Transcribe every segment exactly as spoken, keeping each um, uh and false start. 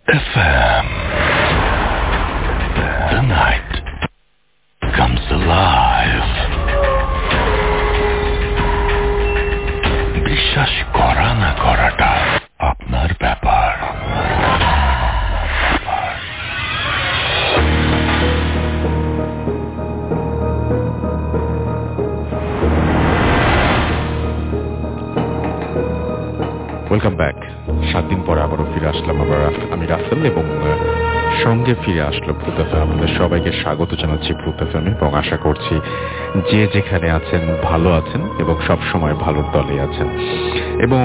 F M. The night comes alive. বিশ্বাস করা না করাটা আপনার ব্যাপার। Welcome back. সাত দিন পরে আবারও ফিরে আসলাম আবার আমি রাসেল এবং সঙ্গে ফিরে আসলো ভূত এফ এম। আপনাদের সবাইকে স্বাগত জানাচ্ছি ভূত এফ এম এবং আশা করছি যে যেখানে আছেন ভালো আছেন এবং সব সময় ভালোর দলে আছেন। এবং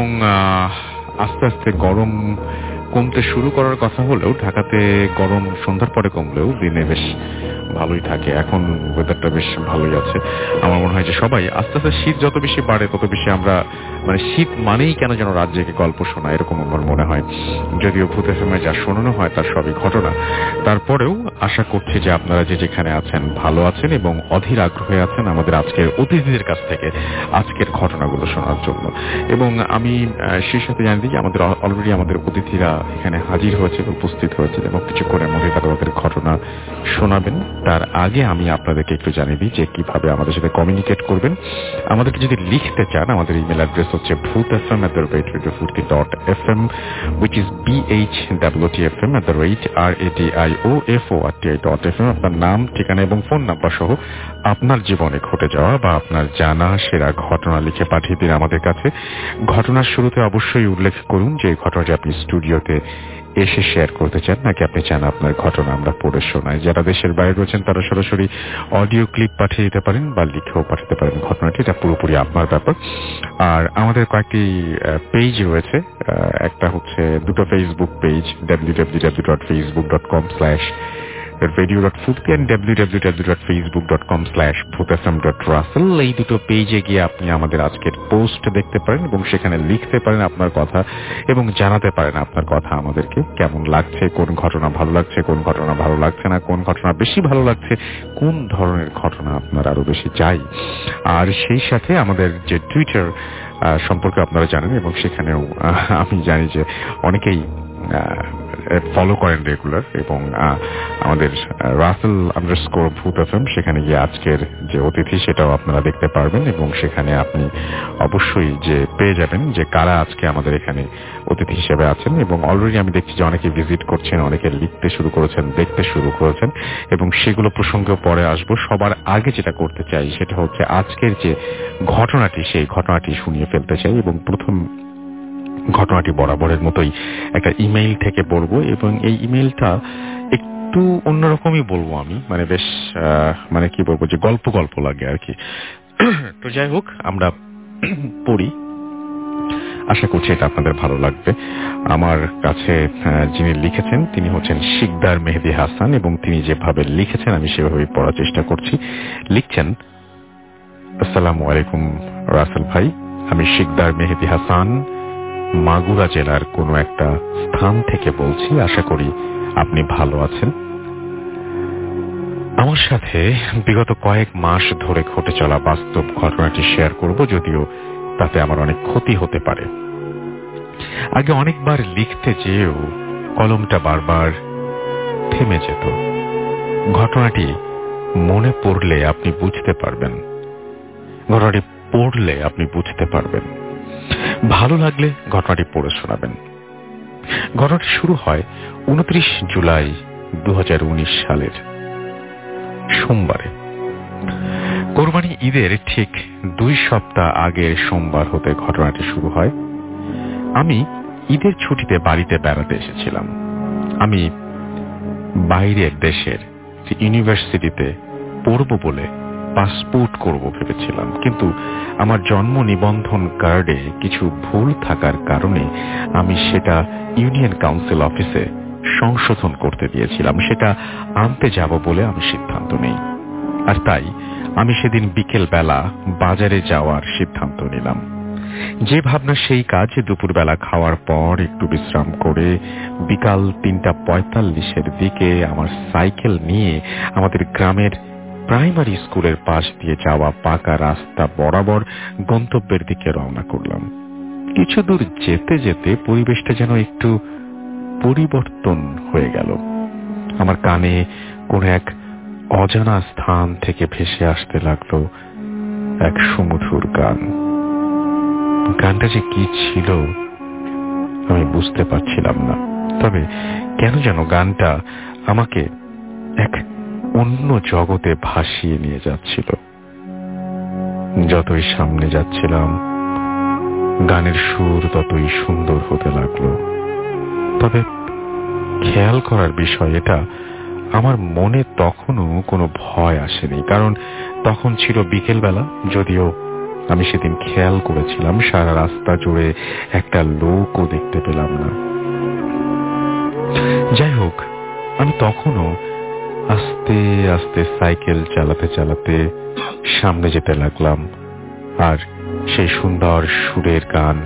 আস্তে আস্তে গরম কমতে শুরু করার কথা হলেও ঢাকাতে গরম সন্ধ্যার পরে কমলেও দিনে বেশ ভালোই থাকে। এখন ওয়েদারটা বেশ ভালোই আছে। আমার মনে হয় যে সবাই আস্তে আস্তে শীত যত বেশি বাড়ে তত বেশি আমরা মানে শীত মানেই কেন যেন রাত জেগে গল্প শোনা এরকম আমার মনে হয়। যদিও ভূত এফ এম এ যা শোনানো হয় তার সবই ঘটনা, তারপরেও আশা করছি যে আপনারা যে যেখানে আছেন ভালো আছেন এবং অধীর আগ্রহে আছেন আমাদের আজকের অতিথিদের কাছ থেকে আজকের ঘটনাগুলো শোনার জন্য। এবং আমি সেই সাথে জানি যে আমাদের অলরেডি আমাদের অতিথিরা এখানে হাজির হয়েছে, উপস্থিত হয়েছে এবং কিছুক্ষণের মধ্যে তারা ওদের ঘটনা শোনাবেন। তার আগে আমি আপনাদেরকে একটু জানিয়ে দিই যে কিভাবে আমাদের সাথে কমিউনিকেট করবেন। আমাদেরকে যদি লিখতে চান আমাদের ইমেল অ্যাড্রেস হচ্ছে Bhoot F M at the rate radio ফুর্তি dot F M, which is B H W T F M at the rate R A T I O F O R T I dot F M. আপনার নাম, ঠিকানা এবং phone number সহ আপনার জীবনে ঘটে যাওয়া বা আপনার জানা সেরা ঘটনা লিখে পাঠিয়ে দিন আমাদের কাছে। ঘটনার শুরুতে অবশ্যই উল্লেখ করুন যে এই ঘটনাটি আপনি স্টুডিওতে এসে শেয়ার করতে চান নাকি আপনি চান আপনার ঘটনা আমরা পড়ে শোনাই। যারা দেশের বাইরে রয়েছেন তারা সরাসরি অডিও ক্লিপ পাঠিয়ে দিতে পারেন বা লিখেও পাঠাতে পারেন ঘটনাটি, এটা পুরোপুরি আপনার ব্যাপার। আর আমাদের কয়েকটি পেজ রয়েছে, একটা হচ্ছে দুটো Facebook page, W W W dot Facebook dot com slash radio dot Foorti and W W W dot Facebook dot com slash Bhoot F M dot Russell. এই দুটো পেজে গিয়ে আপনি আমাদের আজকের পোস্ট দেখতে পারেন এবং সেখানে লিখতে পারেন আপনার কথা এবং জানাতে পারেন আপনার কথা আমাদেরকে কেমন লাগছে, কোন ঘটনা ভালো লাগছে, কোন ঘটনা ভালো লাগছে না, কোন ঘটনা বেশি ভালো লাগছে, কোন ধরনের ঘটনা আপনার আরো বেশি চাই। আর সেই সাথে আমাদের যে টুইটার সম্পর্কে আপনারা জানেন এবং সেখানেও আমি জানি যে অনেকেই ফলো করেন রেগুলার এবং আমাদের Russell underscore Bhoot F M, সেখানে গিয়ে আজকের যে অতিথি সেটাও আপনারা দেখতে পারবেন এবং সেখানে আপনি অবশ্যই যে পেয়ে যাবেন যে কারা আজকে আমাদের এখানে অতিথি হিসেবে আছেন। এবং অলরেডি আমি দেখছি যে অনেকে ভিজিট করছেন, অনেকে লিখতে শুরু করেছেন, দেখতে শুরু করেছেন এবং সেগুলো প্রসঙ্গে পরে আসবো। সবার আগে যেটা করতে চাই সেটা হচ্ছে আজকের যে ঘটনাটি সেই ঘটনাটি শুনিয়ে ফেলতে চাই এবং প্রথম ঘটনাটি বরাবরের মতোই একটা ইমেইল থেকে পড়বো এবং এই ইমেইলটা একটু অন্যরকমই বলবো আমি, মানে বেশ মানে কি বলবো যে গল্প গল্প লাগে আর কি। তো যাই হোক আমরা পড়ি, আশা করছি এটা আপনাদের ভালো লাগবে। আমার কাছে যিনি লিখেছেন তিনি হচ্ছেন শিকদার মেহেদি হাসান এবং তিনি যেভাবে লিখেছেন আমি সেভাবেই পড়ার চেষ্টা করছি। লিখছেন, আসসালামু আলাইকুম রাসেল ভাই, আমি শিকদার মেহেদি হাসান মাগুরা জেলার কোনো একটা স্থান থেকে বলছি। আশা করি আপনি ভালো আছেন। আমার সাথে বিগত কয়েক মাস ধরে ঘটে চলা বাস্তব ঘটনাটি শেয়ার করব, যদিও তাতে আমার অনেক ক্ষতি হতে পারে। আগে অনেকবার লিখতে যেও কলমটা বারবার থেমে যেত। ঘটনাটি মনে পড়লে আপনি বুঝতে পারবেন, ঘটনাটি পড়লে আপনি বুঝতে পারবেন, ভালো লাগলে ঘটনাটি পড়ে শোনাবেন। ঘটনাটি শুরু হয় উনত্রিশ জুলাই দু হাজার উনিশ সালের সোমবারে। কোরবানি ঈদের ঠিক দুই সপ্তাহ আগের সোমবার হতে ঘটনাটি শুরু হয়। আমি ঈদের ছুটিতে বাড়িতে বেড়াতে এসেছিলাম। আমি বাইরের দেশের ইউনিভার্সিটিতে পড়ব বলে পাসপোর্ট করব ভেবেছিলাম, কিন্তু আমার জন্ম নিবন্ধন কার্ডে কিছু ভুল থাকার কারণে আমি সেটা ইউনিয়ন কাউন্সিল অফিসে সংশোধন করতে দিয়েছিলাম। সেটা আনতে যাব বলে আমি সিদ্ধান্ত নেই, আর তাই আমি সেদিন বিকেল বেলা বাজারে যাওয়ার সিদ্ধান্ত নিলাম। যে ভাবনা সেই কাজ। দুপুরবেলা খাওয়ার পর একটু বিশ্রাম করে বিকাল তিনটা পঁয়তাল্লিশের দিকে আমার সাইকেল নিয়ে আমাদের গ্রামের প্রাইমারি স্কুলের পাশ দিয়ে যাওয়া পাকা রাস্তা বরাবর গন্তব্যের দিকে রওনা করলাম। কিছু দূর যেতে যেতে পরিবেশটা যেন একটু পরিবর্তন হয়ে গেল। আমার কানে কোন এক অজানা স্থান থেকে ভেসে আসতে লাগলো এক সুমধুর গান। গানটা যে কি ছিল আমি বুঝতে পারছিলাম না, তবে কেন যেন গানটা আমাকে এক অন্য জগতে ভাসিয়ে নিয়ে যাচ্ছিল। যতই সামনে যাচ্ছিলাম গানের সুর ততই সুন্দর হতে লাগলো। তবে খেয়াল করার বিষয়, এটা আমার মনে তখনও কোনো ভয় আসেনি, কারণ তখন ছিল বিকেলবেলা। যদিও আমি সেদিন খেয়াল করেছিলাম সারা রাস্তা জুড়ে একটা লোকও দেখতে পেলাম না। যাই হোক, আমি তখনও আস্তে আস্তে সাইকেল চালাতে চালাতে সামনে যেতে লাগলাম আর সেই সুন্দর সুরের গান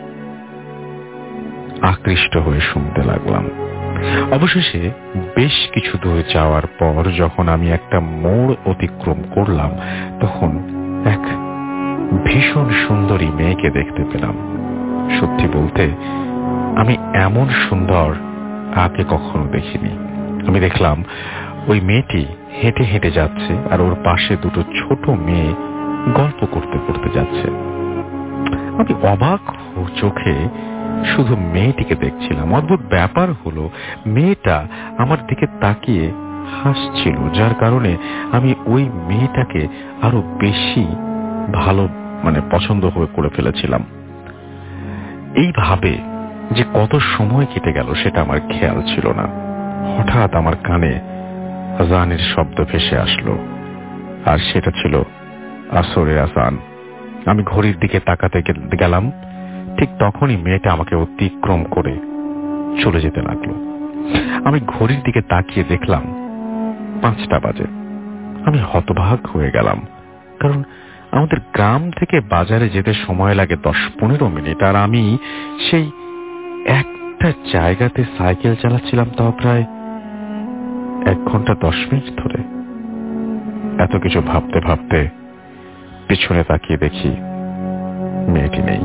আকৃষ্ট হয়ে শুনতে লাগলাম। অবশেষে বেশ কিছু দূরে যাওয়ার পর যখন আমি একটা মোড় অতিক্রম করলাম, তখন এক ভীষণ সুন্দরী মেয়েকে দেখতে পেলাম। সত্যি বলতে আমি এমন সুন্দর আগে কখনো দেখিনি। আমি দেখলাম ওই মেয়েটি হেঁটে হেঁটে যাচ্ছে আর ওর পাশে দুটো ছোট মেয়ে গল্প করতে করতে যাচ্ছে। আমি অবাক চোখে শুধু মেয়েটিকে দেখছিলাম। অদ্ভুত ব্যাপার হলো, মেয়েটা আমার দিকে তাকিয়ে হাসছিল, যার কারণে আমি ওই মেয়েটাকে আরো বেশি ভালো মানে পছন্দ হয়ে করে ফেলেছিলাম। এইভাবে যে কত সময় কেটে গেল সেটা আমার খেয়াল ছিল না। হঠাৎ আমার কানে আজানের শব্দ ভেসে আসলো, আর সেটা ছিল আসরের আজান। আমি ঘড়ির দিকে তাকাতে গেলাম, ঠিক তখনই মেয়েটা আমাকে অতিক্রম করে চলে যেতে লাগলো। আমি ঘড়ির দিকে তাকিয়ে দেখলাম পাঁচটা বাজে। আমি হতবাক হয়ে গেলাম, কারণ আমাদের গ্রাম থেকে বাজারে যেতে সময় লাগে দশ পনেরো মিনিট, আর আমি সেই একটা জায়গাতে সাইকেল চালাচ্ছিলাম, তাও প্রায় এক ঘন্টা দশ মিনিট ধরে। এত কিছু ভাবতে ভাবতে পিছনে তাকিয়ে দেখি মেয়েটি নেই,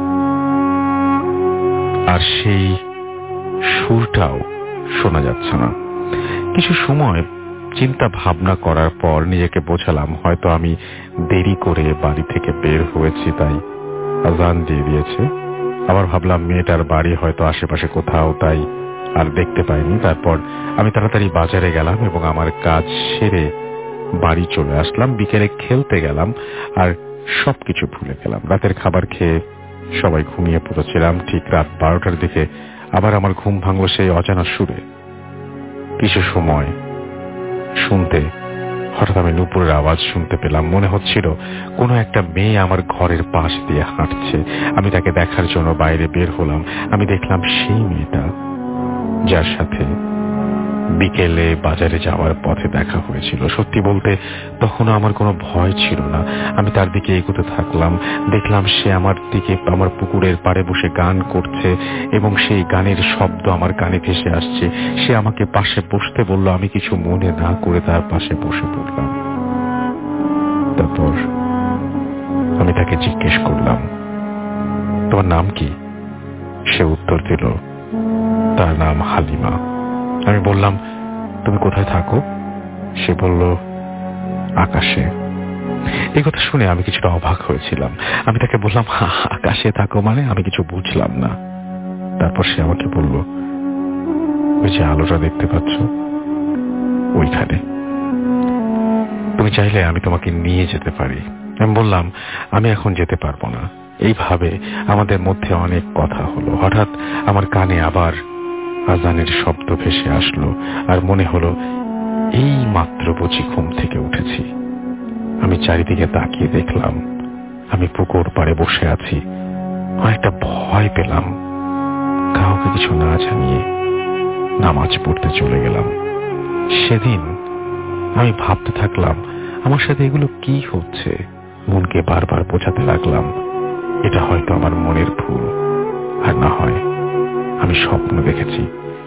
আর সেই সুরটাও শোনা যাচ্ছে না। কিছু সময় চিন্তা ভাবনা করার পর নিজেকে বোঝালাম হয়তো আমি দেরি করে বাড়ি থেকে বের হয়েছি, তাই আজান দিয়ে দিয়েছে। আবার ভাবলাম মেয়েটার বাড়ি হয়তো আশেপাশে কোথাও, তাই আর দেখতে পাইনি। তারপর আমি তাড়াতাড়ি বাজারে গেলাম এবং আমার কাজ সেরে বাড়ি চলে আসলাম। বিকেলে খেলতে গেলাম আর সবকিছু ভুলে গেলাম। রাতের খাবার খেয়ে সবাই ঘুমিয়ে পড়েছিলাম। ঠিক রাত বারোটার দিকে আবার আমার ঘুম ভাঙলো সেই অজানা সুরে। কিছু সময় শুনতে হঠাৎ আমি নুপুরের আওয়াজ শুনতে পেলাম। মনে হচ্ছিল কোনো একটা মেয়ে আমার ঘরের পাশ দিয়ে হাঁটছে। আমি তাকে দেখার জন্য বাইরে বের হলাম। আমি দেখলাম সেই মেয়েটা যার সাথে বিকেলে বাজারে যাওয়ার পথে দেখা হয়েছিল। সত্যি বলতে তখনও আমার কোনো ভয় ছিল না। আমি তার দিকে এগোতে থাকলাম। দেখলাম সে আমার দিকে আমার পুকুরের পাড়ে বসে গান করছে এবং সেই গানের শব্দ আমার কানে ভেসে আসছে। সে আমাকে পাশে বসতে বলল, আমি কিছু মনে না করে তার পাশে বসে পড়লাম। তারপর আমি তাকে জিজ্ঞেস করলাম, তোমার নাম কি? সে উত্তর দিল, তার নাম হালিমা। আমি বললাম, তুমি কোথায় থাকো? সে বলল, আকাশে। এই কথা শুনে আমি কিছুটা অবাক হয়েছিলাম। আমি তাকে বললাম, আকাশে থাকো মানে? আমি কিছু বুঝলাম না। তারপর সে আমাকে বলল, ওই যে আলোটা দেখতে পাচ্ছ ওইখানে, তুমি চাইলে আমি তোমাকে নিয়ে যেতে পারি। আমি বললাম, আমি এখন যেতে পারবো না। এইভাবে আমাদের মধ্যে অনেক কথা হলো। হঠাৎ আমার কানে আবার আজানের শব্দ ভেসে আসলো, আর মনে হলো এই মাত্র বুঝি ঘুম থেকে উঠেছি। আমি চারিদিকে তাকিয়ে দেখলাম আমি পুকুর পাড়ে বসে আছি। অনেকটা ভয় পেলাম। কাউকে কিছু না জানিয়ে নামাজ পড়তে চলে গেলাম। সেদিন আমি ভাবতে থাকলাম আমার সাথে এগুলো কি হচ্ছে। মনকে বারবার বোঝাতে লাগলাম এটা হয়তো আমার মনের ভুল, আর না হয় আমি স্বপ্ন দেখেছি।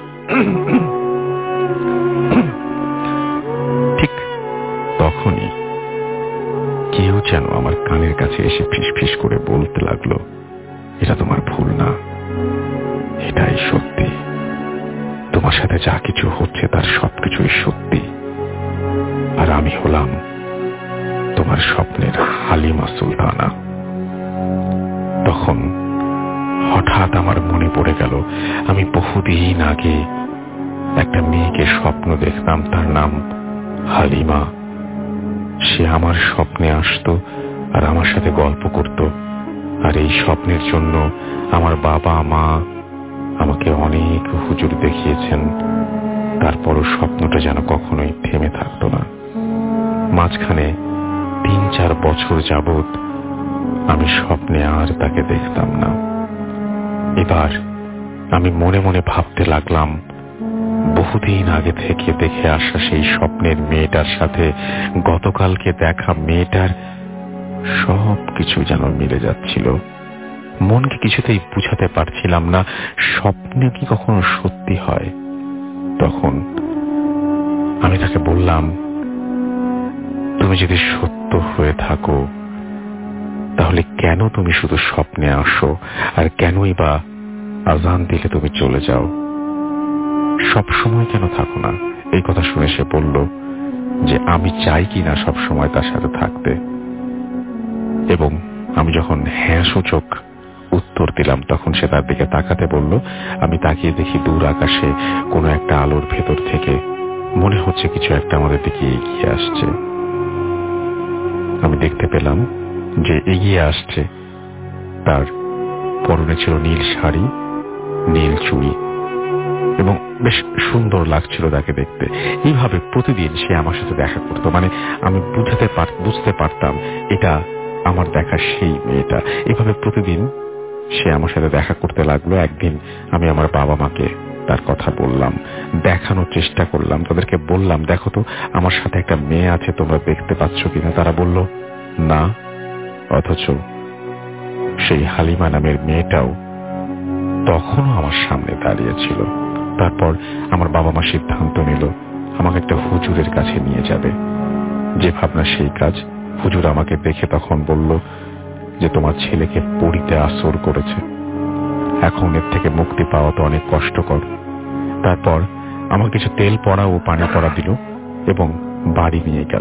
ঠিক তখনই কেউ যেন আমার কানের কাছে এসে ফিস ফিস করে বলতে লাগলো, এটা তোমার ভুল না, এটাই সত্যি। সাথে যা কিছু হচ্ছে তার সবকিছুই সত্যি, আর আমি হলাম তোমার স্বপ্নের হালিমা সুলতানা। তখন হঠাৎ আমার মনে পড়ে গেল আমি বহুদিন আগে একটা মেয়েকে স্বপ্ন দেখতাম, তার নাম হালিমা। সে আমার স্বপ্নে আসতো আর আমার সাথে গল্প করত, আর এই স্বপ্নের জন্য আমার বাবা মা আমাকে অনেক হুজুর দেখিয়েছেন। তারপরও স্বপ্নটা যেন কখনোই থেমে থাকতো না। মাঝখানে তিন চার বছর যাবৎ আমি স্বপ্নে আর তাকে দেখতাম না। এবার আমি মনে মনে ভাবতে লাগলাম, বহুদিন আগে থেকে দেখে আসা সেই স্বপ্নের মেয়েটার সাথে গতকালকে দেখা মেয়েটার সব কিছু যেন মিলে যাচ্ছিল। মনকে কিছুতেই বুঝাতে পারছিলাম না স্বপ্নে কি কখনো সত্যি হয়। তখন আমি তাকে বললাম, তুমি যদি সত্য হয়ে থাকো তাহলে কেন তুমি শুধু স্বপ্নে আসো, আর কেনই বা আজান দিলে তুমি চলে যাও, সব সময় কেন থাকো না? এই কথা শুনে সে বলল যে আমি চাই কিনা সব সময় তার সাথে থাকতে। এবং আমি যখন হ্যাঁ সূচক উত্তর দিলাম তখন সে তার দিকে তাকাতে বলল। আমি তাকিয়ে দেখি দূর আকাশে কোনো একটা আলোর ভেতর থেকে মনে হচ্ছে কিছু একটা আমাদের দিকে এগিয়ে আসছে। আমি দেখতে পেলাম যে এগিয়ে আসছে, তার পরনে ছিল নীল শাড়ি, নীল চুড়ি, এবং বেশ সুন্দর লাগছিল তাকে দেখতে। এইভাবে প্রতিদিন সে আমার সাথে দেখা করতো, মানে আমি বুঝাতে বুঝতে পারতাম এটা আমার দেখা সেই মেয়েটা। এইভাবে প্রতিদিন সে আমার সাথে দেখা করতে লাগলো। একদিন আমি আমার বাবা মাকে তার কথা বললাম, দেখানোর চেষ্টা করলাম, তাদেরকে বললাম, দেখো তো আমার সাথে একটা মেয়ে আছে, তোমরা দেখতে পাচ্ছ কিনা? তারা বলল না। অথচ সেই হালিমা নামের মেয়েটাও তখনও আমার সামনে দাঁড়িয়ে ছিল। তারপর আমার বাবা মা সিদ্ধান্ত নিল আমাকে একটা হুজুরের কাছে নিয়ে যাবে। যে ভাবনা সেই কাজ। হুজুর আমাকে দেখে তখন বলল যে তোমার ছেলেকে পড়িতে আসর করেছে, এখন এর থেকে মুক্তি পাওয়া তো অনেক কষ্টকর। তারপর আমার কিছু তেল পড়া ও পানি পড়া দিল এবং বাড়ি নিয়ে গেল।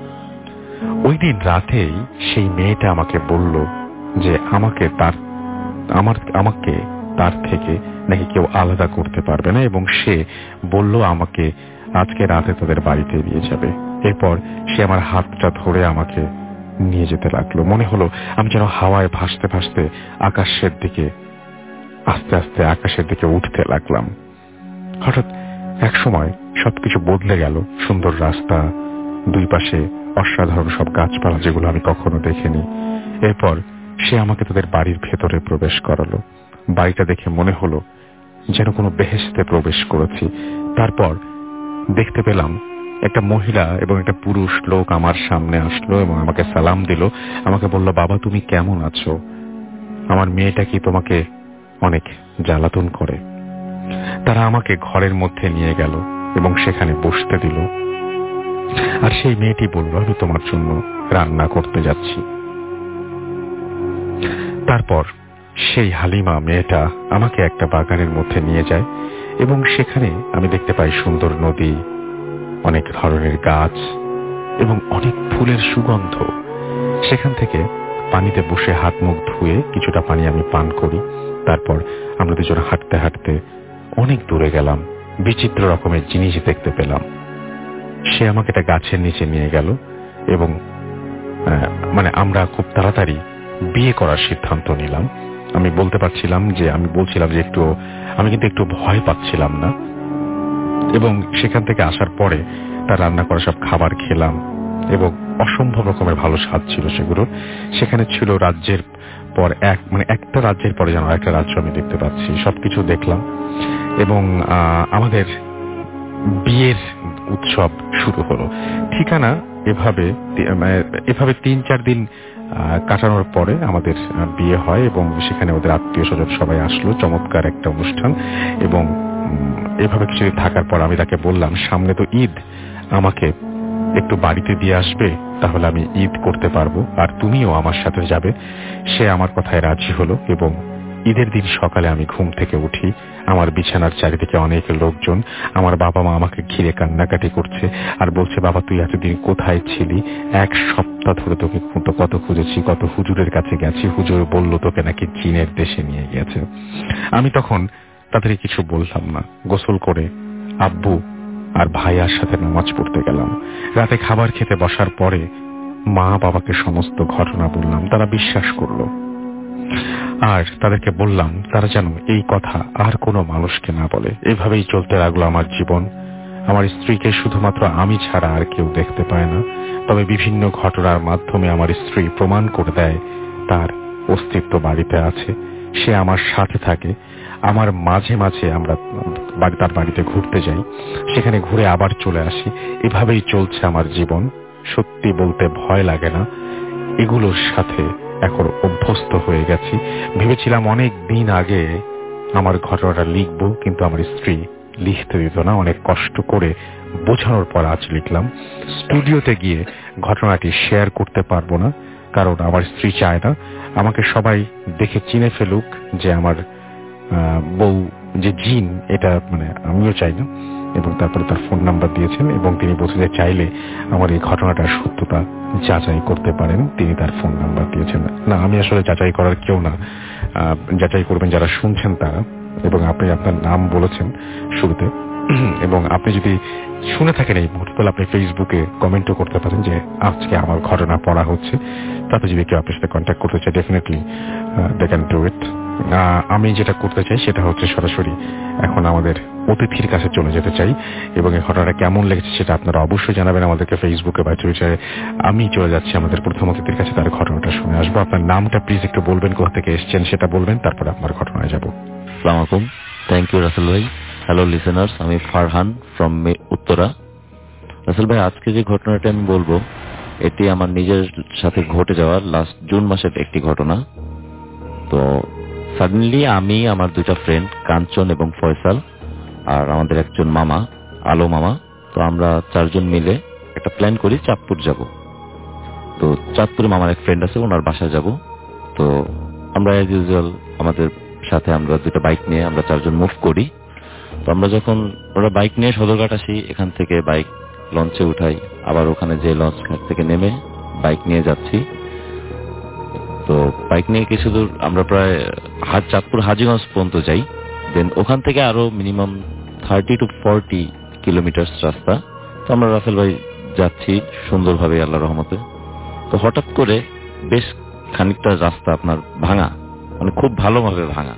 ওই দিন রাতেই সেই মেয়েটা আমাকে বলল যে আমাকে তার আমার আমাকে তার থেকে নাকি কেউ আলাদা করতে পারবে না, এবং সে বলল আমাকে আজকে রাতে তাদের বাড়িতে নিয়ে যাবে। এরপর সে আমার হাতটা ধরে আমাকে নিয়ে যেতে লাগলো। মনে হলো আমি যেন হাওয়ায় ভাসতে ভাসতে আকাশের দিকে আস্তে আস্তে আকাশের দিকে উঠতে লাগলাম। হঠাৎ এক সময় সবকিছু বদলে গেল। সুন্দর রাস্তা, দুই পাশে অসাধারণ সব গাছপালা যেগুলো আমি কখনো দেখিনি। এরপর সে আমাকে তাদের বাড়ির ভেতরে প্রবেশ করালো। বাড়িটা দেখে মনে হলো যেন কোনো বেহেশতে প্রবেশ করেছি। তারপর দেখতে পেলাম একটা মহিলা এবং একটা পুরুষ লোক আমার সামনে আসলো এবং আমাকে সালাম দিল। আমাকে বলল, বাবা তুমি কেমন আছো? আমার মেয়েটা কি তোমাকে অনেক জ্বালাতন করে? তারা আমাকে ঘরের মধ্যে নিয়ে গেল এবং সেখানে বসতে দিল। আর সেই মেয়েটি বলল, আমি তোমার জন্য রান্না করতে যাচ্ছি। তারপর সেই হালিমা মেয়েটা আমাকে একটা বাগানের মধ্যে নিয়ে যায় এবং সেখানে আমি দেখতে পাই সুন্দর নদী, অনেক ধরনের গাছ এবং অনেক ফুলের সুগন্ধ। সেখান থেকে পানিতে বসে হাত মুখ ধুয়ে কিছুটা পানি আমি পান করি। তারপর আমরা দুজন হাঁটতে হাঁটতে অনেক দূরে গেলাম, বিচিত্র রকমের জিনিস দেখতে পেলাম। সে আমাকে একটা গাছের নিচে নিয়ে গেল এবং মানে আমরা খুব তাড়াতাড়ি বিয়ে করার সিদ্ধান্ত নিলাম। আমি বলতে পারছিলাম যে আমি বলছিলাম যে একটু আমি কিন্তু একটু ভয় পাচ্ছিলাম না। এবং সেখান থেকে আসার পরে তার রান্না করা সব খাবার খেলাম এবং অসম্ভব রকমের ভালো স্বাদ ছিল সেগুলোর। সেখানে ছিল রাজ্যের পর এক, মানে একটা রাজ্যের পরে যেন একটা রাজ্য আমি দেখতে পাচ্ছি। সবকিছু দেখলাম এবং আমাদের বিয়ের উৎসব শুরু হলো। ঠিকানা এভাবে এভাবে তিন চার দিন কাটানোর পরে আমাদের বিয়ে হয় এবং সেখানে ওদের আত্মীয় স্বজন সবাই আসলো। চমৎকার একটা অনুষ্ঠান। এবং এভাবে কিছুদিন থাকার পর আমি তাকে বললাম, সামনে তো ঈদ, আমাকে একটু বাড়িতে দিয়ে আসবে, তাহলে আমি ঈদ করতে পারবো আর তুমিও আমার সাথে যাবে। সে আমার কথায় রাজি হলো এবং ঈদের দিন সকালে আমি ঘুম থেকে উঠি, আমার বিছানার চারিদিকে অনেক লোকজন, আমার বাবা মা আমাকে ঘিরে কান্নাকাটি করছে আর বলছে, বাবা তুই এতদিন কোথায় ছিলি? এক সপ্তাহ ধরে তোকে কত খুঁজেছি, কত হুজুরের কাছে গেছি, হুজুর বলল তোকে নাকি চীনের দেশে নিয়ে গেছে। আমি তখন তাদের কিছু বললাম না। গোসল করে আব্বু আর ভাইয়ার সাথে নামাজ পড়তে গেলাম। রাতে খাবার খেতে বসার পরে মা বাবাকে সমস্ত ঘটনা বললাম, তারা বিশ্বাস করলো। আর তাদেরকে বললাম তারা যেন এই কথা আর কোনো মানুষকে না বলে। এভাবেই চলতে লাগলো আমার জীবন। আমার স্ত্রীকে শুধুমাত্র আমি ছাড়া আর কেউ দেখতে পায় না, তবে বিভিন্ন ঘটনার মাধ্যমে আমার স্ত্রী প্রমাণ করে দেয় তার অস্তিত্ব বাড়িতে আছে, সে আমার সাথে থাকে। আমার মাঝে মাঝে আমরা তার বাড়িতে ঘুরতে যাই, সেখানে ঘুরে আবার চলে আসি। এভাবেই চলছে আমার জীবন। সত্যি বলতে ভয় লাগে না, এগুলোর সাথে এখন অভ্যস্ত হয়ে গেছি। ভেবেছিলাম অনেক দিন আগে আমার ঘটনাটা লিখবো, কিন্তু আমার স্ত্রী লিখতে দিত না। অনেক কষ্ট করে বোঝানোর পর আজ লিখলাম। স্টুডিওতে গিয়ে ঘটনাটি শেয়ার করতে পারবো না, কারণ আমার স্ত্রী চায় না আমাকে সবাই দেখে চিনে ফেলুক যে আমার বউ যে জিন, এটা মানে আমিও চাই না। এবং তারপরে তার ফোন নাম্বার দিয়েছেন এবং তিনি বলছেন যে চাইলে আমার এই ঘটনাটার সত্যতা যাচাই করতে পারেন, তিনি তার ফোন নাম্বার দিয়েছেন। না, আমি আসলে যাচাই করার কেউ না, যাচাই করবেন যারা শুনছেন তারা। এবং আপনি আপনার নাম বলেছেন শুরুতে, এবং আপনি যদি শুনে থাকেন এই মুহূর্তে, তাহলে আপনি ফেসবুকে কমেন্টও করতে পারেন যে আজকে আমার ঘটনা পড়া হচ্ছে। তাতে যদি কেউ আপনার সাথে কন্ট্যাক্ট করতে চায়, definitely they can do it. আমি যেটা করতে চাই সেটা হচ্ছে সরাসরি এখন আমাদের অতিথির কাছে চলে যেতে চাই, এবং এই ঘটনাটা কেমন লেগেছে সেটা আপনারা অবশ্যই জানাবেন আমাদেরকে ফেসবুকে বা টুইটারে। আমি চলে যাচ্ছি আমাদের প্রথম অতিথির কাছে, তার ঘটনাটা শুনে আসবো। আপনার নামটা প্লিজ একটু বলবেন, কোথা থেকে এসছেন সেটা বলবেন, তারপরে আপনার ঘটনায় যাবো। আসসালামু আলাইকুম, থ্যাংক ইউ রাসেল ভাই। হ্যালো লিসেনার্স, আমি ফারহান ফ্রম উত্তরা। রাসেল ভাই, আজকে যে ঘটনাটা আমি বলবো এটি আমার নিজের সাথে ঘটে যাওয়া লাস্ট জুন মাসের একটি ঘটনা। তো সাডেনলি আমি, আমার দুটা ফ্রেন্ড কাঞ্চন এবং ফয়সাল, আর আমাদের একজন মামা আলো মামা, তো আমরা চারজন মিলে একটা প্ল্যান করি চাঁদপুর যাব। তো চাঁদপুরে মামার এক ফ্রেন্ড আছে, ওনার বাসায় যাব। তো আমরা অ্যাজ ইউজুয়াল আমাদের সাথে আমরা দুটো বাইক নিয়ে আমরা চারজন মুভ করি। তো আমরা যখন ওরা বাইক নিয়ে সদরঘাট আসি, এখান থেকে বাইক লঞ্চে উঠাই, আবার ওখানে যে লঞ্চ ঘাট থেকে নেমে বাইক নিয়ে যাচ্ছি। তো বাইক নিয়ে কিছু দূর আমরা প্রায় চাঁদপুর হাজীগঞ্জ পর্যন্ত যাই। দেন ওখান থেকে আরো minimum thirty to forty kilometre রাস্তা। তো আমরা রাসেল ভাই যাচ্ছি সুন্দরভাবে আল্লাহর রহমতে। তো হঠাৎ করে বেশ খানিকটা রাস্তা আপনার ভাঙা, মানে খুব ভালোভাবে ভাঙা।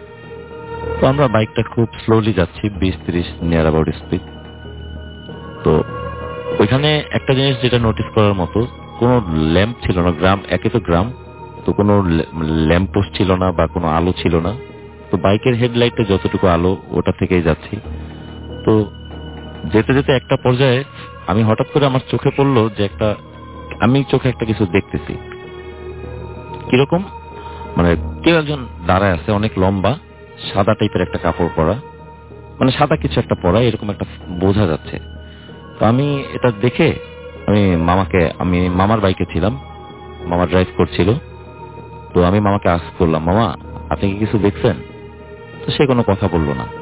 তো আমরা বাইকটা খুব স্লোলি যাচ্ছি, বিশ ত্রিশ নিয়ার অ্যাবাউট স্পিড। তো ওইখানে একটা জিনিস যেটা নোটিস করার মতো, কোনো ল্যাম্প ছিল না। গ্রাম, একে তো গ্রাম, তো কোনো ল্যাম্প পোস্ট ছিল না বা কোনো আলো ছিল না। তো বাইকের হেডলাইটে যতটুকু আলো ওটা থেকেই যাচ্ছি। তো যেতে যেতে একটা পর্যায়ে আমি হঠাৎ করে আমার চোখে পড়লো যে একটা, আমি চোখে একটা কিছু দেখতেছি। কিরকম, মানে কেউ একজন দাঁড়ায় আছে, অনেক লম্বা, সাদা টাইপের একটা কাপড় পরা, মানে সাদা কিছু একটা পরা, এরকম একটা বোঝা যাচ্ছে। তো আমি এটা দেখে আমি মামাকে, আমি মামার বাইকে ছিলাম, মামা ড্রাইভ করছিল। তো আমি মামাকে আস্ক করলাম, মামা আপনি কি কিছু দেখছেন? তো সে কোনো কথা বললো না।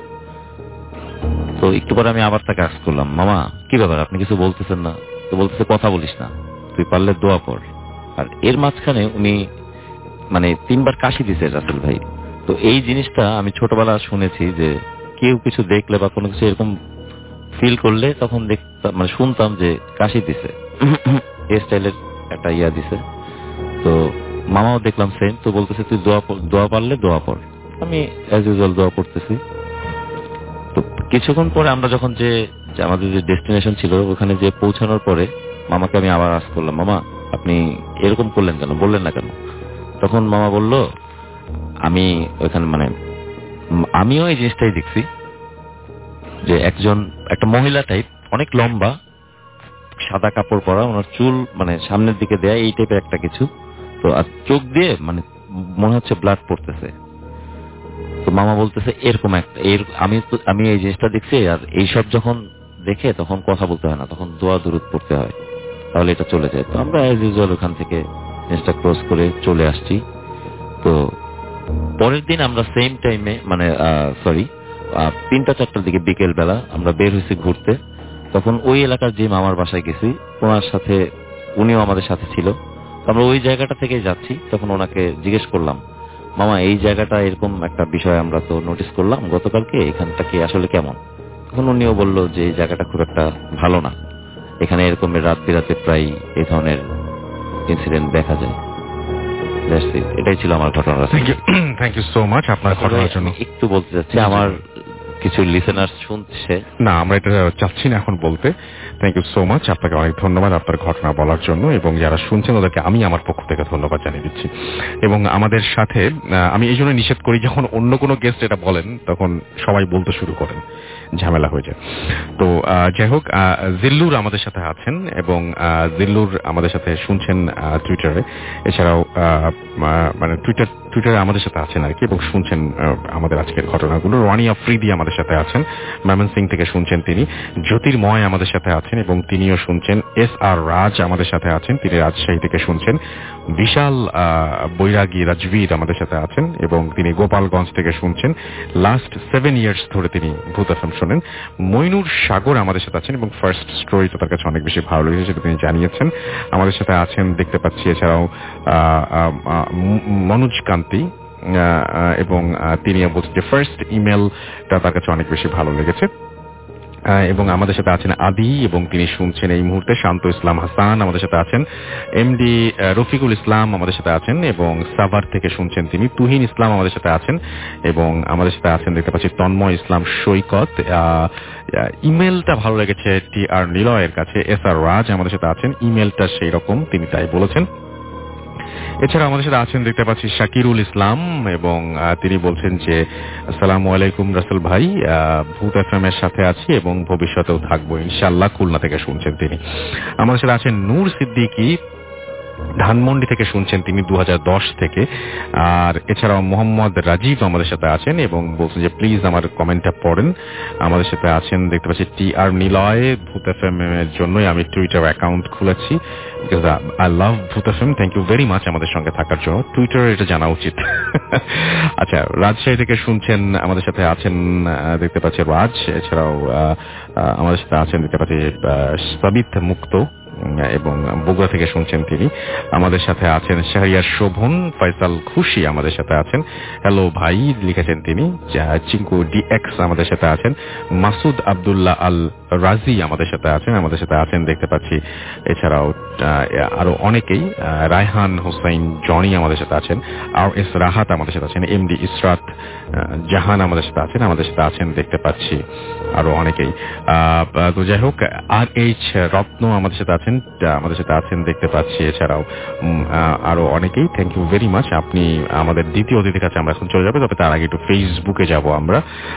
তো একটু পরে আমি আবার তাকে আস্ক করলাম, মামা কি ব্যাপার, আপনি কিছু বলতেছেন না? তো বলতেছে, কথা বলিস না, তুই পারলে দোয়া পর। আর এর মাঝখানে উনি মানে তিনবার কাশি দিছে রাসেল ভাই। তো এই জিনিসটা আমি ছোটবেলা শুনেছি যে কেউ কিছু দেখলে বা কোনো কিছু এরকম ফিল করলে তখন দেখতাম, মানে শুনতাম যে কাশি দিছে, এই স্টাইলের একটা ইয়া দিছে। তো মামাও দেখলাম সেম। তো বলতেছে, তুই দোয়া দোয়া পারলে দোয়া পড়। আমি অ্যাজ ইউজুয়াল দোয়া পড়তেছি। তো কিছুক্ষণ পরে আমরা যখন যে আমাদের যে ডেস্টিনেশন ছিল ওখানে যে পৌঁছানোর পরে মামাকে আমি আবার আস্ক করলাম, মামা আপনি এরকম করলেন কেন, বললেন না কেন? তখন মামা বলল, আমি ওইখানে মানে আমিও এই জিনিসটাই দেখছি যে একজন, একটা মহিলা টাইপ, অনেক লম্বা, সাদা কাপড় পরা, ওনার চুল মানে সামনের দিকে দেয়া, এই টাইপের একটা কিছু। তো আর চোখ দিয়ে মানে মনে হচ্ছে ব্লাড পড়তেছে। তো মামা বলতেছে এরকম একটা, এর আমি আমি এই জিনিসটা দেখছি। আর এইসব যখন দেখে তখন কথা বলতে হয় না, তখন দোয়া দুরূদ পড়তে হয়, তাহলে এটা চলে যায়। তো আমরা অ্যাজ ইউজুয়াল ওখান থেকে জিনিসটা ক্রস করে চলে আসছি। তো পরের দিন আমরা সেম টাইমে মানে সরি তিনটা চারটার দিকে বিকেল বেলা আমরা বের হয়েছি ঘুরতে। তখন ওই এলাকার যে মামার বাসায় গেছি, ওনার সাথে উনিও আমাদের সাথে ছিল। আমরা ওই জায়গাটা থেকে যাচ্ছি, তখন ওনাকে জিজ্ঞেস করলাম, মামা এই জায়গাটা এরকম একটা বিষয় আমরা তো নোটিস করলাম গতকালকে, এখানটা কি আসলে কেমন? তখন উনিও বললো যে এই জায়গাটা খুব একটা ভালো না, এখানে এরকম রাত বিরাতে প্রায় এই ধরনের ইনসিডেন্ট দেখা যায়। এটাই ছিল আমার ঘটনা। থ্যাংক ইউ সো মাচ আপনার ঘটনার জন্য। একটু বলতে চাচ্ছি, আমার কিছু লিসেনার্স শুনছে না, আমরা এটা চাচ্ছি না এখন বলতে। থ্যাংক ইউ সো মাচ, আপনাকে অনেক ধন্যবাদ আপনার ঘটনা বলার জন্য, এবং যারা শুনছেন ওদেরকে আমি আমার পক্ষ থেকে ধন্যবাদ জানিয়ে দিচ্ছি। এবং আমাদের সাথে আমি এই জন্য নিষেধ করি, যখন অন্য কোনো গেস্ট এটা বলেন তখন সবাই বলতে শুরু করেন, ঝামেলা হয়ে যায়। তো যাই হোক, জিল্লুর আমাদের সাথে আছেন, এবং জিল্লুর আমাদের সাথে শুনছেন টুইটারে, এছাড়াও মানে টুইটার টুইটারে আমাদের সাথে আছেন আর কি, এবং শুনছেন আমাদের আজকের ঘটনাগুলো। রনি আফ্রিদি আমাদের সাথে আছেন, ময়মনসিংহ থেকে শুনছেন তিনি। জ্যোতির্ময় আমাদের সাথে আছেন এবং তিনিও শুনছেন। এস আর রাজ আমাদের সাথে আছেন, তিনি রাজশাহী থেকে শুনছেন। বিশাল বৈরাগী রাজবীর আমাদের সাথে আছেন এবং তিনি গোপালগঞ্জ থেকে শুনছেন। লাস্ট সেভেন ইয়ার্স ধরে তিনি ভূত এফএম শোনেন। মইনুর সাগর আমাদের সাথে আছেন এবং ফার্স্ট স্টোরিটা তার কাছে অনেক বেশি ভালো লেগেছে, সেটা তিনি জানিয়েছেন। আমাদের সাথে আছেন দেখতে পাচ্ছি এছাড়াও মনোজ কান্তি, এবং তিনি বলছেন যে ফার্স্ট ইমেলটা তার কাছে অনেক বেশি ভালো লেগেছে। এবং আমাদের সাথে আছেন আদি, এবং তিনি শুনছেন এই মুহূর্তে। শান্ত ইসলাম হাসান আমাদের সাথে আছেন। এমডি রফিকুল ইসলাম আমাদের সাথে আছেন এবং সাভার থেকে শুনছেন তিনি। তুহিন ইসলাম আমাদের সাথে আছেন এবং আমাদের সাথে আছেন দেখতে পাচ্ছি তন্ময় ইসলাম সৈকত। ইমেলটা ভালো লেগেছে টি আর নিলয়ের কাছে। এস আর রাজ আমাদের সাথে আছেন, ইমেলটা সেই রকম, তিনি তাই বলেছেন। এছাড়া আমাদের সাথে আছেন দেখতে পাচ্ছি শাকিরুল ইসলাম, এবং তিনি বলছেন যে আসসালামু আলাইকুম রাসেল ভাই, ভূত এফএম এর সাথে আছি এবং ভবিষ্যতেও থাকবো ইনশাআল্লাহ। খুলনা থেকে শুনছেন তিনি। আমাদের সাথে আছেন নূর সিদ্দিকী, ধানমন্ডি থেকে শুনছেন তিনি দু হাজার দশ থেকে। আর এছাড়াও মোহাম্মদ রাজীব আমাদের সাথে আছেন এবং বলছেন যে প্লিজ আমার কমেন্টটা পড়েন। আমাদের সাথে আছেন দেখতে পাচ্ছি টি আর নিলয়। ভূত এফএম এর জন্যই আমি টুইটার অ্যাকাউন্ট খুলেছি, because I love Bhoot FM. Thank you very much আমাদের সঙ্গে থাকার জন্য। টুইটারে এটা জানা উচিত। আচ্ছা, রাজশাহী থেকে শুনছেন আমাদের সাথে আছেন দেখতে পাচ্ছি রাজ। এছাড়াও আমাদের সাথে আছেন দেখতে পাচ্ছি সাবিত মুক্ত, এবং বগুড়া থেকে শুনছেন তিনি। আমাদের সাথে আছেন শাহরিয়ার শোভন। ফয়সাল খুশি আমাদের সাথে আছেন, হ্যালো ভাই লিখেছেন তিনি। চিঙ্কু ডিএক্স আমাদের সাথে আছেন। মাসুদ আব্দুল্লাহ আল রাজি আমাদের সাথে আছেন। আমাদের সাথে আছেন দেখতে পাচ্ছি এছাড়াও আরো অনেকেই। রায়হান হোসাইন জনি আমাদের সাথে আছেন। আর এস রাহাত আমাদের সাথে আছেন। এমডি ইসরাত জাহান আমাদের সাথে আছেন। আমাদের সাথে আছেন দেখতে পাচ্ছি আরো অনেকেই। তো যাই হোক, আর এইচ রত্ন আমাদের সাথে আছেন, আমাদের সাথে আছেন দেখতে পাচ্ছি। এছাড়াও আরো অনেকেই। Thank you very much. আপনি আমাদের দ্বিতীয় অতিথির কাছে আমরা এখন চলে যাবো, তবে তার আগে একটু ফেসবুকে যাব আমরা।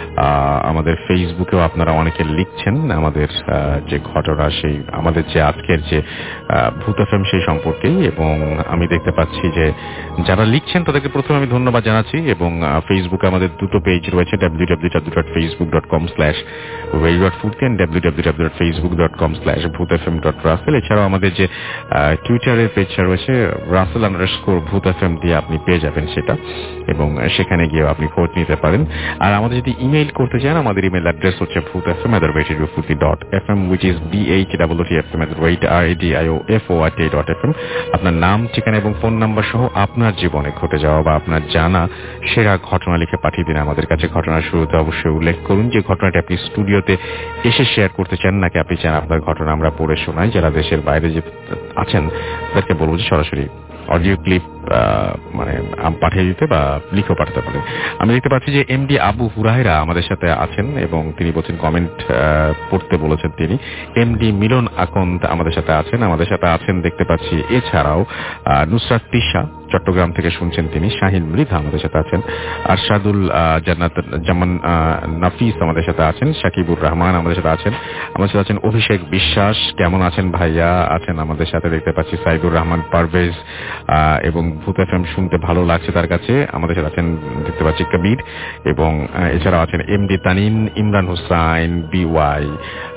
আমাদের ফেসবুকেও আপনারা অনেকে লিখছেন আমাদের যে ঘটনা, সেই আমাদের যে আজকের যে ভূত এফএম সেই সম্পর্কেই। এবং আমি দেখতে পাচ্ছি যে যারা লিখছেন তাদেরকে প্রথমে আমি ধন্যবাদ জানাচ্ছি। এবং ফেসবুকে আমাদের দুটো পেজ রয়েছে, W W W dot Facebook dot com slash radio dot Foorti and W W W dot Facebook dot com slash Bhoot FM dot Russell. এছাড়াও আমাদের যে টুইটারের পেজটা রয়েছে রাসেল আন্ডারস্কোর ভূত এফএম দিয়ে আপনি পেয়ে যাবেন সেটা, এবং সেখানে গিয়ে আপনি খোঁজ নিতে পারেন। আর আমাদের যদি ইমেইল করতে চান, আমাদের ইমেইল অ্যাড্রেস হচ্ছে Bhoot FM at the rate radio ফুর্তি dot FM, which is B H double T F M at the rate R A D I O F O R T dot F M. আপনার নাম, ঠিকানা এবং phone number সহ আপনার জীবনে ঘটে যাওয়া বা আপনার জানা সেরা ঘটনা লিখে পাঠিয়ে দিন আমাদের কাছে। ঘটনার শুরুতে অবশ্যই উল্লেখ করুন যে ঘটনাটি আপনি স্টুডিওতে এসে শেয়ার করতে চান, নাকি আপনি চান আপনার ঘটনা আমরা পড়ে শোনাই। যারা দেশের বাইরে যে আছেন তাদেরকে বলবো যে সরাসরি অডিও ক্লিপ মানে পাঠিয়ে দিতে বা লিখেও পাঠাতে পারেন। আমি দেখতে পাচ্ছি যে এমডি আবু হুরায়রা আমাদের সাথে আছেন এবং তিনি বলছেন কমেন্ট পড়তে বলেছেন তিনি। এমডি মিলন আকন্দ আমাদের সাথে আছেন। আমাদের সাথে আছেন দেখতে পাচ্ছি এছাড়াও নুসরাত তিশা চট্টগ্রাম থেকে শুনছেন তিনি। শাহিন মৃধা আমাদের সাথে আছেন। আরশাদুল জান্নাত জামান নাফিস আমাদের সাথে আছেন। সাকিবুর রহমান আমাদের সাথে আছেন। আমাদের সাথে আছেন অভিষেক বিশ্বাস, কেমন আছেন ভাইয়া? আছেন আমাদের সাথে দেখতে পাচ্ছি সাইদুর রহমান পারভেজ, এবং ভূত এফএম শুনতে ভালো লাগছে তার কাছে। আমাদের সাথে আছেন দেখতে পাচ্ছি কবির, এবং এছাড়াও আছেন এমডি তানিন, ইমরান হুসাইন, বিওয়াই,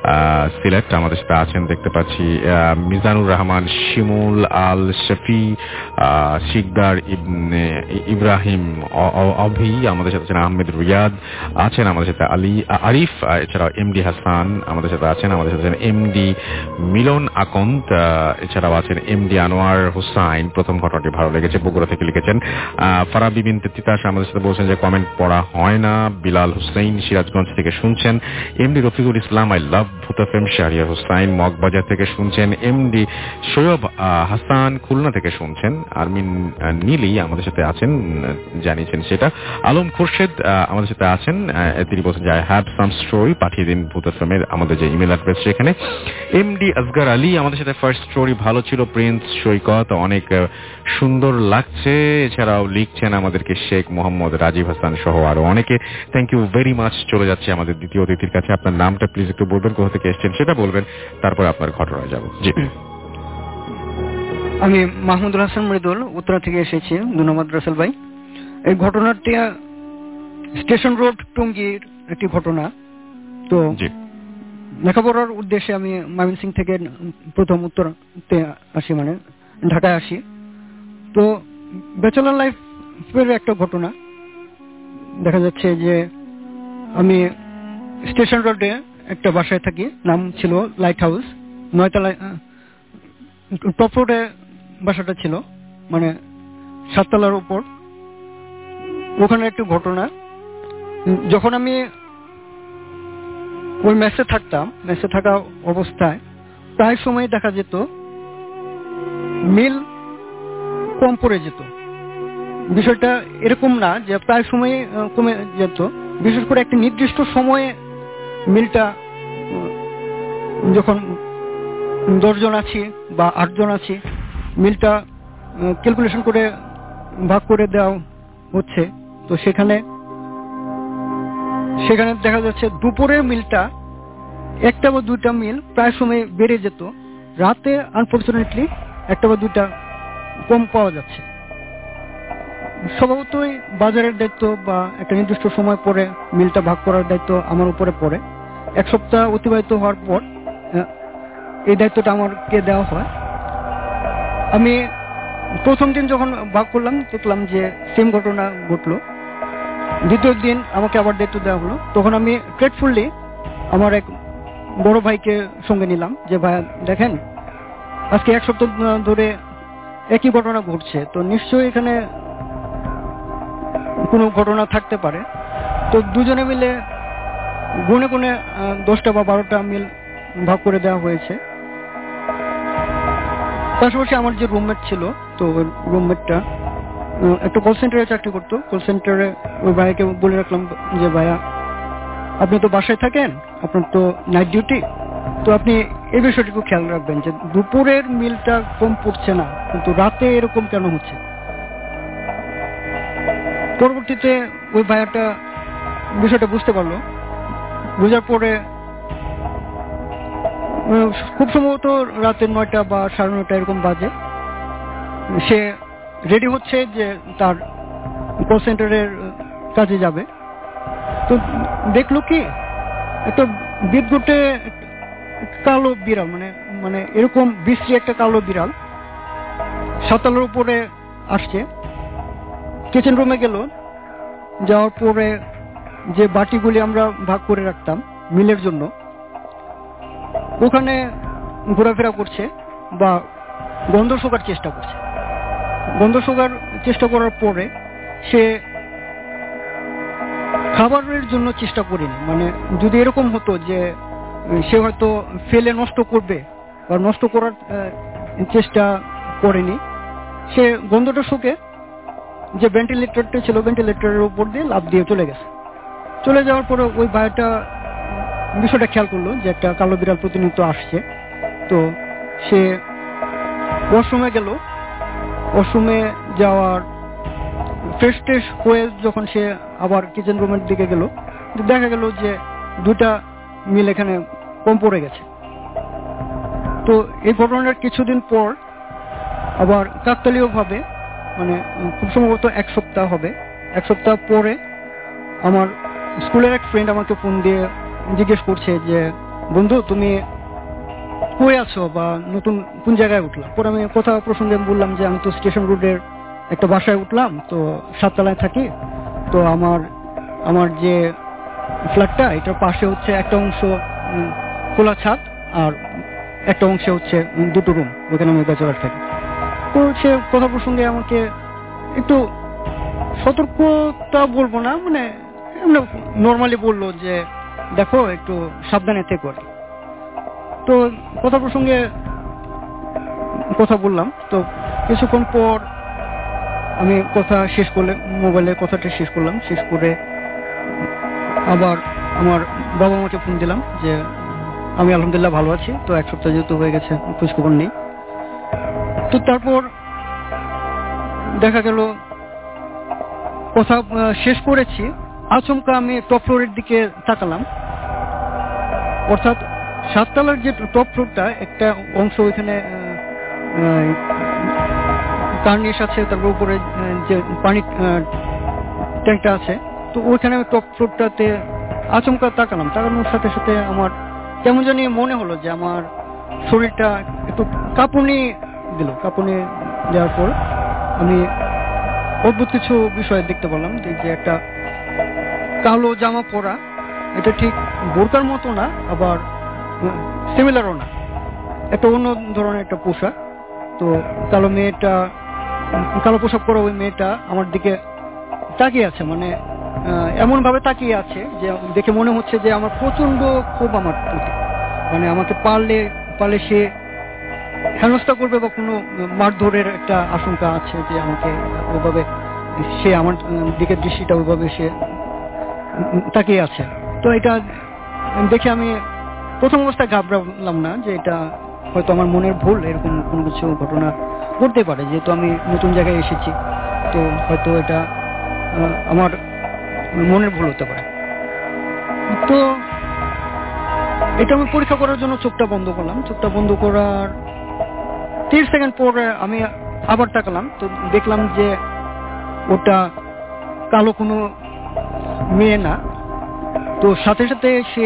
সিলেট। আমাদের সাথে আছেন দেখতে পাচ্ছি মিজানুর রহমান, শিমুল আল শফি, শিকদার ইব্রাহিম অভি, আমাদের সাথে আছেন আহমেদ রিয়াদ, আছেন আমাদের সাথে আলী আরিফ, এছাড়াও এমডি হাসান আমাদের সাথে আছেন, আমাদের সাথে আছেন এমডি মিলন আকন্ত, এছাড়াও আছেন এমডি আনোয়ার হুসাইন। প্রথম ঘটনাটি ভালো লেগেছে, বগুড়া থেকে লিখেছেন। ফারাবি বিনতে তিতাস আমাদের সাথে বলছেন যে কমেন্ট পড়া হয় না। বিলাল হুসাইন সিরাজগঞ্জ থেকে শুনছেন। MD Rafiqul Islam, I love Bhoot FM. Shahriar Hussain Moghbazar থেকে শুনছেন। এমডি সৈয়ব হাসান খুলনা থেকে শুনছেন। আরমিন নীলি আমাদের সাথে আছেন, জানিয়েছেন সেটা। আলম খুরশেদ আমাদের সাথে আছেন, তিনি বলছেন যে আই হ্যাভ সাম স্টোরি, পাঠিয়ে দিন ভূত এফএমের আমাদের যে ইমেল অ্যাড্রেস সেখানে। এমডি আসগার আলী আমাদের সাথে ফার্স্ট স্টোরি ভালো ছিল, প্রিন্স সৈকত অনেক সুন্দর লাগছে। এছাড়াও লিখছেন আমাদেরকে শেখ মোহাম্মদ রাজীব হাসান সহ আরো অনেকে। Thank you very much. চলে যাচ্ছে আমাদের দ্বিতীয় অতিথির কাছে। আপনার নামটা প্লিজ একটু বলবেন, কোথা থেকে এসেছেন সেটা বলবেন, তারপর আপনার ঘটনায় যাব। জি, আমি মাহমুদুল হাসান মৃদুল, উত্তরা থেকে এসেছি। ধন্যবাদ রাসেল ভাই। এই ঘটনাটি স্টেশন রোড টঙ্গীর একটি ঘটনা। তো লেখাপড়ার উদ্দেশ্যে আমি ময়মনসিংহ থেকে প্রথম উত্তরাতে আসি, মানে ঢাকায় আসি। তো ব্যাচেলর লাইফের একটা ঘটনা দেখা যাচ্ছে যে আমি স্টেশন রোডে একটা বাসায় থাকি, নাম ছিল লাইট হাউস, নয়তলায় টপ রোডে বাসাটা ছিল, মানে সাততলার উপর। ওখানে একটু ঘটনা, যখন আমি ওই মেসে থাকতাম, মেসে থাকা অবস্থায় প্রায় সময় দেখা যেত মিল কম পড়ে যেত। বিষয়টা এরকম না যে প্রায় সময় কমে যেত, বিশেষ করে একটা নির্দিষ্ট সময়ে মিলটা, যখন দশজন আছি বা আটজন আছি, মিলটা ক্যালকুলেশন করে ভাগ করে দেওয়া হচ্ছে। তো সেখানে সেখানে দেখা যাচ্ছে দুপুরের মিলটা একটা বা দুইটা মিল প্রায় সময় বেড়ে যেত, রাতে আনফর্চুনেটলি একটা বা দুইটা কম পাওয়া যাচ্ছে। স্বভাবতই বাজারের দায়িত্ব বা একটা নির্দিষ্ট সময় পরে মিলটা ভাগ করার দায়িত্ব আমার উপরে পড়ে। এক সপ্তাহ অতিবাহিত হওয়ার পর এই দায়িত্বটা আমাকে দেওয়া হয়। আমি প্রথম দিন যখন ভাগ করলাম দেখলাম যে সেম ঘটনা ঘটলো। দ্বিতীয় দিন আমাকে আবার দায়িত্ব দেওয়া হলো। তখন আমি গ্রেটফুলি আমার এক বড় ভাইকে সঙ্গে নিলাম যে ভাই দেখেন, আজকে এক সপ্তাহ ধরে একই ঘটনা ঘটছে, তো নিশ্চয়ই এখানে কোনো ঘটনা থাকতে পারে। তো দুজনে মিলে গুনে গুনে দশটা বা বারোটা মিল ভাগ করে দেওয়া হয়েছে। পাশাপাশি আমার যে রুমমেট ছিল, তো রুমমেটটা একটা কল সেন্টারে চাকরি করতো। কল সেন্টারে ওই ভাইকে বলে রাখলাম যে ভাইয়া আপনি তো বাসায় থাকেন, আপনার তো নাইট ডিউটি, তো আপনি এই বিষয়টিকে খেয়াল রাখবেন যে দুপুরের মিলটা কম পড়ছে না, কিন্তু রাতে এরকম কেন হচ্ছে। পরবর্তীতে ওই ভাইয়াটা বিষয়টা বুঝতে পারলো। বোঝার পরে খুব সম্ভবত রাতে নয়টা বা সাড়ে নয়টা এরকম বাজে, সে রেডি হচ্ছে যে তার কল সেন্টারের কাজে যাবে। তো দেখলো কি একটা বিদ্যুটে কালো বিড়াল, মানে মানে এরকম বিশ্রী একটা কালো বিড়াল সাতালের উপরে আসছে। কিচেন রুমে গেল, যাওয়ার পরে যে বাটিগুলি আমরা ভাগ করে রাখতাম মিলের জন্য, ওখানে ঘোরাফেরা করছে বা গন্ধ শোকার চেষ্টা করছে। গন্ধ শোকার চেষ্টা করার পরে সে খাবারের জন্য চেষ্টা করেনি। মানে যদি এরকম হতো যে সে হয়তো ফেলে নষ্ট করবে বা নষ্ট করার চেষ্টা করেনি, সে গন্ধটা শুকে যে ভেন্টিলেটরটা ছিল ভেন্টিলেটরের উপর দিয়ে লাফ দিয়ে চলে গেছে। চলে যাওয়ার পরে ওই ভাইটা বিষয়টা খেয়াল করলো যে একটা কালো বিড়াল প্রতিনিয়ত আসছে। তো সে ওয়াশরুমে গেল। ওয়াশরুমে যাওয়ার ফ্রেশ ট্রেশ হয়ে যখন সে আবার কিচেন রুমের দিকে গেল, দেখা গেল যে দুটা মিল এখানে কম পড়ে গেছে। তো এই ঘটনার কিছুদিন পর আবার কাকতালীয় ভাবে, মানে খুব সম্ভবত এক সপ্তাহ হবে, এক সপ্তাহ পরে আমার স্কুলের এক ফ্রেন্ড আমাকে ফোন দিয়ে জিজ্ঞেস করছে যে বন্ধু তুমি কই আছো বা নতুন কোন জায়গায় উঠলাম। পরে আমি কথা প্রসঙ্গে বললাম যে আমি তো স্টেশন রোডের একটা বাসায় উঠলাম, তো সাততলায় থাকি। তো আমার আমার যে ফ্ল্যাটটা এটার পাশে হচ্ছে একটা অংশ খোলা ছাদ আর একটা অংশে হচ্ছে দুটো রুম, ওখানে আমি ব্যাচেলার থাকি। তো সে কথা প্রসঙ্গে আমাকে একটু সতর্কতা বলবো না, মানে নর্মালি বললো যে দেখো একটু সাবধানে থেকো। তো কথা প্রসঙ্গে কথা বললাম। তো কিছুক্ষণ পর আমি কথা শেষ করলে মোবাইলে কথাটা শেষ করলাম, শেষ করে আবার আমার বাবা মাকে ফোন দিলাম যে আমি আলহামদুলিল্লাহ ভালো আছি, তো এক সপ্তাহ যেহেতু হয়ে গেছে খোঁজখবর নেই। তো তারপর দেখা গেল কথা শেষ করেছি, আচমকা আমি টপ ফ্লোরের দিকে তাকালাম। অর্থাৎ সাততলার যে টপ ফ্লোরটা একটা অংশ ওইখানে কার্নিশ আছে, তারপর উপরে যে পানি ট্যাঙ্কটা আছে, তো ওইখানে টপ ফ্লোরটাতে আচমকা তাকালাম। তাকানোর সাথে সাথে আমার কেমন জানি মনে হলো যে আমার শরীরটা একটু কাঁপুনি দিল। কাঁপুনি দেওয়ার পর আমি অদ্ভুত কিছু বিষয় দেখতে পেলাম, যে একটা কালো জামা পরা, এটা ঠিক বোরকার মতো না আবার সিমিলারও না, একটা অন্য ধরনের একটা পোশাক। তো কালো মেয়েটা, কালো পোশাক পরা ওই মেয়েটা আমার দিকে তাকিয়ে আছে, মানে এমন ভাবে তাকিয়ে আছে যে দেখে মনে হচ্ছে যে আমার প্রচন্ড ক্ষোভ আমার প্রতি, মানে আমাকে পারলে পারলে সে হেনস্থা করবে বা কোনো মারধরের একটা আশঙ্কা আছে, যে আমাকে ওইভাবে সে আমার দিকে দৃষ্টিটা ওইভাবে সে তাকিয়ে আছে। তো এটা দেখে আমি প্রথম অবস্থায় ঘাবড়ালাম না, যে এটা হয়তো আমার মনের ভুল, এরকম কোনো কিছু ঘটনা ঘটতে পারে, যেহেতু আমি নতুন জায়গায় এসেছি, তো হয়তো এটা আমার মনের ভুল হতে পারে। তো এটা আমি পরীক্ষা করার জন্য চোখটা বন্ধ করলাম। চোখটা বন্ধ করার তিরিশ সেকেন্ড পরে আমি আবার তাকালাম, তো দেখলাম যে ওটা কালো কোনো মেয়ে না। তো সাথে সাথে সে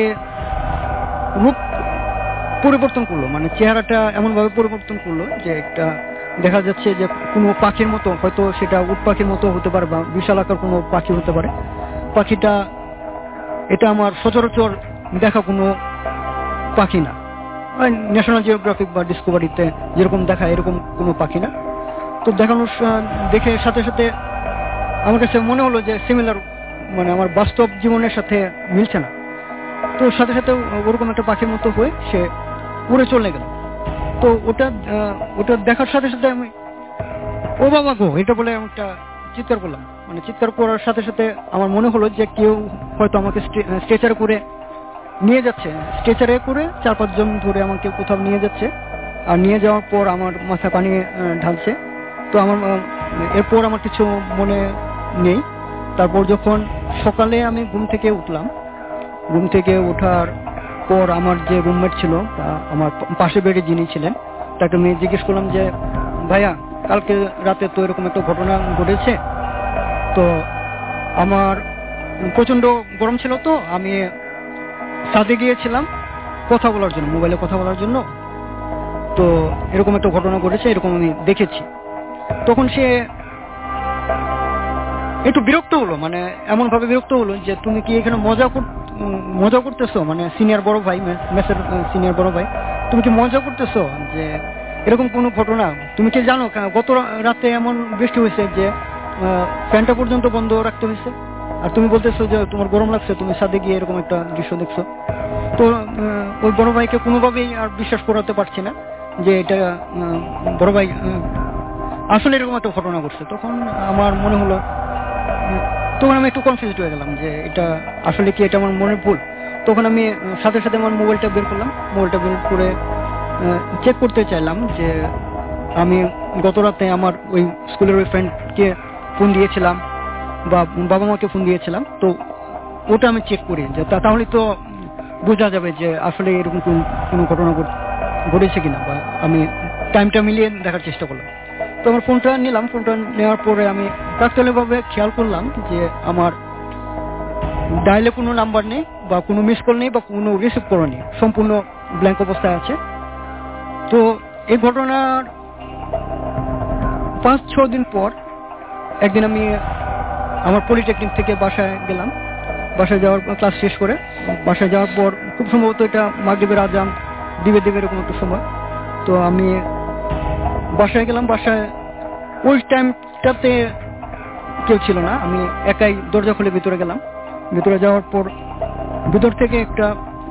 রূপ পরিবর্তন করলো, মানে চেহারাটা এমন ভাবে পরিবর্তন করলো যে একটা দেখা যাচ্ছে যে কোনো পাখির মতো, হয়তো সেটা উট পাখির মতো হতে পারে বা বিশাল আকার কোনো পাখি হতে পারে। পাখিটা এটা আমার সচরাচর দেখা কোনো পাখি না, ন্যাশনাল জিওগ্রাফিক বা ডিসকভারিতে যেরকম দেখা এরকম কোনো পাখি না। তো দেখানোর দেখে সাথে সাথে আমার কাছে মনে হলো যে সিমিলার, মানে আমার বাস্তব জীবনের সাথে মিলছে না। তো সাথে সাথে ওরকম একটা পাখির মতো হয়ে সে উড়ে চলে গেল। তো ওটা ওটা দেখার সাথে সাথে আমি ও বাবা গো এটা বলে আমি একটা চিৎকার করলাম। মানে চিৎকার করার সাথে সাথে আমার মনে হলো যে কেউ হয়তো আমাকে স্ট্রেচারে করে নিয়ে যাচ্ছে, স্ট্রেচারে করে চার পাঁচজন ধরে আমাকে কোথাও নিয়ে যাচ্ছে, আর নিয়ে যাওয়ার পর আমার মাথায় পানি ঢালছে। তো আমার এরপর আমার কিছু মনে নেই। তারপর যখন সকালে আমি ঘুম থেকে উঠলাম, ঘুম থেকে ওঠার পর আমার যে রুমমেট ছিল বা আমার পাশে বেডে যিনি ছিলেন তাকে আমি জিজ্ঞেস করলাম যে ভাইয়া কালকে রাতে তো এরকম একটা ঘটনা ঘটেছে, তো আমার প্রচন্ড গরম ছিল, তো আমি ছাদে গিয়েছিলাম কথা বলার জন্য, মোবাইলে কথা বলার জন্য, তো এরকম একটা ঘটনা ঘটেছে, এরকম আমি দেখেছি। তখন সে একটু বিরক্ত হলো, মানে এমন ভাবে বিরক্ত হলো যে তুমি কি এখানে মজা মজা করতেছো, মানে সিনিয়র বড় ভাই, মেসের সিনিয়র বড় ভাই, তুমি কি মজা করতেছো যে এরকম কোনো ঘটনা? তুমি কি জানো গত রাতে এমন বৃষ্টি হয়েছে যে ফ্যানটা পর্যন্ত বন্ধ রাখতে হয়েছে, আর তুমি বলতেছো যে তোমার গরম লাগছে, তুমি ছাদে গিয়ে এরকম একটা দৃশ্য দেখছো। তো ওই বড় ভাইকে কোনোভাবেই আর বিশ্বাস করাতে পারছি না যে এটা বড় ভাই আসলে এরকম একটা ঘটনা ঘটছে। তখন আমার মনে হলো, তখন আমি একটু কনফিউজড হয়ে গেলাম যে এটা আসলে কি এটা আমার মনের ভুল। তখন আমি সাথে সাথে আমার মোবাইলটা বের করলাম, মোবাইলটা বের করে চেক করতে চাইলাম যে আমি গত রাতে আমার ওই স্কুলের ওই ফ্রেন্ডকে ফোন দিয়েছিলাম বা বাবা মাকে ফোন দিয়েছিলাম, তো ওটা আমি চেক করি যে তাহলে তো বোঝা যাবে যে আসলে এরকম কোনো ঘটনা ঘটেছে কিনা, বা আমি টাইমটা মিলিয়ে দেখার চেষ্টা করলাম। তো আমার ফোনটা নিলাম, ফোনটা নেওয়ার পরে আমি কাকতালীয়ভাবে খেয়াল করলাম যে আমার ডায়ালে কোনো নাম্বার নেই বা কোনো মিস কল নেই বা কোনো রিসিভ করা নেই, সম্পূর্ণ ব্ল্যাঙ্ক অবস্থায় আছে। তো এই ঘটনার পাঁচ ছ দিন পর একদিন আমি আমার পলিটেকনিক থেকে বাসায় গেলাম। বাসায় যাওয়ার ক্লাস শেষ করে বাসায় যাওয়ার পর খুব সম্ভবত এটা মাগরিবের আজান দিবে দিবে এরকম একটা সময়। তো আমি বাসায় গেলাম। বাসায় ওই টাইমটাতে কেউ ছিল না, আমি একাই দরজা খুলে ভিতরে গেলাম। ভিতরে যাওয়ার পর ভিতর থেকে একটা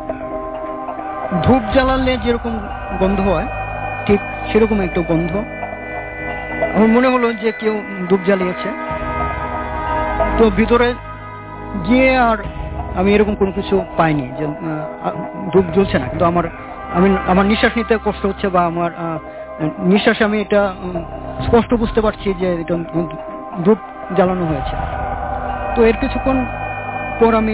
ধূপ জ্বালালে যেরকম গন্ধ হয় ঠিক সেরকম একটা গন্ধ। আমার মনে হলো যে কেউ ধূপ জ্বালিয়েছে। তো ভিতরে গিয়ে আর আমি এরকম কোনো কিছু পাইনি যে ধূপ জ্বলছে না, কিন্তু আমার আমি আমার নিঃশ্বাস নিতে কষ্ট হচ্ছে বা আমার নিঃশ্বাসে আমি এটা স্পষ্ট বুঝতে পারছি যে এটা ধূপ জ্বালানো হয়েছে। তো এর কিছুক্ষণ পর আমি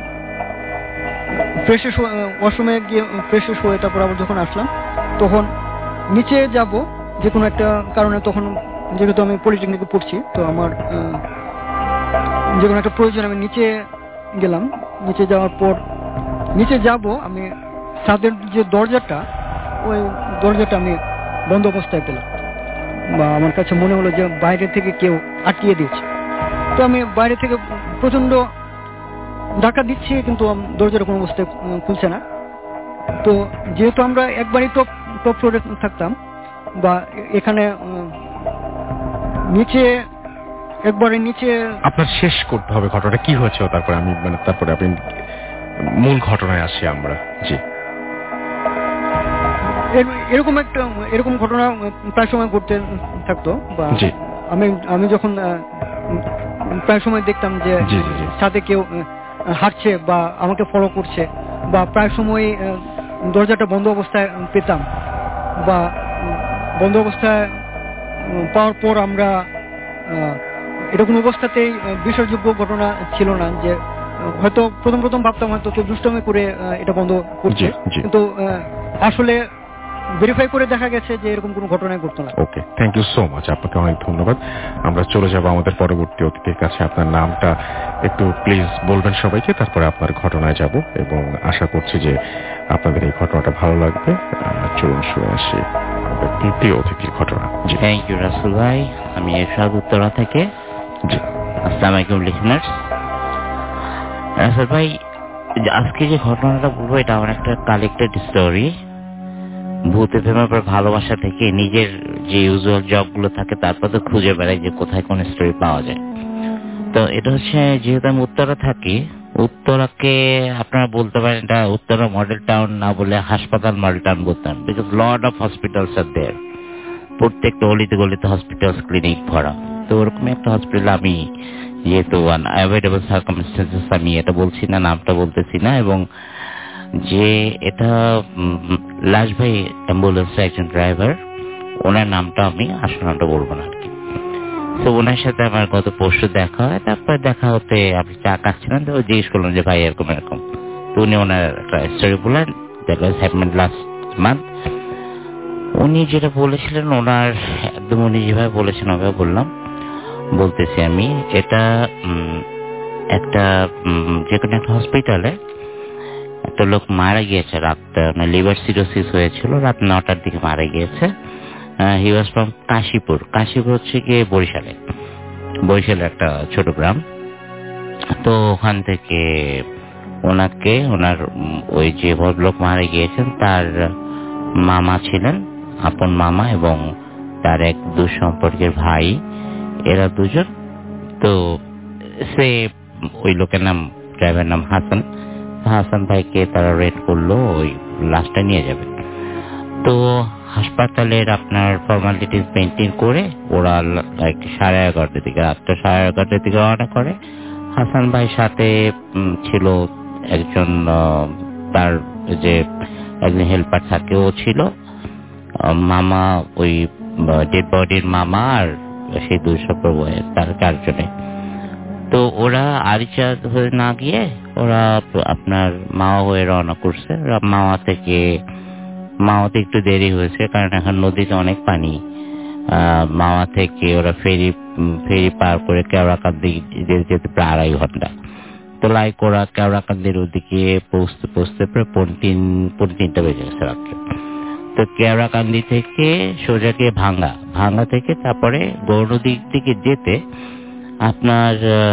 ফ্রেশ ওয়াশরুমে গিয়ে ফ্রেশ হয়ে তারপর আবার যখন আসলাম তখন নিচে যাব যে কোনো একটা কারণে, তখন যেহেতু আমি পলিটেকনিকে পড়ছি তো আমার যে কোনো একটা প্রয়োজন, আমি নিচে গেলাম। নিচে যাওয়ার পর নিচে যাব আমি ছাদের যে দরজাটা ওই দরজাটা আমি বন্ধ অবস্থায় পেলাম, বা আমার কাছে মনে হলো যে বাইরে থেকে কেউ আটকিয়ে দিয়েছে। তো আমি বাইরে থেকে প্রচন্ড ধাক্কা দিচ্ছি কিন্তু দরজাটা কোনো অবস্থায় খুলছে না। তো যেহেতু আমরা একবারই টপ টপ ফ্লোরে থাকতাম বা এখানে নিচে একবারে নিচে, আপনার শেষ করতে হবে ঘটনাটা কি হয়েছে, তারপরে আমি মানে তারপরে আপনি মূল ঘটনায় আসি আমরা। জি, এরকম একটা এরকম ঘটনা প্রায় সময় ঘটতে থাকতো। বা আমি আমি যখন প্রায় সময় দেখতাম যে সাথে কেউ হাঁটছে বা আমাকে ফলো করছে, বা প্রায় সময় দরজাটা বন্ধ অবস্থায় পেতাম, বা বন্ধ অবস্থায় পাওয়ার পর আমরা এরকম অবস্থাতেই বিশ্বাসযোগ্য ঘটনা ছিল না, যে হয়তো প্রথম প্রথম ভাবতাম হয়তো কেউ দুষ্টমি করে এটা বন্ধ করছে, কিন্তু আসলে ভেরিফাই করে দেখা গেছে যে এরকম কোনো ঘটনাই ঘটতো না। Okay, thank you so much, আপনাকে অনেক ধন্যবাদ। আমরা চলে যাব আমাদের পরবর্তী অতিথির কাছে। আপনার নামটা একটু প্লিজ বলবেন সবাইকে, তারপরে আপনার ঘটনায় যাব এবং আশা করছি যে আপনাদের এই ঘটনাটা ভালো লাগবে। চলুন শুনে আসি আমাদের তৃতীয় অতিথির ঘটনা। জি, থ্যাংক ইউ রাসেল ভাই। আমি এরশাদ উত্তরা থেকে। জি, আসসালামু আলাইকুম লিসেনার্স। রাসেল ভাই, আজকে যে ঘটনাটা বলবো এটা আমার একটা কালেক্টেড স্টোরি। ভূতে প্রেমের পর ভালোবাসা থেকে নিজের যে ইউজুয়াল জবগুলো থাকে তারপর তো খুঁজে বেড়াই যে কোথায় কোন স্টোরি পাওয়া যায়। তো এটা হচ্ছে, যেহেতু আমি উত্তরা থাকি, উত্তরাকে আপনারা বলতে পারেন এটা উত্তরা মডেল টাউন না বলে হাসপাতাল মডেল টাউন বলতেন, because lot of hospitals are there. প্রত্যেকটা অলিতে গলিতে হসপিটালস, ক্লিনিক ভরা। তো ওরকম একটা হসপিটাল আমি, যেহেতু আনঅ্যাভয়েডেবল সার্কামস্টেন্সেস, আমি এটা বলছি না, নামটা বলতেছি না, এবং যে এটা লাশ ভাই অ্যাম্বুলেন্সের একজন ড্রাইভার, ওনার নামটা আমি আসল নামটা বলবো না আর কি। তো ওনার সাথে আমার গত পরশু দেখা হয়। তারপরে দেখা হতে আপনি চা খাচ্ছিলেন, তো জিজ্ঞেস করলাম যে ভাই এরকম এরকম। তো উনি ওনার একটা স্টোরি বললেন, that was happened last month. উনি যেটা বলেছিলেন, ওনার একদম উনি যেভাবে বলেছেন ওভাবে বললাম বলতেছি আমি। এটা একটা যে কোনো একটা হসপিটালে একটা লোক মারা গিয়েছে রাতটা, লিভার সিরোসিস হয়েছিল, রাত নটার দিকে মারা গিয়েছে। He was from Kashipur. Kashipur হচ্ছে গিয়ে বরিশালে, বরিশালের একটা ছোট গ্রাম। তো ওখান থেকে ওনাকে, ওনার ওই যে ভদ্রলোক মারা গিয়েছেন তার মামা ছিলেন, আপন মামা, এবং তার এক দুঃসম্পর্কের ভাই, এরা দুজন। তো সে ওই লোকের নাম, ড্রাইভার নাম হাসান। হাসান ভাইকে তারা রেড করলো ওই লাশটা নিয়ে যাবে। তো হাসপাতালের আপনার ফর্মালিটিস মেনটেন করে ওরা লাইক সাড়ে এগারোটার দিকে, রাতটা সাড়ে এগারোটার দিকে রওনা করে। হাসান ভাই সাথে ছিল একজন, তার যে একজন হেল্পার থাকে ও ছিল, মামা, ওই ডেড বডির মামা, আর সেই দুই সম্পর্ক তার চারজনে। তো ওরা আরিচা হয়ে না গিয়ে ওরা আপনার মাওয়া হয়ে রওনা করছে। মাওয়া থেকে মাওয়াতে একটু দেরি হয়েছে, কারণ এখন নদীতে অনেক পানি। মাওয়া থেকে ওরা ফেরি ফেরি পার করে কেওড়াকান্দি যেতে যেতে প্রায় আড়াই ঘন্টা। তো লাইক ওরা কেওড়াকান্দির ওদিকে পৌঁছতে পৌঁছতে প্রায় পৌনে তিন পৌনে তিনটা বেজে গেছে রাত্রে। তো কেওড়াকান্দি থেকে সোজা গিয়ে ভাঙ্গা, ভাঙ্গা থেকে তারপরে গৌরনদীর দিকে যেতে আপনার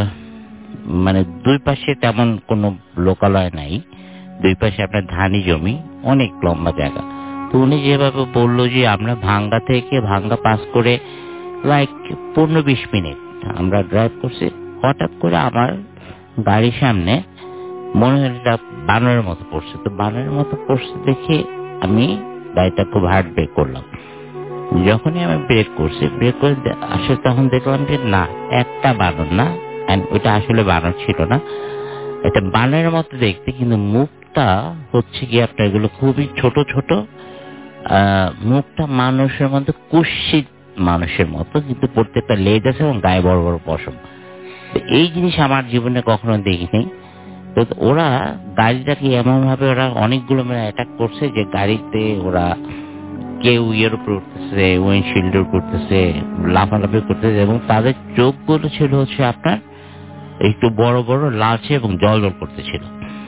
মানে দুই পাশে তেমন কোনো লোকালয় নাই, দুই পাশে আপনার ধানি জমি, অনেক লম্বা জায়গা। তো উনি যেভাবে বললো যে আমরা ভাঙ্গা থেকে ভাঙ্গা পাস করে লাইক পনেরো বিশ মিনিট আমরা ড্রাইভ করছি, হঠাৎ করে আমার গাড়ির সামনে মনে হয় এটা বানরের মতো পড়ছে। তো বানরের মতো পড়ছে দেখে আমি গাড়িটা খুব হার্ড ব্রেক করলাম। যখনই আমি ব্রেক করছি, ব্রেক করে আসলে তখন দেখলাম যে না, একটা বানর না, ওইটা আসলে বানর ছিল না, এটা বানরের মতো দেখতে, কিন্তু মুখটা হচ্ছে কি আপনার এগুলো খুবই ছোট ছোট, আহ মুখটা মানুষের মতো কুৎসিত মানুষের মতো, কিন্তু প্রত্যেকটা লেজ আছে এবং গায়ে বড় বড় পশম। এই জিনিস আমার জীবনে কখনো দেখিনি। তো ওরা গাড়িটাকে এমন ভাবে ওরা অনেকগুলো মানে অ্যাটাক করছে যে গাড়িতে ওরা কেউ ইয়ের উপর উঠতেছে, উইন্ডশিল্ডের উপর উঠতেছে, লাফালাফি করতেছে, এবং তাদের চোখগুলো ছিল হচ্ছে আপনার একটু বড় বড় লালচে এবং জল জল করতেছিল।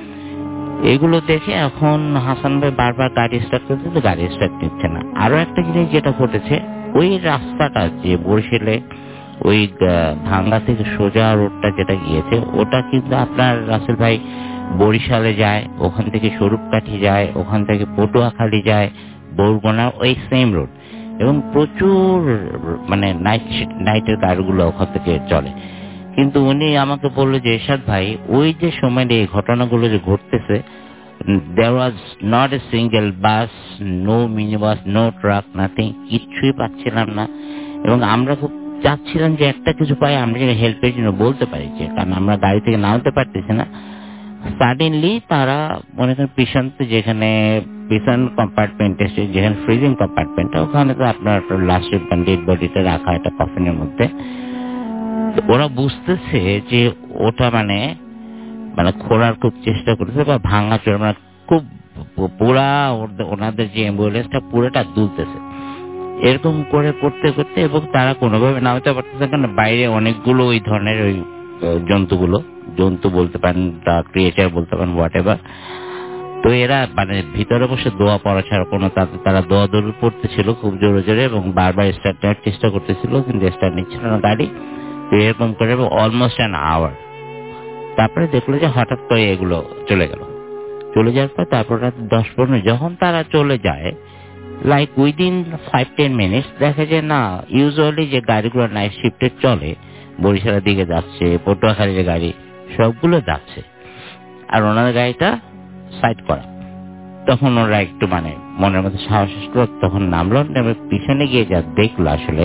এগুলো দেখে এখন হাসান ভাই বারবার গাড়ি স্টার্ট করতে, গাড়ি স্টার্ট নিচ্ছে না। আরো একটা জিনিস যেটা ঘটেছে, ওই রাস্তাটা যে বরিশালে ওই ভাঙ্গা থেকে সোজা রোডটা যেটা গিয়েছে, ওটা কিন্তু আপনার রাসেল ভাই বরিশালে যায়, ওখান থেকে স্বরূপকাঠি যায়, ওখান থেকে পটুয়াখালী যায়, বরগুনা, ওই সেম রোড, এবং প্রচুর মানে নাইট নাইটের গাড়িগুলো ওখান থেকে চলে। কিন্তু উনি আমাকে বললো যে এরশাদ ভাই, ওই যে সময় এই ঘটনাগুলো যে ঘটতেছে, there was not a single bus, no minibus, no truck, nothing, কিচ্ছুই পাচ্ছিলাম না। এবং আমরা খুব চাচ্ছিলাম যে একটা কিছু পাই আমরা যেন হেল্পের জন্য বলতে পারি, যে কারণ আমরা গাড়ি থেকে নামতে পারতেছি না। সাডেনলি তারা মনে করেন পিছনতে যেখানে পিছন কম্পার্টমেন্টে যেখানে ফ্রিজিং কম্পার্টমেন্টটা, ওখানে তো আপনার লাস্ট ডেড বডিটা রাখা একটা কফিনের মধ্যে। ওরা বুঝতেছে যে ওটা মানে মানে খোলার খুব চেষ্টা করতেছে বা ভাঙা চোরা, মানে খুব পুরা ওনাদের যে অ্যাম্বুলেন্সটা পুরোটা দুলতেছে, এরকম করে করতে করতে, এবং তারা কোনোভাবে নামতে পারতেছে কারণ বাইরে অনেকগুলো ওই ধরনের ওই জন্তুগুলো, জন্তু বলতে পারেন, ক্রিয়েচার বলতে পারেন, হোয়াট এভার। তো এরা মানে ভিতরে বসে দোয়া পড়া ছাড়া কোনো, তাদের তারা দোয়া দৌড় পড়তেছিল খুব জোরে জোরে, এবং বারবার স্টার্ট নেওয়ার চেষ্টা করতেছিল, কিন্তু স্টার্ট নিচ্ছিল না গাড়ি। তো এরকম করে অলমোস্ট অ্যান আওয়ার, তারপরে দেখলো যে হঠাৎ করে এগুলো চলে গেল। চলে যাওয়ার পর তারপর রাত দশ পনেরো যখন তারা চলে যায়, like within five ten minutes দেখা যায় না, ইউজুয়ালি যে গাড়িগুলো নাইট শিফটে চলে, বরিশালের দিকে যাচ্ছে, পটুয়াখালীর গাড়ি সবগুলো যাচ্ছে, আর ওনাদের গাড়িটা সাইড করা। তখন ওরা একটু মানে মনের মধ্যে সাহস আসলো, তখন নামলো, পিছনে গিয়ে যা দেখলো আসলে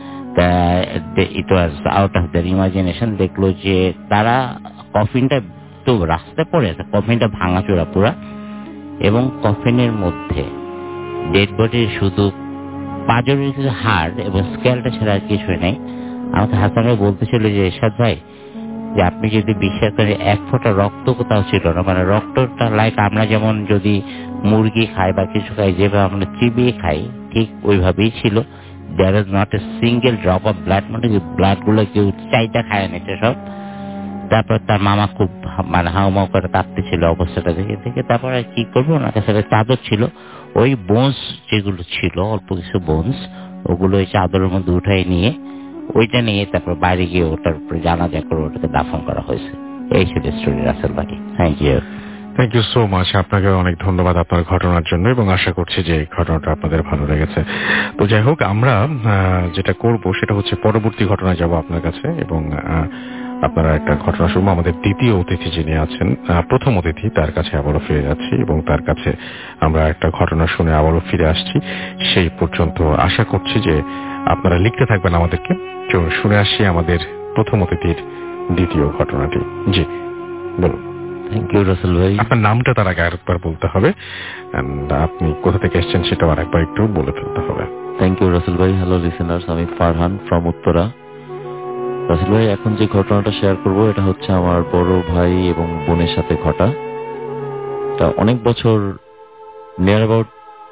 it was out of their imagination. দেখলো যে তারা কফিনটা তো রাস্তায় পড়ে আছে, কফিনটা ভাঙাচোরা পুরা, এবং কফিনের মধ্যে ডেড বডির শুধু পাঁজরের কিছু হাড় এবং স্কেলটা ছাড়া আর কিছুই নেই। আমাকে হাসান ভাই বলতেছিল যে এরশাদ ভাই, যে আপনি যদি বিশ্বাস করেন এক ফোঁটা রক্ত কোথাও ছিল না, মানে রক্তটা লাইক আমরা যেমন যদি মুরগি খাই বা কিছু খাই যেভাবে আমরা চিবিয়ে খাই, ঠিক ওইভাবেই ছিল। there is not a single drop of blood, মানে ব্লাড গুলো কেউ চাইটা খায় না এটা সব। তারপর তার মামা খুব মানে হাউমাউ করে কাঁদতেছিল অবস্থাটা দেখে দেখে। তারপর আর কি করবো, ওনার কাছে চাদর ছিল, ওই বোনস যেগুলো ছিল অল্প কিছু বোনস, ওগুলো ওই চাদরের মধ্যে উঠাই নিয়ে ওইটা নিয়ে তারপর বাইরে গিয়ে ওটার উপরে জানাজা করে ওটাকে দাফন করা হয়েছে। এই ছিল স্টোরি রাসেল ভাই। Thank you thank you so much. আপনাকে অনেক ধন্যবাদ আপনার ঘটনার জন্য, এবং আশা করছি যে এই ঘটনাটা আপনাদের ভালো লেগেছে। তো যাই হোক, আমরা যেটা করব সেটা হচ্ছে পরবর্তী ঘটনায় যাব আপনার কাছে, এবং আপনারা একটা ঘটনা শুনবো। আমাদের দ্বিতীয় অতিথি যিনি আছেন, প্রথম অতিথি, তার কাছে আবারও ফিরে যাচ্ছি, এবং তার কাছে আমরা একটা ঘটনা শুনে আবারও ফিরে আসছি। সেই পর্যন্ত আশা করছি যে আপনারা লিখতে থাকবেন আমাদেরকে। শুনে আসছি আমাদের প্রথম অতিথির দ্বিতীয় ঘটনাটি। জি বলুন। থ্যাংক ইউ রাসেল ভাই। আপনার নামটা তার আগে আরেকবার বলতে হবে, আপনি কোথা থেকে এসেছেন সেটাও আরেকবার একটু বলে ফেলতে হবে। থ্যাংক ইউ রাসেল ভাই। হ্যালো লিসেনার্স, আমি ফারহান ফ্রম উত্তরা। রাসেল ভাই, এখন যে ঘটনাটা শেয়ার করব এটা হচ্ছে আমার বড় ভাই এবং বোনের সাথে ঘটা। তা অনেক বছর, near about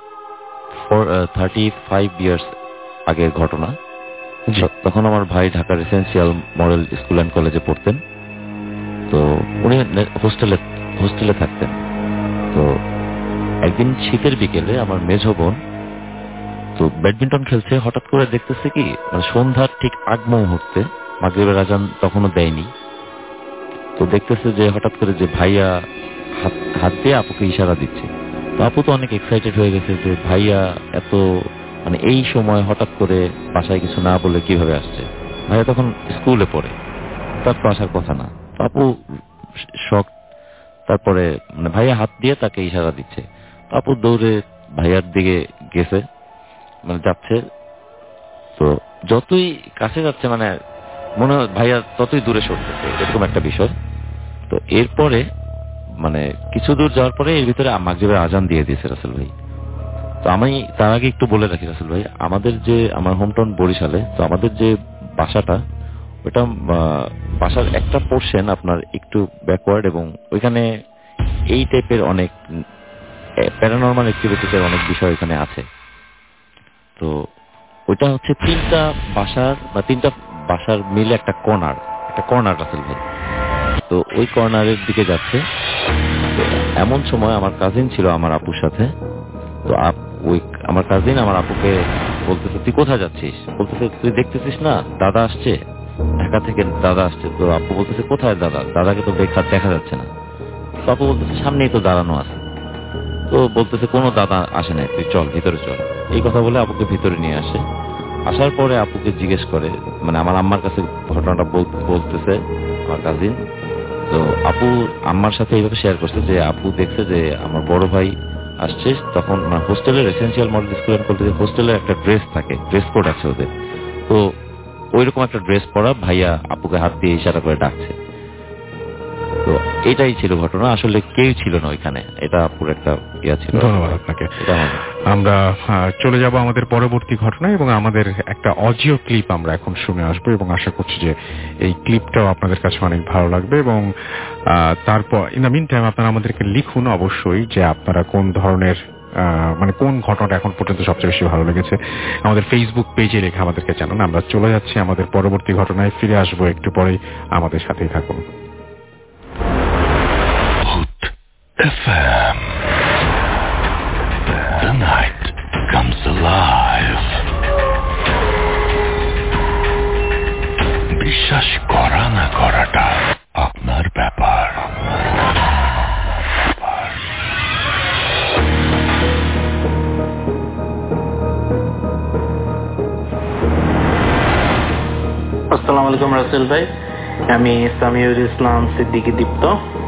thirty five years আগের ঘটনা। তখন আমার ভাই Dhaka residential model school and কলেজে পড়তেন। তো উনি হোস্টেলে হোস্টেলে থাকতেন। তো একদিন শীতের বিকেলে আমার মেঝো বোন তো ব্যাডমিন্টন খেলছে, হঠাৎ করে দেখতেছে কি মানে সন্ধ্যার ঠিক আগ মুহূর্তে, মাগরিবের আজান তখনও দেয়নি, তো দেখতেছে যে হঠাৎ করে যে ভাইয়া হাত হাত দিয়ে আপুকে ইশারা দিচ্ছে। তো আপু তো অনেক এক্সাইটেড হয়ে গেছে যে ভাইয়া এত মানে এই সময় হঠাৎ করে বাসায় কিছু না বলে কিভাবে আসছে। ভাইয়া তখন স্কুলে পড়ে, তার তো আসার কথা না। তো আপু শক, তারপরে মানে ভাইয়া হাত দিয়ে তাকে ইশারা দিচ্ছে। তো আপু দৌড়ে ভাইয়ার দিকে গেছে, মানে যাচ্ছে। তো যতই কাছে যাচ্ছে মানে মনে হয় ভাইয়া ততই দূরে সরতেছে, এরকম একটা বিষয়। তো এরপরে মানে কিছু দূর যাওয়ার পরে এর ভিতরে মাগরিবের আজান দিয়ে দিয়েছে রাসেল ভাই। তো আমি তার আগে একটু বলে রাখি রাসেল ভাই, আমাদের যে আমার হোম টাউন বরিশালে, তো আমাদের যে বাসাটা ওটা বাসার একটা পোর্শন আপনার একটু ব্যাকওয়ার্ড, এবং ওইখানে এই টাইপের অনেক প্যারানরমাল অ্যাক্টিভিটিসের অনেক বিষয় এখানে আছে। তো ওইটা হচ্ছে তিনটা বাসার বা তিনটা বাসার মিলে একটা কর্নার, একটা কর্নার রাসেল ভাই। তো ওই কর্নারের দিকে যাচ্ছে। তো এমন সময় আমার কাজিন ছিল আমার আপুর সাথে। তো ওই আমার কাজিন আমার আপুকে বলতেছে তুই কোথায় যাচ্ছিস, বলতেছে তুই দেখতেছিস না দাদা আসছে, ঢাকা থেকে দাদা আসছে। তো আপু বলতেছে কোথায় দাদা, দাদাকে তো দেখা দেখা যাচ্ছে না। তো আপু বলতেছে সামনেই তো দাঁড়ানো আছে। তো বলতেছে কোনো দাদা আসে নাই, তুই চল ভিতরে চল। এই কথা বলে আপুকে ভিতরে নিয়ে আসে। আসার পরে আপুকে জিজ্ঞেস করে, মানে আমার আম্মার কাছে ঘটনাটা বলতেছে আমার কাজিন। তো আপু আম্মার সাথে এইভাবে শেয়ার করছে যে আপু দেখছে যে আমার বড় ভাই আসছে। তখন হোস্টেলের এসেন্সিয়াল মডেল স্কুল অ্যান্ড কলেজে হোস্টেলের একটা ড্রেস থাকে, ড্রেস কোড আছে ওদের। তো ওইরকম একটা ড্রেস পরা ভাইয়া আপুকে হাত দিয়ে ইশারা করে ডাকছে। তো এটাই ছিল ঘটনা, আসলে কেউ ছিল না ওইখানে, এটা পুরো একটা ইয়া ছিল। ধন্যবাদ আপনাকে। আমরা চলে যাব আমাদের পরবর্তী ঘটনায়, এবং আমাদের একটা অডিও ক্লিপ আমরা এখন শুনে আসবো, এবং আশা করছি যে এই ক্লিপটাও আপনাদের কাছে অনেক ভালো লাগবে। এবং তারপর ইন দ্য মিন টাইম আপনারা আমাদেরকে লিখুন অবশ্যই যে আপনারা কোন ধরনের মানে কোন ঘটনাটা এখন পর্যন্ত সবচেয়ে বেশি ভালো লেগেছে, আমাদের ফেসবুক পেজে রেখে আমাদেরকে জানান। আমরা চলে যাচ্ছি আমাদের পরবর্তী ঘটনায়, ফিরে আসবো একটু পরেই, আমাদের সাথেই থাকুন। F M. The night comes alive. বিশ্বাস করা না করাটা আপনার ব্যাপার। আসসালামু আলাইকুম রাসেল ভাই, আমি সামিউর ইসলাম সিদ্দিকী দীপ্ত,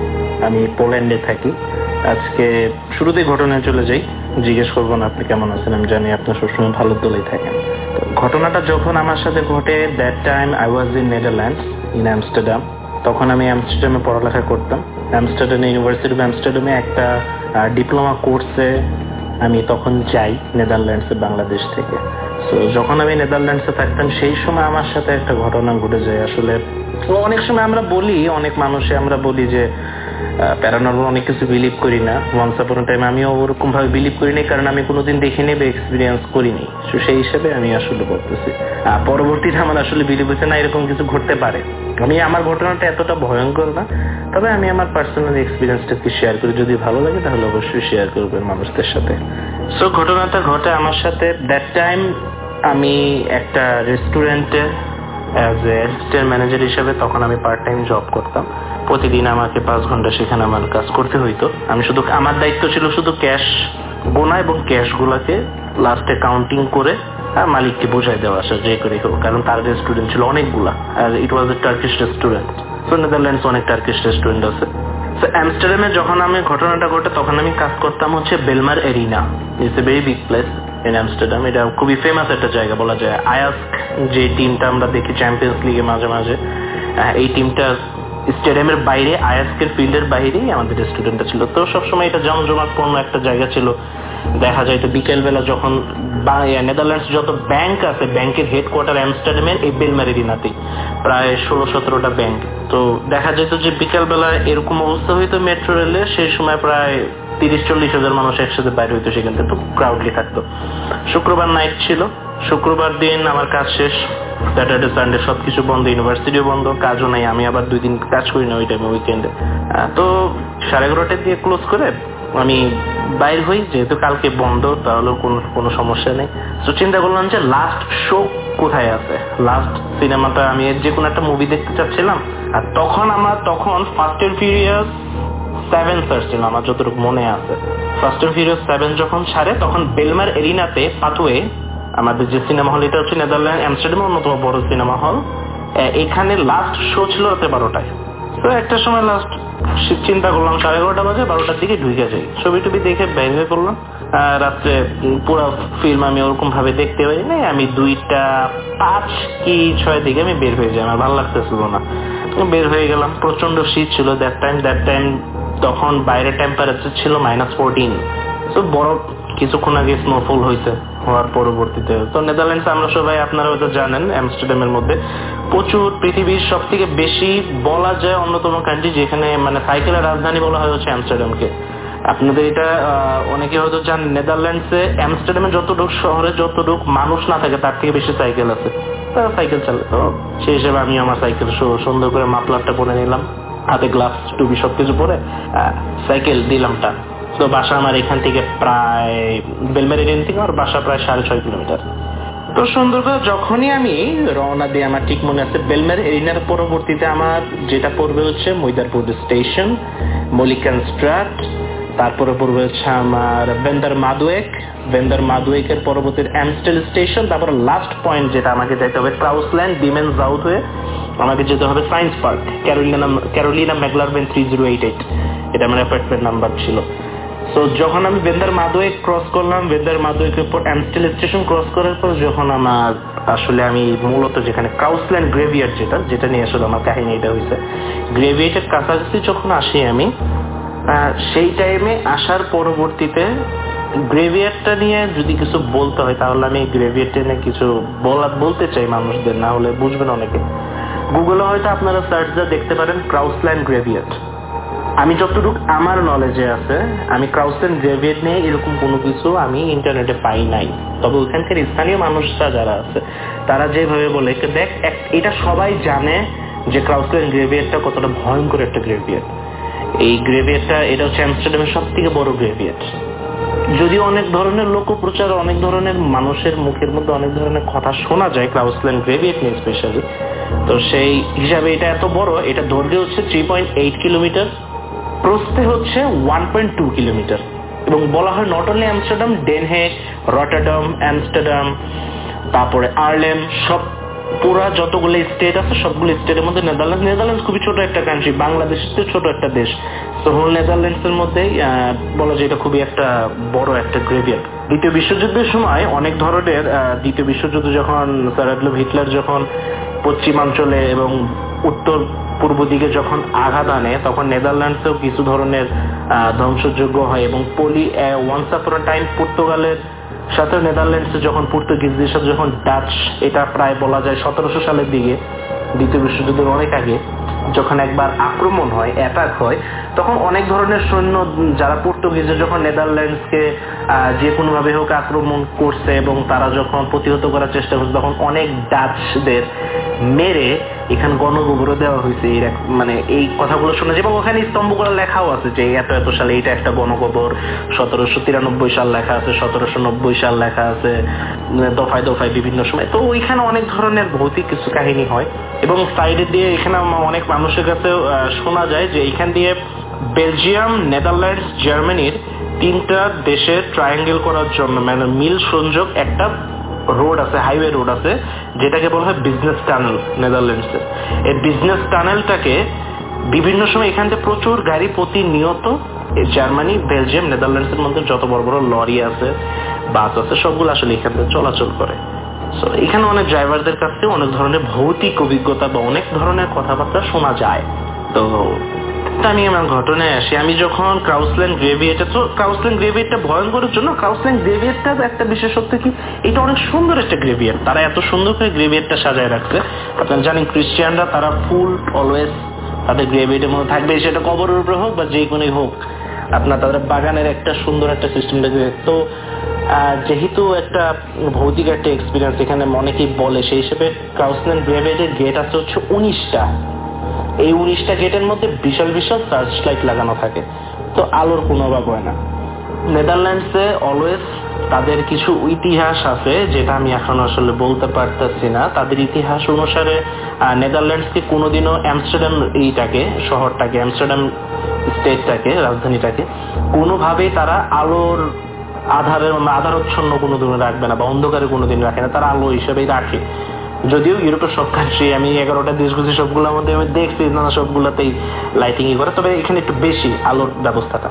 আমি পোল্যান্ডে থাকি। আজকে শুরুতেই ঘটনায় চলে যাই, জিজ্ঞেস করবো না আপনি কেমন আছেন, আমি জানি আপনার সবসময় ভালো দলেই থাকেন। ঘটনাটা যখন আমার সাথে ঘটে, that time I was in Netherlands, in Amsterdam. তখন আমি আমস্টারডামে পড়ালেখা করতাম। আমস্টারডাম ইউনিভার্সিটি অফ আমস্টারডামে একটা ডিপ্লোমা কোর্সে আমি তখন যাই নেদারল্যান্ডসে বাংলাদেশ থেকে। তো যখন আমি নেদারল্যান্ডসে থাকতাম সেই সময় আমার সাথে একটা ঘটনা ঘটে যায়। আসলে অনেক সময় আমরা বলি, অনেক মানুষে আমরা বলি যে প্যারানরমাল অনেক কিছু বিলিভ করি না। ওয়ান্স আপন আ টাইম আমিও ওরকম ভাবে বিলিভ করিনি, কারণ আমি কোনোদিন দেখিনি বা এক্সপিরিয়েন্স করিনি। তো সেই হিসেবে আমি আসলে বলতেছি, পরবর্তীতে আমার আসলে বিলিভ হচ্ছে না এরকম কিছু ঘটতে পারে। আমি আমার ঘটনাটা এতটা ভয়ঙ্কর না, তবে আমি আমার পার্সোনাল এক্সপিরিয়েন্সটাকে শেয়ার করি, যদি ভালো লাগে তাহলে অবশ্যই শেয়ার করবেন মানুষদের সাথে। সো ঘটনাটা ঘটে আমার সাথে, দ্যাট টাইম আমি একটা রেস্টুরেন্টে অ্যাজ এ অ্যাসিস্ট্যান্ট ম্যানেজার হিসেবে তখন আমি পার্ট টাইম জব করতাম। প্রতিদিন আমাকে পাঁচ ঘন্টা সেখানে আমার কাজ করতে হইতো। আমি শুধু আমার দায়িত্ব ছিল শুধু ক্যাশ গোনা এবং ক্যাশ গুলাকে লাস্টে কাউন্টিং করে আর মালিককে বোঝাই দেওয়া আসা যে করে হোক, কারণ তার রেস্টুরেন্ট ছিল অনেকগুলা, আর it was a Turkish restaurant. So Netherlands অনেক টার্কিশ রেস্টুরেন্ট আছে। সো আমস্টারডামে যখন আমি ঘটনাটা ঘটে তখন আমি কাজ করতাম হচ্ছে বেলমার arena, it's a very big place in Amsterdam. এটা খুবই ফেমাস একটা জায়গা বলা যায়। আয়াস্ক যে টিমটা আমরা দেখি চ্যাম্পিয়ন্স লিগে মাঝে মাঝে, এই টিমটা স্টেডিয়ামের বাইরে, আয়াস্কের ফিল্ডের বাইরেই আমাদের রেস্টুরেন্টটা ছিল। তো সবসময় এটা জমজমাটপূর্ণ একটা জায়গা ছিল। দেখা যায় তো বিকেলবেলা যখন নেদারল্যান্ডস যত ব্যাংক আছে, ব্যাংকের হেডকোয়ার্টার আমস্টারডামের এই বেলমার এরিনাতেই প্রায় ষোলো সতেরোটা ব্যাংক। তো দেখা যেত যে বিকেলবেলা এরকম অবস্থা হইতো মেট্রো রেলে, সেই সময় প্রায় তিরিশ চল্লিশ হাজার মানুষ একসাথে বাইরে হইতো, সেখান থেকে খুব ক্রাউডলি থাকতো। শুক্রবার নাইট ছিল, শুক্রবার দিন আমার কাজ শেষ, স্যাটারডে সানডে সবকিছু বন্ধ, ইউনিভার্সিটিও বন্ধ, কাজও নাই। আমি আবার দুই দিন কাজ করি না ওই টাইমে, উইকেন্ডে। তো সাড়ে এগারোটার দিয়ে ক্লোজ করে আমি বাইর হই, যেহেতু কালকে বন্ধ তাহলে কোনো কোনো সমস্যা নেই। তো চিন্তা করলাম যে লাস্ট শো কোথায় আছে, লাস্ট সিনেমাটা আমি যে কোনো একটা মুভি দেখতে চাচ্ছিলাম। আর তখন আমার তখন ফাস্ট অ্যান্ড ফিউরিয়াস সেভেন সার্চ ছিল আমার যতটুকু মনে আছে। ফাস্ট অ্যান্ড ফিউরিয়াস সেভেন যখন ছাড়ে তখন বেলমার এরিনাতে পাথওয়ে, আমাদের যে সিনেমা হল, এটা হচ্ছে নেদারল্যান্ড অ্যামস্টারডামের অন্যতম বড় সিনেমা হল, এখানে লাস্ট শো ছিল রাতে বারোটায়। তো একটা সময় লাস্ট চিন্তা করলাম সাড়ে এগারোটা বাজে, বারোটার দিকে ঢুকে যাই, ছবি টবি দেখে বের হয়ে করলাম। রাত্রে পুরো ফিল্ম আমি ওরকম ভাবে দেখতে পারি না, আমি দুইটা পাঁচ কি ছয় দিকে আমি বের হয়ে যাই, আমার ভালো লাগতেছিল না, বের হয়ে গেলাম। প্রচন্ড শীত ছিল দ্যাট টাইম দ্যাট টাইম তখন বাইরের টেম্পারেচার ছিল মাইনাস ফোরটিন। তো বরফ কিছুক্ষণ আগে স্নোফল হয়েছে, হওয়ার পরবর্তীতে তো নেদারল্যান্ডস আমরা সবাই আপনারা হয়তো জানেন অ্যামস্টারডামের মধ্যে প্রচুর, পৃথিবীর সব থেকে বেশি বলা যায় অন্যতম কান্ট্রি যেখানে মানে সাইকেলের রাজধানী বলা হয় হচ্ছে অ্যামস্টারডামকে। আপনাদের এটা অনেকে হয়তো জানেন, নেদারল্যান্ডসে অ্যামস্টারডামে যতটুকু শহরে যতটুকু মানুষ না থাকে তার থেকে বেশি সাইকেল আছে, তারা সাইকেল চালায়। তো সেই হিসেবে আমি আমার সাইকেল সুন্দর করে মাফলারটা পরে নিলাম, হাতে গ্লাভস টুপি সবকিছু পরে সাইকেল দিলাম টান। তো বাসা আমার এখান থেকে প্রায় বেলমারিয়ান থেকে আমার বাসা প্রায় সাড়ে ছয় কিলোমিটার। তো সুন্দর করে যখনই আমি রওনা দিই, আমার ঠিক মনে আছে বেলমার এরিনার পরবর্তীতে আমার যেটা পড়বে হচ্ছে মৈদারপুর স্টেশন, মলিকান স্ট্রাট, তারপরে পড়বে হচ্ছে আমার বেন্দার মাদুয়েক, বেন্দার মাদুয়েকের পরবর্তী অ্যামস্টেল স্টেশন, তারপর লাস্ট পয়েন্ট যেটা আমাকে যেতে হবে ক্রাউসল্যান্ড ডিমেন সাউথ হয়ে আমাকে যেতে হবে science park, Carolina Carolina MacGillavrylaan three zero eight eight, এটা আমার অ্যাপার্টমেন্ট নাম্বার ছিল। তো যখন আমি বেন্দার মাদুয়েক ক্রস করলাম, বেন্দার মাদুয়েকের পর অ্যামস্টেল স্টেশন ক্রস করার পর যখন আমার আসলে আমি মূলত যেখানে ক্রাউসল্যান্ড গ্রেভিয়ার্ড যেটা যেটা নিয়ে আসলে আমার কাহিনী এটা হয়েছে, গ্রেভিয়ার্ডের কাছাকাছি যখন আসি আমি, সেই টাইমে আসার পরবর্তীতে গ্রেভিয়ার্ডটা নিয়ে যদি কিছু বলতে হয় তাহলে আমি গ্রেভিয়ার্ডটা নিয়ে কিছু বলা বলতে চাই মানুষদের, না হলে বুঝবেন অনেকে। গুগলে হয়তো আপনারা সার্চ দিয়ে দেখতে পারেন ক্রাউসল্যান্ড গ্রেভিয়ার্ড। আমি যতটুকু আমার নলেজে আছে, আমি ক্রাউসল্যান্ড গ্রেভিয়ার্ড নিয়ে এরকম কোনো কিছু আমি ইন্টারনেটে পাই নাই। তবে ওখানকার স্থানীয় মানুষরা যারা আছে তারা যেভাবে বলে, দেখ এটা সবাই জানে যে ক্রাউসল্যান্ড গ্রেভিয়ার্ডটা কতটা ভয়ঙ্কর একটা গ্রেভিয়ার্ড। এই গ্রেভিয়ার্ডটা এটা হচ্ছে অ্যামস্টারডামের সব থেকে বড় গ্রেভিয়ার্ড। যদিও অনেক ধরনের লোকপ্রচার, অনেক ধরনের মানুষের মুখের মধ্যে অনেক ধরনের কথা শোনা যায় ক্রাউসল্যান্ড গ্রেভিয়ার্ড নিয়ে স্পেশালি, তো সেই হিসাবে এটা এত বড়, এটা দৈর্ঘ্য হচ্ছে থ্রি পয়েন্ট এইট কিলোমিটার, প্রস্থে হচ্ছে ওয়ান পয়েন্ট টু কিলোমিটার, এবং বলা হয় not only Amsterdam, Den Haag, Rotterdam, Amsterdam, তারপরে আর্লেম, সব পুরা যতগুলো স্টেট আছে সবগুলো স্টেটের মধ্যে নেদারল্যান্ড নেদারল্যান্ড খুবই ছোট একটা কান্ট্রি, বাংলাদেশ তো ছোট একটা দেশ, তো হোল নেদারল্যান্ডস এর মধ্যেই বলা যায় এটা খুবই একটা বড় একটা গ্রেভিয়ার্ড। দ্বিতীয় বিশ্বযুদ্ধের সময় অনেক ধরনের, দ্বিতীয় বিশ্বযুদ্ধ যখন স্যার অ্যাডলফ হিটলার যখন পশ্চিমাঞ্চলে এবং উত্তর পূর্ব দিকে যখন আঘাত আনে, তখন নেদারল্যান্ডসেও কিছু ধরনের ধ্বংসযোগ্য হয়, এবং পলি ওয়ান্স আপন আ টাইম পর্তুগালের সাথে নেদারল্যান্ডসে যখন পর্তুগিজদের সাথে যখন ডাচ, এটা প্রায় বলা যায় সতেরোশো সালের দিকে, দ্বিতীয় বিশ্বযুদ্ধের অনেক আগে, যখন একবার আক্রমণ হয়, অ্যাটাক হয়, তখন অনেক ধরনের সৈন্য যারা পর্তুগিজরা যখন নেদারল্যান্ডসকে যে কোনোভাবে হোক আক্রমণ করছে এবং তারা যখন প্রতিহত করার চেষ্টা করছে, তখন অনেক ডাচদের মেরে এখানে গণকবর দেওয়া হয়েছে। মানে এই কথাগুলো শোনা যায়, এবং ওখানে স্তম্ভগুলো লেখাও আছে যে এত এত সালে এটা একটা গণকবর, সতেরোশো তিরানব্বই সাল লেখা আছে, সতেরোশো নব্বই সাল লেখা আছে, দফায় দফায় বিভিন্ন সময়। তো ওইখানে অনেক ধরনের ভৌতিক কিছু কাহিনী হয়, এবং সাইডে দিয়ে এখানে অনেক মানুষের কাছে শোনা যায় যে এখান দিয়ে বেলজিয়াম, নেদারল্যান্ডস, জার্মানির তিনটা দেশে ট্রায়াঙ্গেল করার জন্য মানে মিল সংযোগ একটা রোড আছে, হাইওয়ে রোড আছে, যেটাকে বলা হয় বিজনেস টানেল নেদারল্যান্ডসে। এই বিজনেস টানেলটাকে বিভিন্ন সময় এখান থেকে প্রচুর গাড়ি প্রতিনিয়ত জার্মানি, বেলজিয়াম, নেদারল্যান্ডসের মধ্যে যত বড় বড় লরি আছে, বাস আছে, সবগুলো আসলে এখান থেকে চলাচল করে। সো এখানে অনেক ড্রাইভারদের কাছ থেকে অনেক ধরনের ভৌতিক অভিজ্ঞতা বা অনেক ধরনের কথাবার্তা শোনা যায়। তো আমি আমার ঘটনায় আসি, আমি যখন ক্রাউসল্যান্ড গ্রেভিয়ার্ডটা, তো ক্রাউসল্যান্ড গ্রেভিয়ার্ডটা ভয়ঙ্করের জন্য ক্রাউসল্যান্ড গ্রেভিয়ার্ডটা একটা বিশেষত্ব কি, এটা অনেক সুন্দর একটা গ্রেভিয়ার্ড, তারা এত সুন্দর করে গ্রেভিয়ার্ডটা সাজায় রাখছে। আপনারা জানেন ক্রিশ্চিয়ানরা তারা ফুল অলওয়েজ তাদের গ্রেভিয়ার্ডের মধ্যে থাকবে, সেটা কবরের উপরে হোক বা যে কোনো হোক, আপনার তাদের বাগানের একটা সুন্দর একটা সিস্টেম দেখবে। তো যেহেতু একটা ভৌতিক একটা এক্সপিরিয়েন্স এখানে অনেকেই বলে, সেই হিসেবে ক্রাউসল্যান্ড গ্রেভইয়ার্ডের গেট আছে হচ্ছে উনিশটা। এই উনিশটা গেটের মধ্যে বিশাল বিশাল সার্চ লাইট লাগানো থাকে, তো আলোর কোনো অভাব হয় না। নেদারল্যান্ডসে অলওয়েজ তাদের কিছু ইতিহাস আছে যেটা আমি এখন আসলে বলতে পারতেছি না। তাদের ইতিহাস অনুসারে নেদারল্যান্ডসকে কোনোদিনও অ্যামস্টারডাম এইটাকে শহরটাকে অ্যামস্টারডাম স্টেটটাকে রাজধানীটাকে কোনোভাবেই তারা আলোর আধারের আধারচ্ছন্ন কোনোদিন রাখবে না বা অন্ধকারে কোনোদিন রাখে না, তারা আলো হিসেবেই রাখে। যদিও ইউরোপের সব কান্ট্রি, আমি এগারোটা দেশ ঘুরছি, সবগুলোর মধ্যে আমি দেখছি না সবগুলোতেই লাইটিং করে, তবে এখানে একটু বেশি আলোর ব্যবস্থাটা।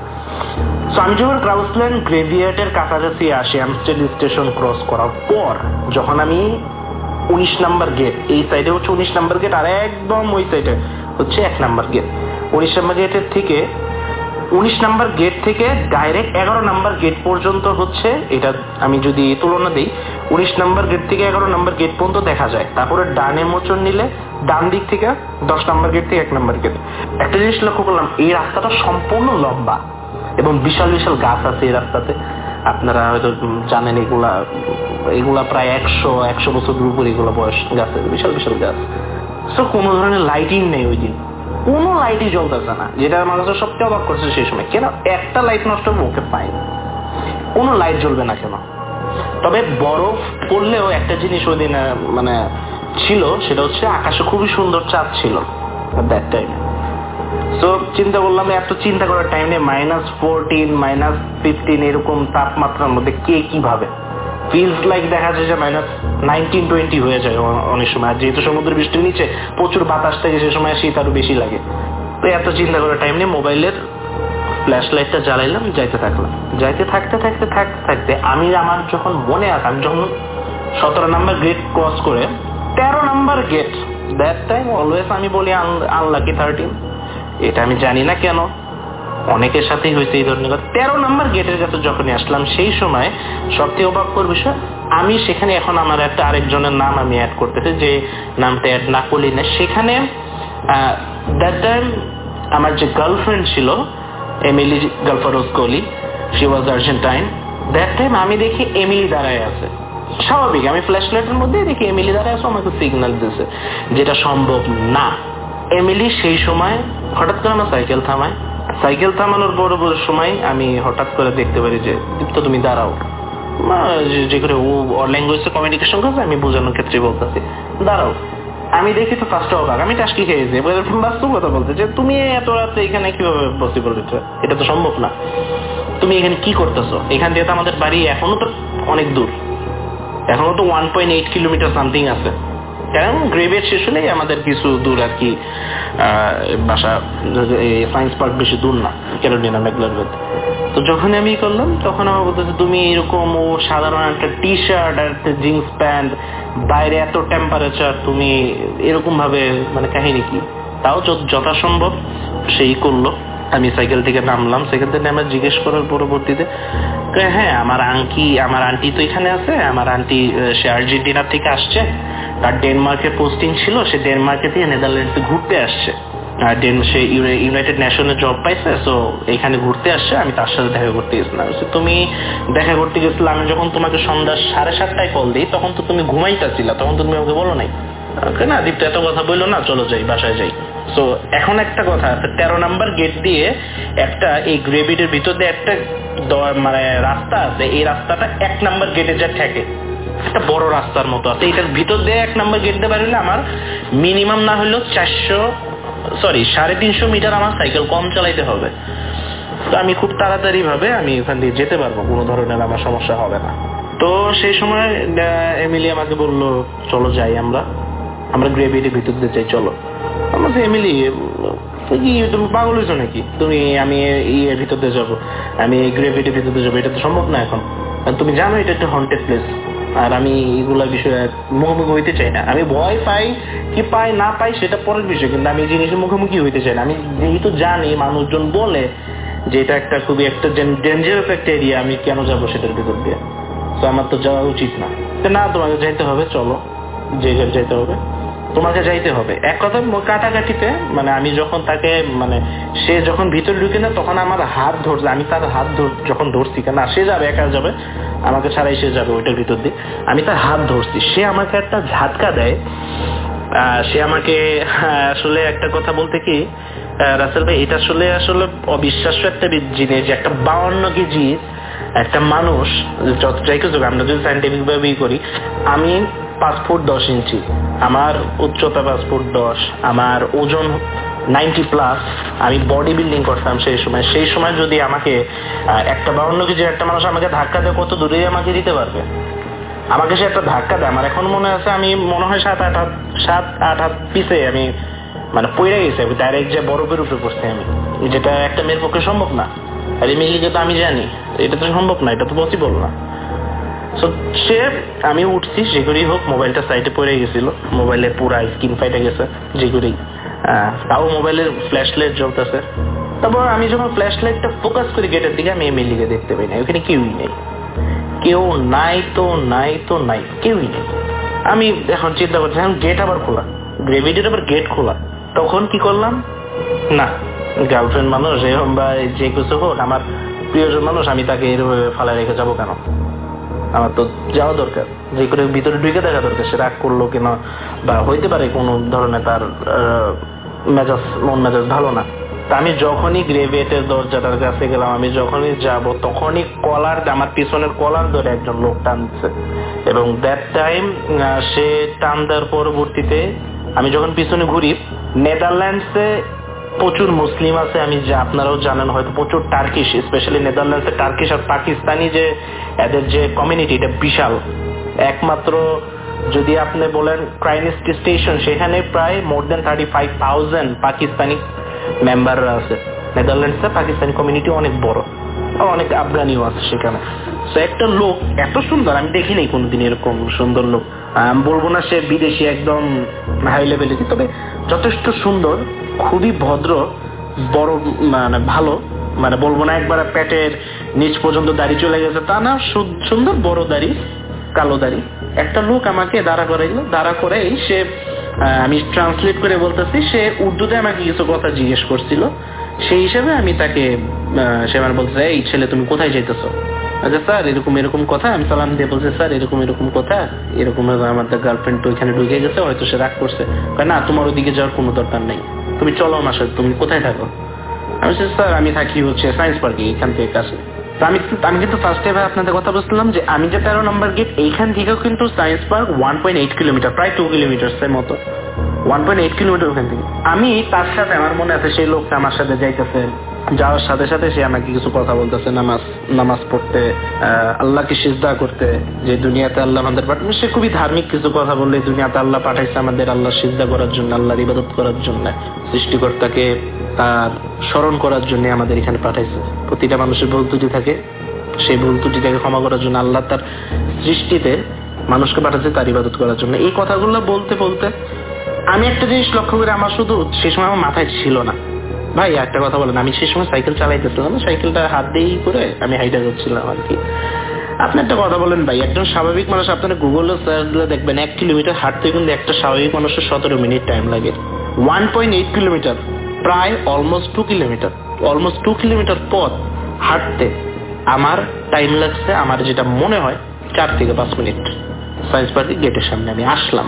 সো আমি যখন ক্রাউসল্যান্ড গ্রেভিয়ার্ডের কাছাকাছি আসি অ্যামস্টারডাম স্টেশন ক্রস করার পর, যখন আমি উনিশ নাম্বার গেট, এই সাইডে হচ্ছে উনিশ নাম্বার গেট আর একদম ওই সাইডে হচ্ছে এক নাম্বার গেট। উনিশ নাম্বার গেটের থেকে উনিশ নাম্বার গেট থেকে ডাইরেক্ট এগারো নাম্বার গেট পর্যন্ত হচ্ছে, এটা আমি যদি তুলনা দিই, উনিশ নাম্বার গেট থেকে এগারো নাম্বার গেট পর্যন্ত দেখা যায়। তারপরে ডানে মোচন নিলে ডান দিক থেকে দশ নাম্বার গেট থেকে এক নাম্বার গেট। একটা জিনিস লক্ষ্য করলাম, এই রাস্তাটা সম্পূর্ণ লম্বা এবং বিশাল বিশাল গাছ আছে এই রাস্তাতে। আপনারা হয়তো জানেন এগুলা এগুলা প্রায় একশো একশো বছরের উপর এগুলো বয়স গাছের, বিশাল বিশাল গাছ। সো কোনো ধরনের লাইটিং নেই ওই দিন, কোনো লাইটই জ্বলতেছে না, যেটা মানুষের সবচেয়ে অবাক করছে সেই সময়। কেন একটা লাইট নষ্ট মুখে পায়নি, কোনো লাইট জ্বলবে না কেন? তবে বরফ পড়লেও একটা জিনিস ওই দিন মানে ছিল, সেটা হচ্ছে আকাশে খুবই সুন্দর চাঁদ ছিল দ্যাট টাইমে। সো চিন্তা করলাম, এত চিন্তা করার টাইম নেই, মাইনাস ফোরটিন মাইনাস ফিফটিন এরকম তাপমাত্রার মধ্যে কে কিভাবে ফিলস লাইক দেখা যায় যে মাইনাস নাইনটিন টোয়েন্টি হয়ে যায় অনেক সময়। যেহেতু সমুদ্র বৃষ্টির নিচে প্রচুর বাতাস থাকে, সে সময় শীত আরো বেশি লাগে। তো এত চিন্তা করার টাইম নেই, মোবাইলের ফ্ল্যাশ লাইটটা জ্বালাইলাম, যাইতে থাকলাম। যাইতে থাকতে থাকতে থাকতে থাকতে আমি আমার যখন মনে আছে, আমি যখন সতেরো নাম্বার গেট ক্রস করে তেরো number gate, that time always আমি বলি আনলাকি থার্টিন, এটা আমি জানি না কেন, অনেকের সাথেই হয়েছে এই ধরনের কথা। তেরো নাম্বার গেটের কাছে যখনই আসলাম, সেই সময় সবথেকে অবাককর বিষয়, আমি সেখানে এখন আমার একটা আরেকজনের নাম আমি অ্যাড করতেছি, যে নামটা অ্যাড না করলি না। সেখানে দ্যাট টাইম আমার যে গার্লফ্রেন্ড ছিল, এমিলি গালফারোস কোলি, she was Argentine. That time আমি দেখি এমিলি দাঁড়ায় আছে, স্বাভাবিক আমি ফ্ল্যাশ লাইটের মধ্যে দেখি এমিলি দাঁড়ায় আছে, আমাকে সিগন্যাল দিচ্ছে, যেটা সম্ভব না। এমিলি সেই সময় হঠাৎ করে আমার সাইকেল থামায়, সাইকেল থামানোর বড় বড় সময় আমি হঠাৎ করে দেখতে পারি যে দীপ্ত তুমি দাঁড়াও, যে করে ও ল্যাঙ্গুয়েজে কমিউনিকেশন করছে, আমি বোঝানোর ক্ষেত্রে বলতেছি দাঁড়াও। আমি দেখি তো ফার্স্ট অবাক, আমি টাস্কি খেয়েছি, বাস্তব কথা বলতে যে তুমি এত রাত্রে এখানে কিভাবে পসিবল, এটা তো সম্ভব না, তুমি এখানে কি করতেছো? এখান থেকে তো আমাদের বাড়ি এখনো তো অনেক দূর, এখনো তো one point eight kilometre something আছে, কারণ গ্রেভিয়ার্ড শেষ হলেই আমাদের কিছু দূর আর কি বাসা, সায়েন্স পার্ক বেশি দূর না, ক্যারোলিনা ম্যাকলারবেথ। তো যখন আমি করলাম তখন আমার বলতেছে তুমি এরকম ও সাধারণ একটা টি শার্ট আর একটা জিন্স প্যান্ট, বাইরে এত টেম্পারেচার, তুমি এরকম ভাবে মানে কাহিনী কি? তাও যথাসম্ভব সেই করলো। আমি সাইকেল থেকে নামলাম, সাইকেল থেকে নামে জিজ্ঞেস করার পরবর্তীতে হ্যাঁ আমার আঙ্কি আমার আন্টি তো এখানে আছে, আমার আন্টি সে আর্জেন্টিনা থেকে আসছে, তার ডেনমার্কের পোস্টিং ছিল, সে ডেনমার্কে থেকে নেদারল্যান্ডসে ঘুরতে আসছে, আর সে ইউনাইটেড নেশনে জব পাইছে, সো এখানে ঘুরতে আসছে, আমি তার সাথে দেখা করতে গেছিলাম। তুমি দেখা করতে গেছিলে, আমি যখন তোমাকে সন্ধ্যা সাড়ে সাতটায় কল দিই তখন তো তুমি ঘুমাইতেছিলা, তখন তো তুমি আমাকে বলো নাই না দীপ্ত এত কথা বললো না, চলো যাই বাসায় যাই। সো এখন একটা কথা, তেরো নাম্বার গেট দিয়ে একটা এই গ্রেভিডের ভিতর দিয়ে একটা মানে রাস্তা আছে, এই রাস্তাটা এক নাম্বার গেটে যা ঠেকে একটা বড় রাস্তার মতো আছে, এটার ভিতর দিয়ে এক নাম্বার গেট দিয়ে পারলে আমার মিনিমাম না হলেও চারশো সরি সাড়ে তিনশো মিটার আমার সাইকেল কম চালাইতে হবে। তো আমি খুব তাড়াতাড়ি ভাবে আমি ওখান দিয়ে যেতে পারবো, কোনো ধরনের আমার সমস্যা হবে না। তো সেই সময় এমিলি আমাকে বললো চলো যাই, আমরা আমরা গ্রেভিটির ভিতর দিয়ে যাই, চলো। আমার এমিলি কি তুমি পাগল হয়েছো নাকি, তুমি আমি ইয়ের ভিতর দিয়ে যাবো, আমি গ্রেভিটির ভিতর দিয়ে যাবো, এটা তো সম্ভব না এখন, তুমি জানো এটা একটা হন্টেড প্লেস, আর আমি এগুলা বিষয়ে মুখোমুখি হইতে চাই না। আমি ভয় পাই কি পাই না পাই সেটা পরের বিষয়, কিন্তু আমি এই জিনিসের মুখোমুখি হইতে চাই না। আমি যেহেতু জানি মানুষজন বলে যে এটা একটা খুবই একটা ডেঞ্জারাস একটা এরিয়া, আমি কেন যাবো সেটার ভিতর দিয়ে, তো আমার তো যাওয়া উচিত না। না তোমাকে যাইতে হবে, চলো যে যাইতে হবে। তোমাকে যাইতে হবে। এক কথা কাটাকাটিতে মানে আমি যখন তাকে মানে সে যখন ভিতরে ঢুকে না তখন আমার হাত ধরছে, আমি তার হাত যখন ধরছি কেন সে যাবে একা যাবে, আমাকে ছাড়াই সে যাবে ওইটার ভিতর দিয়ে, আমি তার হাত ধরছি, সে আমাকে একটা ঝাটকা দেয়। সে আমাকে আসলে একটা কথা বলতে কি রাসেল ভাই, এটা আসলে আসলে অবিশ্বাস্য একটা জিনিস যে একটা বাউন্ন কেজি একটা মানুষ, যত যাই কিছু আমরা যদি সাইন্টিফিক ভাবে করি, আমি পাঁচ ফুট দশ ইঞ্চি, আমার উচ্চতা পাঁচ ফুট দশ, আমার ওজন নাইনটি প্লাস, আমি বডি বিল্ডিং করতাম সেই সময়। সেই সময় যদি আমাকে একটা বাউন্ন কেজির একটা মানুষ আমাকে ধাক্কা দেয়, কত দূরে আমাকে দিতে পারবে? আমাকে সে একটা ধাক্কা দেয়, আমার এখন মনে আছে আমি মনে হয় সাত আট হাত সাত আট হাত পিছে আমি মানে পড়ে গেছি, আমি ডাইরেক্ট যে বরফের উপরে পড়ছি আমি, যেটা একটা মেয়ের পক্ষে সম্ভব না। আর এই মেয়েকে তো আমি জানি এটা তো সম্ভব না, এটা তো পসিবল না। সো সে আমি উঠছি, যে করেই হোক মোবাইলটা সাইডে পড়ে গেছিল, মোবাইলে পুরা স্ক্রিন ফাইটে গেছে যে করেই, তাও মোবাইলের ফ্ল্যাশ লাইট জ্বলতেছে। তারপর আমি যখন ফ্ল্যাশ লাইটটা ফোকাস করি গেটের দিকে, আমি এমএলএকে দেখতে পাই না, ওখানে কেউই নেই, কেউ নাই তো নাই তো নাই, কেউই নেই। আমি এখন চিন্তা করছি এখন গেট আবার খোলা, গ্রেভিটির আবার গেট খোলা, তখন কি করলাম, না গার্লফ্রেন্ড মানুষ এরকম বা যে কিছু হোক আমার প্রিয়জন মানুষ, আমি তাকে এরকম ফালা রেখে যাবো কেন? আমার তো যাওয়া দরকার, যে করে ভিতরে ঢুকে দেখা দরকার সে রাগ করলো কেন, বা হইতে পারে কোনো ধরনের তার মেজাজ মন মেজাজ ভালো না। তা আমি যখনই গ্রেভিয়েটের দরজাটার কাছে গেলাম, আমি যখনই যাব তখনই কলার আমার পিছনের কলার ধরে একজন লোক টানছে, এবং দ্যাট টাইম সে টান দেওয়ার পরবর্তীতে আমি যখন পিছনে ঘুরি, নেদারল্যান্ডসে প্রচুর মুসলিম আছে, আমি যে আপনারাও জানেন হয়তো, প্রচুর টার্কিশ, স্পেশালি নেদারল্যান্ডসে টার্কিশ আর পাকিস্তানি যে এদের যে কমিউনিটি, এটা বিশাল। একমাত্র যদি আপনি বলেন ক্রাইনিস্ট স্টেশন, সেখানে প্রায় more than thirty five thousand Pakistani মেম্বাররা আছে। নেদারল্যান্ডসে পাকিস্তানি কমিউনিটি অনেক বড়, অনেক আফগানিও আছে সেখানে। তো একটা লোক এত সুন্দর আমি দেখি নাই কোনোদিন, এরকম সুন্দর লোক আমি বলবো না সে বিদেশি একদম হাই লেভেলের, তবে যথেষ্ট সুন্দর, খুবই ভদ্র, বড় মানে ভালো, মানে বলবো না একবার পেটের নিচ পর্যন্ত দাড়ি চলে গেছে তা না, সুন্দর বড় দাড়ি, কালো দাড়ি। একটা লোক আমাকে দাঁড়া করাইল, দাঁড়া করেই সে, আমি ট্রান্সলেট করে বলতেছি, সে উর্দুতে আমাকে কিছু কথা জিজ্ঞেস করছিল, সেই হিসেবে আমি তাকে সে আমার বলতেছে, এই ছেলে তুমি কোথায় যেতেছো? আচ্ছা স্যার এরকম এরকম কথা, আমি সালাম দিয়ে বলছি স্যার এরকম এরকম কথা, এরকম আমাদের গার্লফ্রেন্ড তো ওইখানে ঢুকে গেছে, হয়তো সে রাগ করছে, না তোমার ওদিকে যাওয়ার কোনো দরকার নেই, তুমি চলো আমার সাথে, তুমি কোথায় থাকো? আমি বলছি স্যার আমি থাকি হচ্ছে সায়েন্স পার্কে, এখান থেকে কাছে। আমি আমি কিন্তু ফার্স্ট টাইম আপনাদের কথা বলছিলাম যে আমি যে তেরো নম্বর গেট, এইখান থেকেও কিন্তু science park one point eight kilometre, প্রায় টু কিলোমিটার এর মতো, ওয়ান পয়েন্ট এইট কিলোমিটার ওখান থেকে। আমি তার সাথে, আমার মনে আছে সেই লোকটা আমার সাথে যাইতেছে, যাওয়ার সাথে সাথে সে আমাকে কিছু কথা বলতেছে, নামাজ নামাজ পড়তে, আল্লাহকে সিজদা করতে, যে দুনিয়াতে আল্লাহ আমাদের পাঠায়, সে খুবই ধার্মিক কিছু কথা বললে, দুনিয়াতে আল্লাহ পাঠাইছে আমাদের আল্লাহ সিজদা করার জন্য, আল্লাহর ইবাদত করার জন্য, সৃষ্টিকর্তাকে তার স্মরণ করার জন্য আমাদের এখানে পাঠাইছে। প্রতিটা মানুষের ভুল ত্রুটি থাকে, সেই ভুল ত্রুটিটাকে ক্ষমা করার জন্য আল্লাহ তার সৃষ্টিতে মানুষকে পাঠাচ্ছে তার ইবাদত করার জন্য। এই কথাগুলো বলতে বলতে আমি একটা জিনিস লক্ষ্য করে, আমার শুধু সেই সময় আমার মাথায় ছিল না, ভাই একটা কথা বলেন, আমি সেই সময় সাইকেল চালাইতেছিলাম, সাইকেলটা হাত দিয়েই করে আমি হাইটা করছিলাম আর কি। আপনি একটা কথা বলেন ভাই, একজন স্বাভাবিক মানুষ, আপনারা গুগলে সার্চ দিলে দেখবেন এক কিলোমিটার হাঁটতে কিন্তু একটা স্বাভাবিক মানুষের সতেরো মিনিট টাইম লাগে। ওয়ান পয়েন্ট এইট কিলোমিটার, প্রায় almost two kilometre almost two kilometre পথ হাঁটতে আমার টাইম লাগছে, আমার যেটা মনে হয় চার থেকে পাঁচ মিনিট। সায়েন্স পার্কের গেটের সামনে আমি আসলাম,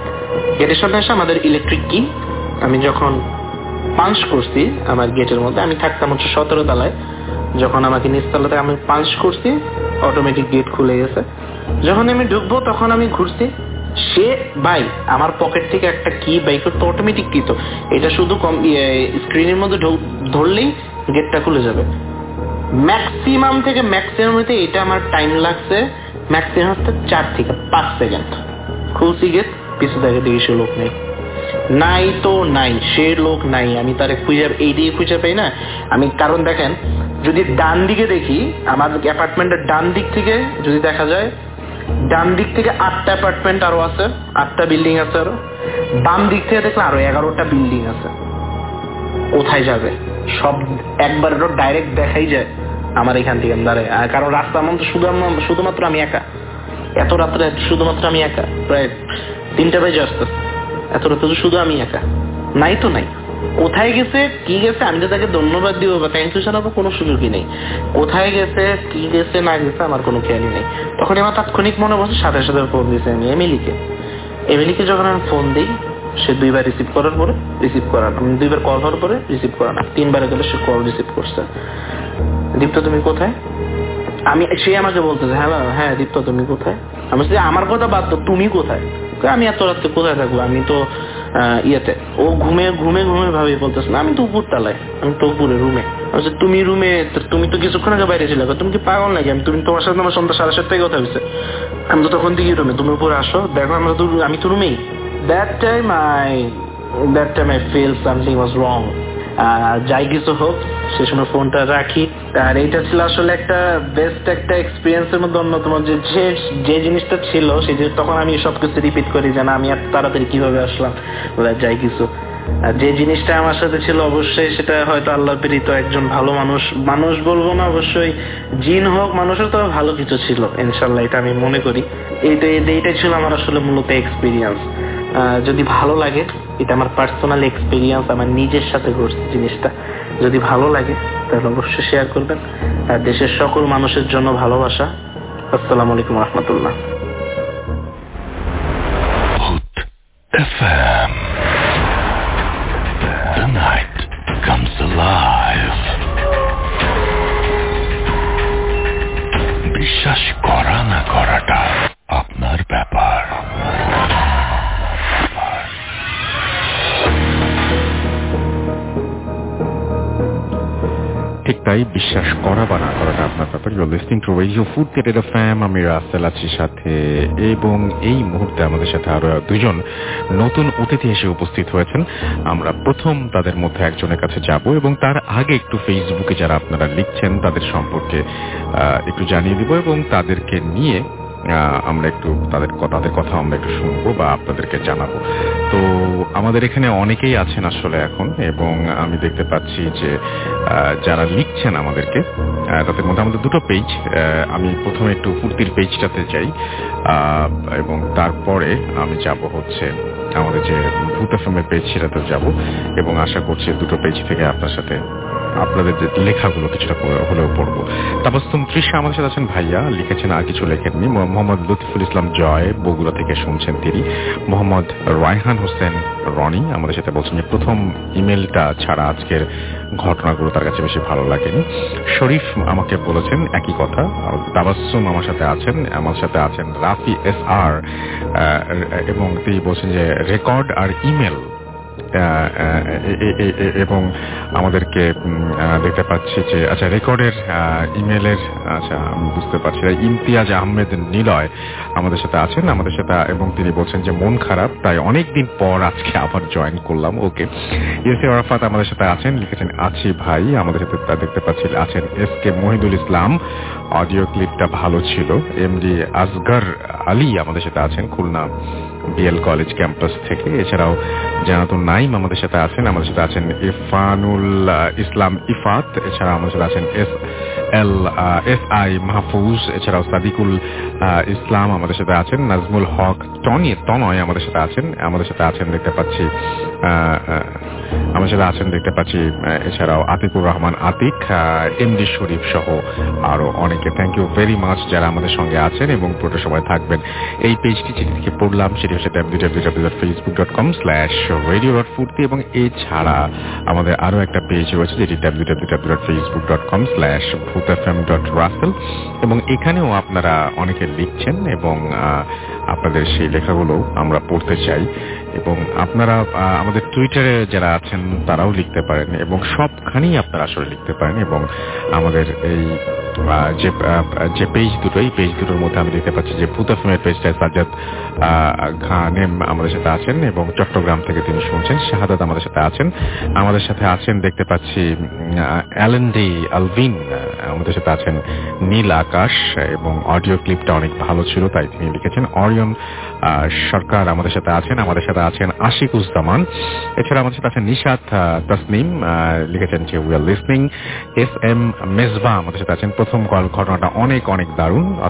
গেটের সামনে এসে আমাদের ইলেকট্রিক কি আমি যখন পাঞ্চ করছি আমার গেটের মধ্যে, আমি থাকতাম হচ্ছে সতেরো তলায়, যখন আমাকে নিচতলাতে আমি পাঞ্চ করছি অটোমেটিক গেট খুলে গেছে। যখন আমি ঢুকবো তখন আমি ঘুরছি, সে ভাই আমার পকেট থেকে একটা কি বাইক করতো, অটোমেটিক কি, তো এটা শুধু স্ক্রিনের মধ্যে ধরলেই গেটটা খুলে যাবে। ম্যাক্সিমাম থেকে ম্যাক্সিমাম হইতে এটা আমার টাইম লাগছে ম্যাক্সিমাম হচ্ছে চার থেকে পাঁচ সেকেন্ড। খুলছি গেট, পিছু থেকে দেখি সে লোক নেই, নাই তো নাই, সে লোক নাই, আমি তারে খুঁজে এই দিকে খুঁজে পাই না আমি। কারণ দেখেন, যদি ডান দিকে দেখি, আমার অ্যাপার্টমেন্টের ডান দিক থেকে যদি দেখা যায়, ডান দিক থেকে আটটা অ্যাপার্টমেন্ট আরো আছে, আটটা বিল্ডিং আছে আরো, বাম দিক থেকে দেখলে আরো এগারোটা বিল্ডিং আছে। কোথায় যাবে সব একবার ডাইরেক্ট দেখাই যায় আমার এখান থেকে দাঁড়ায়, কারণ রাস্তা মতো শুধুমাত্র আমি একা, এত রাত্রে শুধুমাত্র আমি একা, প্রায় তিনটা বাজে আসতে এত রাতে তো শুধু আমি একা, নাই তো নাই, কোথায় গেছে কি গেছে আমি তো তাকে ধন্যবাদ দিব বা থ্যাংক ইউ জানাবো কোনো সুযোগই নেই। কোথায় গেছে কি গেছে না গেছে আমার কোনো খেয়ালই নেই। তখন আমার তাৎক্ষণিক মনে বসে সাথে সাথে ফোন দিয়েছে আমি এমিলিকে। এমিলিকে যখন আমি ফোন দিই সে দুইবার রিসিভ করার পরে রিসিভ করার আমি দুইবার কল হওয়ার পরে রিসিভ করা না, তিনবারে গেলে সে কল রিসিভ করছে। দীপ্ত তুমি কোথায়? আমি সে আমাকে বলতেছে হ্যাঁ হ্যাঁ দীপ্ত তুমি কোথায়? আমি বলছি আমার কথা বাদ তো তুমি কোথায়? আমি এত রাত্রে কোথায় থাকবো, আমি তো ইয়েতে। ও ঘুমে ঘুমে ঘুমে ভাবে বলতেছে না আমি তো উপর তালায়, আমি তো উপরে রুমে। আমি তুমি রুমে, তুমি তো কিছুক্ষণ আগে বাইরে ছিলে, তুমি কি পাগল নাকি? আমি তুমি তোমার সাথে আমার সন্ধ্যা সাড়ে সাতটায় কথা হয়েছে, আমি তো তখন দিকে রুমে, তুমি উপরে আসো দেখো আমরা তো আমি তো রুমেই। That time I that time I feel something was wrong. যাই কিছু হোক সে সময় ফোনটা রাখি। আর এইটা ছিল আসলে একটা বেস্ট একটা এক্সপিরিয়েন্সের মধ্যে অন্যতম, যে যে জিনিসটা ছিল সেই যে তখন আমি সবকিছু রিপিট করি যে না আমি এত তাড়াতাড়ি কিভাবে আসলাম যাই কিছু। আর যে জিনিসটা আমার সাথে ছিল অবশ্যই সেটা হয়তো আল্লাহ প্রেরিত একজন ভালো মানুষ, মানুষ বলবো না অবশ্যই জিন হোক মানুষের তো ভালো কিছু ছিল ইনশাল্লাহ, এটা আমি মনে করি। এইটা এইটাই ছিল আমার আসলে মূলত এক্সপিরিয়েন্স। যদি ভালো লাগে, এটা আমার পার্সোনাল এক্সপিরিয়েন্স, আমার নিজের সাথে ঘটছে জিনিসটা, যদি ভালো লাগে তাহলে অবশ্যই শেয়ার করবেন। আর দেশের সকল মানুষের জন্য ভালোবাসা। আসসালামু আলাইকুম রহমতুল্লাহ। F M The night comes alive. বিশ্বাস করা না করাটা আপনার ব্যাপার। ঠিক তাই, বিশ্বাস করা বা না করাটা আপনার ব্যাপার। You are listening to radio Furqan F M, আমি রাসেল আছি সাথে, এবং এই মুহূর্তে আমাদের সাথে আরো দুজন নতুন অতিথি এসে উপস্থিত হয়েছেন। আমরা প্রথম তাদের মধ্যে একজনের কাছে যাব এবং তার আগে একটু ফেসবুকে যারা আপনারা লিখছেন তাদের সম্পর্কে একটু জানিয়ে দিব এবং তাদেরকে নিয়ে আমরা একটু তাদের তাদের কথা আমরা একটু শুনবো বা আপনাদেরকে জানাবো। তো আমাদের এখানে অনেকেই আছেন আসলে এখন, এবং আমি দেখতে পাচ্ছি যে যারা লিখছেন আমাদেরকে তাদের মধ্যে আমাদের দুটো পেজ। আমি প্রথমে একটু ফুর্তির পেজটাতে যাই এবং তারপরে আমি যাব হচ্ছে আমাদের যে ভূত এফএমের পেজ সেটাতে যাব, এবং আশা করছি দুটো পেজ থেকে আপনার সাথে আপনাদের যে লেখাগুলো কিছুটা হলেও পড়বো। তাবাসসুম তৃষা আমাদের সাথে আছেন, ভাইয়া লিখেছেন, আর কিছু লেখেননি। মোহাম্মদ লতিফুল ইসলাম জয় বগুড়া থেকে শুনছেন তিনি। মোহাম্মদ রায়হান হোসেন রনি আমাদের সাথে বলছেন যে প্রথম ইমেলটা ছাড়া আজকের ঘটনাগুলো তার কাছে বেশি ভালো লাগেনি। শরীফ আমাকে বলেছেন একই কথা। তাবাসসুম আমার সাথে আছেন, আমার সাথে আছেন রাফি এস আর, এবং তিনি বলছেন যে রেকর্ড আর ইমেল, এবং আমাদেরকে দেখতে পাচ্ছি যে আচ্ছা রেকর্ডের ইমেলের, আচ্ছা আমি বুঝতে পারছি। ইমতিয়াজ আহমেদ নিলয় আমাদের সাথে আছেন আমাদের সাথে, এবং তিনি বলছেন যে মন খারাপ, তাই অনেকদিন পর আজকে আবার জয়েন করলাম। ওকে। এস এ আরাফাত আমাদের সাথে আছেন, লিখেছেন আছি ভাই। আমাদের সাথে তা দেখতে পাচ্ছি আছেন S K Mohidul Islam, audio ক্লিপটা ভালো ছিল। এমডি আসগর আলী আমাদের সাথে আছেন খুলনা বিএল কলেজ ক্যাম্পাস থেকে। এছাড়াও জানাতুন নাইম আমাদের সাথে আছেন, আমাদের সাথে আছেন ইরফানুল ইসলাম ইফাত, এছাড়া আমাদের সাথে আছেন S L S I Mahfuz, এছাড়াও সাদিকুল ইসলাম আমাদের সাথে আছেন, নাজমুল হক টনি তনয় আমাদের সাথে আছেন, আমাদের সাথে আছেন দেখতে পাচ্ছি আমাদের সাথে আছেন দেখতে পাচ্ছি এছাড়াও আতিকুর রহমান আতিক, এমডি শরীফ সহ আরো অনেকে। থ্যাংক ইউ ভেরি মাচ যারা আমাদের সঙ্গে আছেন এবং পুরো সময় থাকবেন। এই পেজটি যেটি থেকে পড়লাম সেটি হচ্ছে W W W dot Facebook dot com slash radio dot Furti, এবং এছাড়া আমাদের আরো একটা পেজ রয়েছে যেটি W W W dot Facebook dot com slash Bhoot F M dot Rasel, এবং এখানেও আপনারা অনেকে লিখছেন এবং আপনাদের সেই লেখাগুলো আমরা পড়তে চাই। এবং আপনারা আমাদের টুইটারে যারা আছেন তারাও লিখতে পারেন, এবং সবখানেই আপনারা আসলে লিখতে পারেন। এবং আমাদের এই যে যে পেজ দুটো, এই পেজ দুটোর মধ্যে আমি দেখতে পাচ্ছি যে ভূত এফএমের পেজটায় সাজ্জাদ খানেম আমাদের সাথে আছেন এবং চট্টগ্রাম থেকে তিনি শুনছেন। শাহাদাত আমাদের সাথে আছেন, আমাদের সাথে আছেন দেখতে পাচ্ছি অ্যালেন্ডি আলভিন আমাদের সাথে আছেন, নীল আকাশ, এবং অডিও ক্লিপটা অনেক ভালো ছিল তাই তিনি লিখেছেন। অরিয়ন সরকার আমাদের সাথে আছেন, আমাদের সাথে আছেন আশিকুজ্জামান, এছাড়া আমাদের সাথে আছেন নিশাত তাসনিম, লিখেছেন যে we are listening. S M Mezba আমাদের সাথে আছেন, প্রথম ঘটনাটা অনেক অনেক দারুণ, অর্থাৎ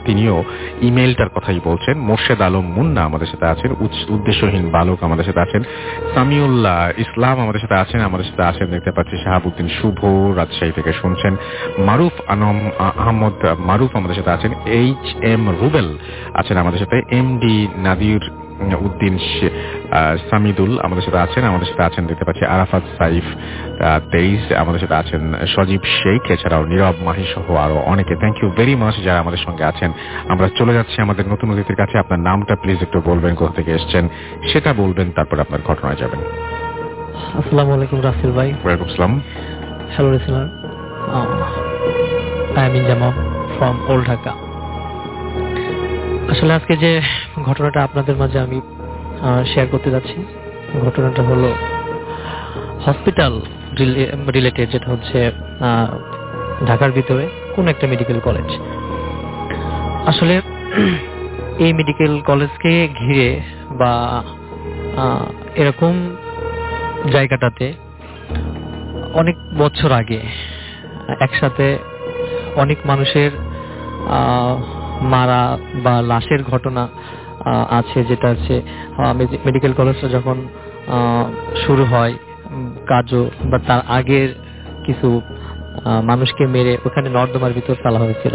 তিনিও ইমেলটার কথাই বলছেন। মোর্শেদ আলম মুন্না আমাদের সাথে আছেন, উদ্দেশ্যহীন বালক আমাদের সাথে আছেন, সামিউল্লাহ ইসলাম আমাদের সাথে আছেন, আমাদের সাথে আছেন দেখতে পাচ্ছি শাহাবুদ্দিন শুভ রাজশাহী থেকে শুনছেন, মারুফ আনম আহমদ মারুফ আমাদের সাথে আছেন, এইচ এম রুবেল আছেন আমাদের সাথে, এম ডি নাদির উদ্দিন সামিদুল আমাদের সাথে আছেন, আমাদের সাথে আছেন দেখতে পাচ্ছি আরাফাত সাইফ তেইশ আমাদের সাথে আছেন, সজীব শেখ, এছাড়াও নীরব মাহি সহ আরো অনেকে। থ্যাংক ইউ ভেরি মাচ যারা আমাদের সঙ্গে আছেন। আমরা চলে যাচ্ছি আমাদের নতুন অতিথির কাছে। আপনার নামটা প্লিজ একটু বলবেন, কোথা থেকে এসছেন সেটা বলবেন, তারপর আপনার ঘটনায় যাবেন। আসসালামু আলাইকুম রাসেল ভাই। ওয়ালাইকুম আসসালাম। Hello listener, I am Injama from old Dhaka. আসলে আজকে যে ঘটনাটা আপনাদের মাঝে আমি শেয়ার করতে যাচ্ছি, ঘটনাটা হলো হসপিটাল রিলেটেড, যেটা হচ্ছে ঢাকার ভিতরে কোন একটা মেডিকেল কলেজ। আসলে এই মেডিকেল কলেজকে ঘিরে বা এরকম জায়গাটাতে অনেক বছর আগে একসাথে অনেক মানুষের মারা বা লাশের ঘটনা আছে, যেটা হচ্ছে মেডিকেল কলেজটা যখন শুরু হয় কাজও বা তার আগের কিছু মানুষকে মেরে ওখানে নর্দমার ভিতর ফেলা হয়েছিল।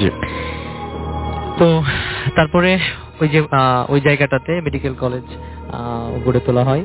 তো তারপরে ওই যে ওই জায়গাটাতে মেডিকেল কলেজ গড়ে তোলা হয়।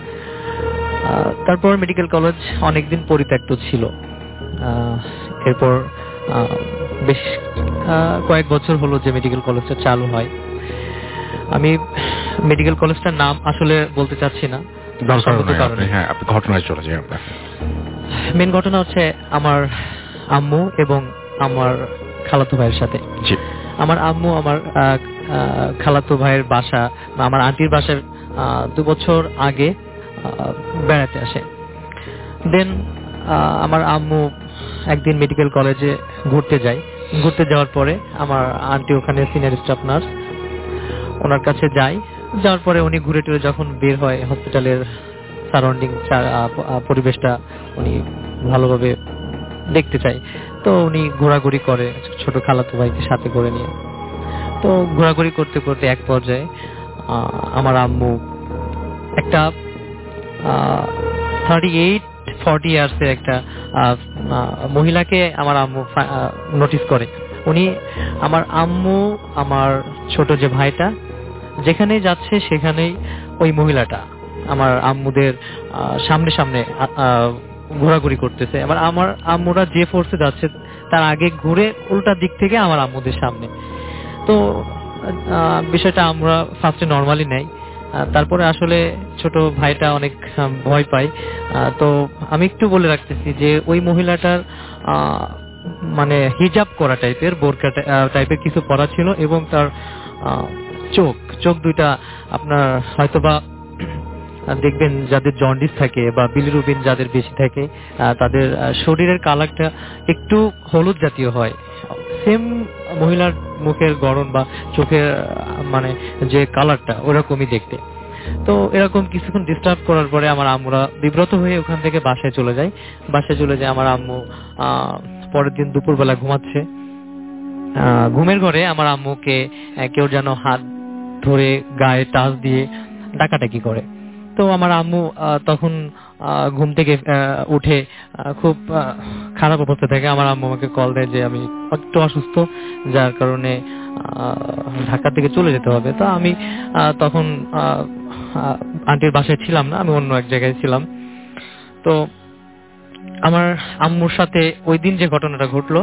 তারপর মেডিকেল কলেজ অনেকদিন পরিত্যক্ত ছিল। এরপর বেশ কয়েক বছর হলো যে মেডিকেল কলেজটা চালু হয়। আমি মেডিকেল কলেজটার নাম আসলে বলতে চাচ্ছি না, ঘটনায় চলে যাই। মেন ঘটনা হচ্ছে আমার আম্মু এবং আমার খালাতো ভাইয়ের সাথে। আমার আম্মু আমার খালাতো ভাইয়ের বাসা, আমার আন্টির বাসার দু বছর আগে বেড়াতে আসে। দেন আমার আম্মু একদিন মেডিকেল কলেজে ঘুরতে যায়। ঘুরতে যাওয়ার পরে আমার আন্টি ওখানে সিনিয়র স্টাফ নার্স, ওনার কাছে যায়। যাওয়ার পরে উনি ঘুরে টুরে যখন বের হয়, হসপিটালের সারাউন্ডিং পরিবেশটা উনি ভালোভাবে দেখতে চায়। তো উনি ঘোরাঘুরি করে ছোট খালাতো ভাইকে সাথে করে নিয়ে। তো ঘোরাঘুরি করতে করতে এক পর্যায়ে আমার আম্মু একটা থার্টি এইট ফর্টি ইয়ার্সের একটা মহিলাকে আমার আম্মু নোটিস করে। উনি আমার আম্মু আমার ছোট যে ভাইটা যেখানেই যাচ্ছে সেখানেই ওই মহিলাটা আমার আম্মুদের সামনে সামনে ঘোরাঘুরি করতেছে। এবার আমার আম্মুরা যে ফোর্সে যাচ্ছে তার আগে ঘুরে উল্টা দিক থেকে আমার আম্মুদের সামনে। তো বিষয়টা আমরা ফার্স্টে নর্মালি নেই, তারপরে আসলে ছোট ভাইটা অনেক ভয় পায়। তো আমি একটু বলে রাখতেছি যে ওই মহিলাটার মানে হিজাব করা টাইপের, বোরকা টাইপের কিছু পরা ছিল এবং তার চোখ চোখ দুইটা আপনার হয়তোবা দেখবেন যাদের জন্ডিস থাকে বা বিলিরুবিন যাদের বেশি থাকে তাদের শরীরের কালারটা একটু হলুদ জাতীয় হয়। সেম মহিলার মুখের গড়ন বা চোখের মানে যে কালারটা ওরকমই দেখতে। তো এরকম কিছুক্ষণ ডিস্টার্ব করার পরে আমার আম্মুরা বিব্রত হয়ে ওখান থেকে বাসায় চলে যায়। বাসায় চলে যায় আমার আম্মু পরের দিন দুপুরবেলা ঘুমাচ্ছে। ঘুমের ঘরে আমার আম্মুকে কেউ যেন হাত ধরে গায়ে টাচ দিয়ে ডাকাডাকি করে। তো আমার আম্মু তখন ঘুম থেকে উঠে খুব খারাপ অবস্থা থাকে। আমার আম্মু আমাকে কল দেয় যে আমি একটু অসুস্থ, যার কারণে ঢাকা থেকে চলে যেতে হবে। তো আমি তখন আন্টির বাসায় ছিলাম না, আমি অন্য এক জায়গায় ছিলাম। তো আমার আম্মুর সাথে ওই দিন যে ঘটনাটা ঘটলো,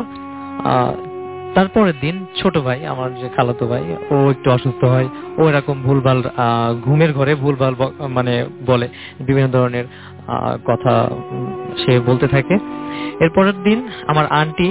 তারপরের দিন ছোট ভাই আমার যে খালাতো ভাই ও একটু অসুস্থ হয়। ও এরকম ভুলভাল ঘুমের ঘরে ভুলভাল মানে বলে, বিভিন্ন ধরনের কথা সে বলতে থাকে। এরপরের দিন আমার আন্টি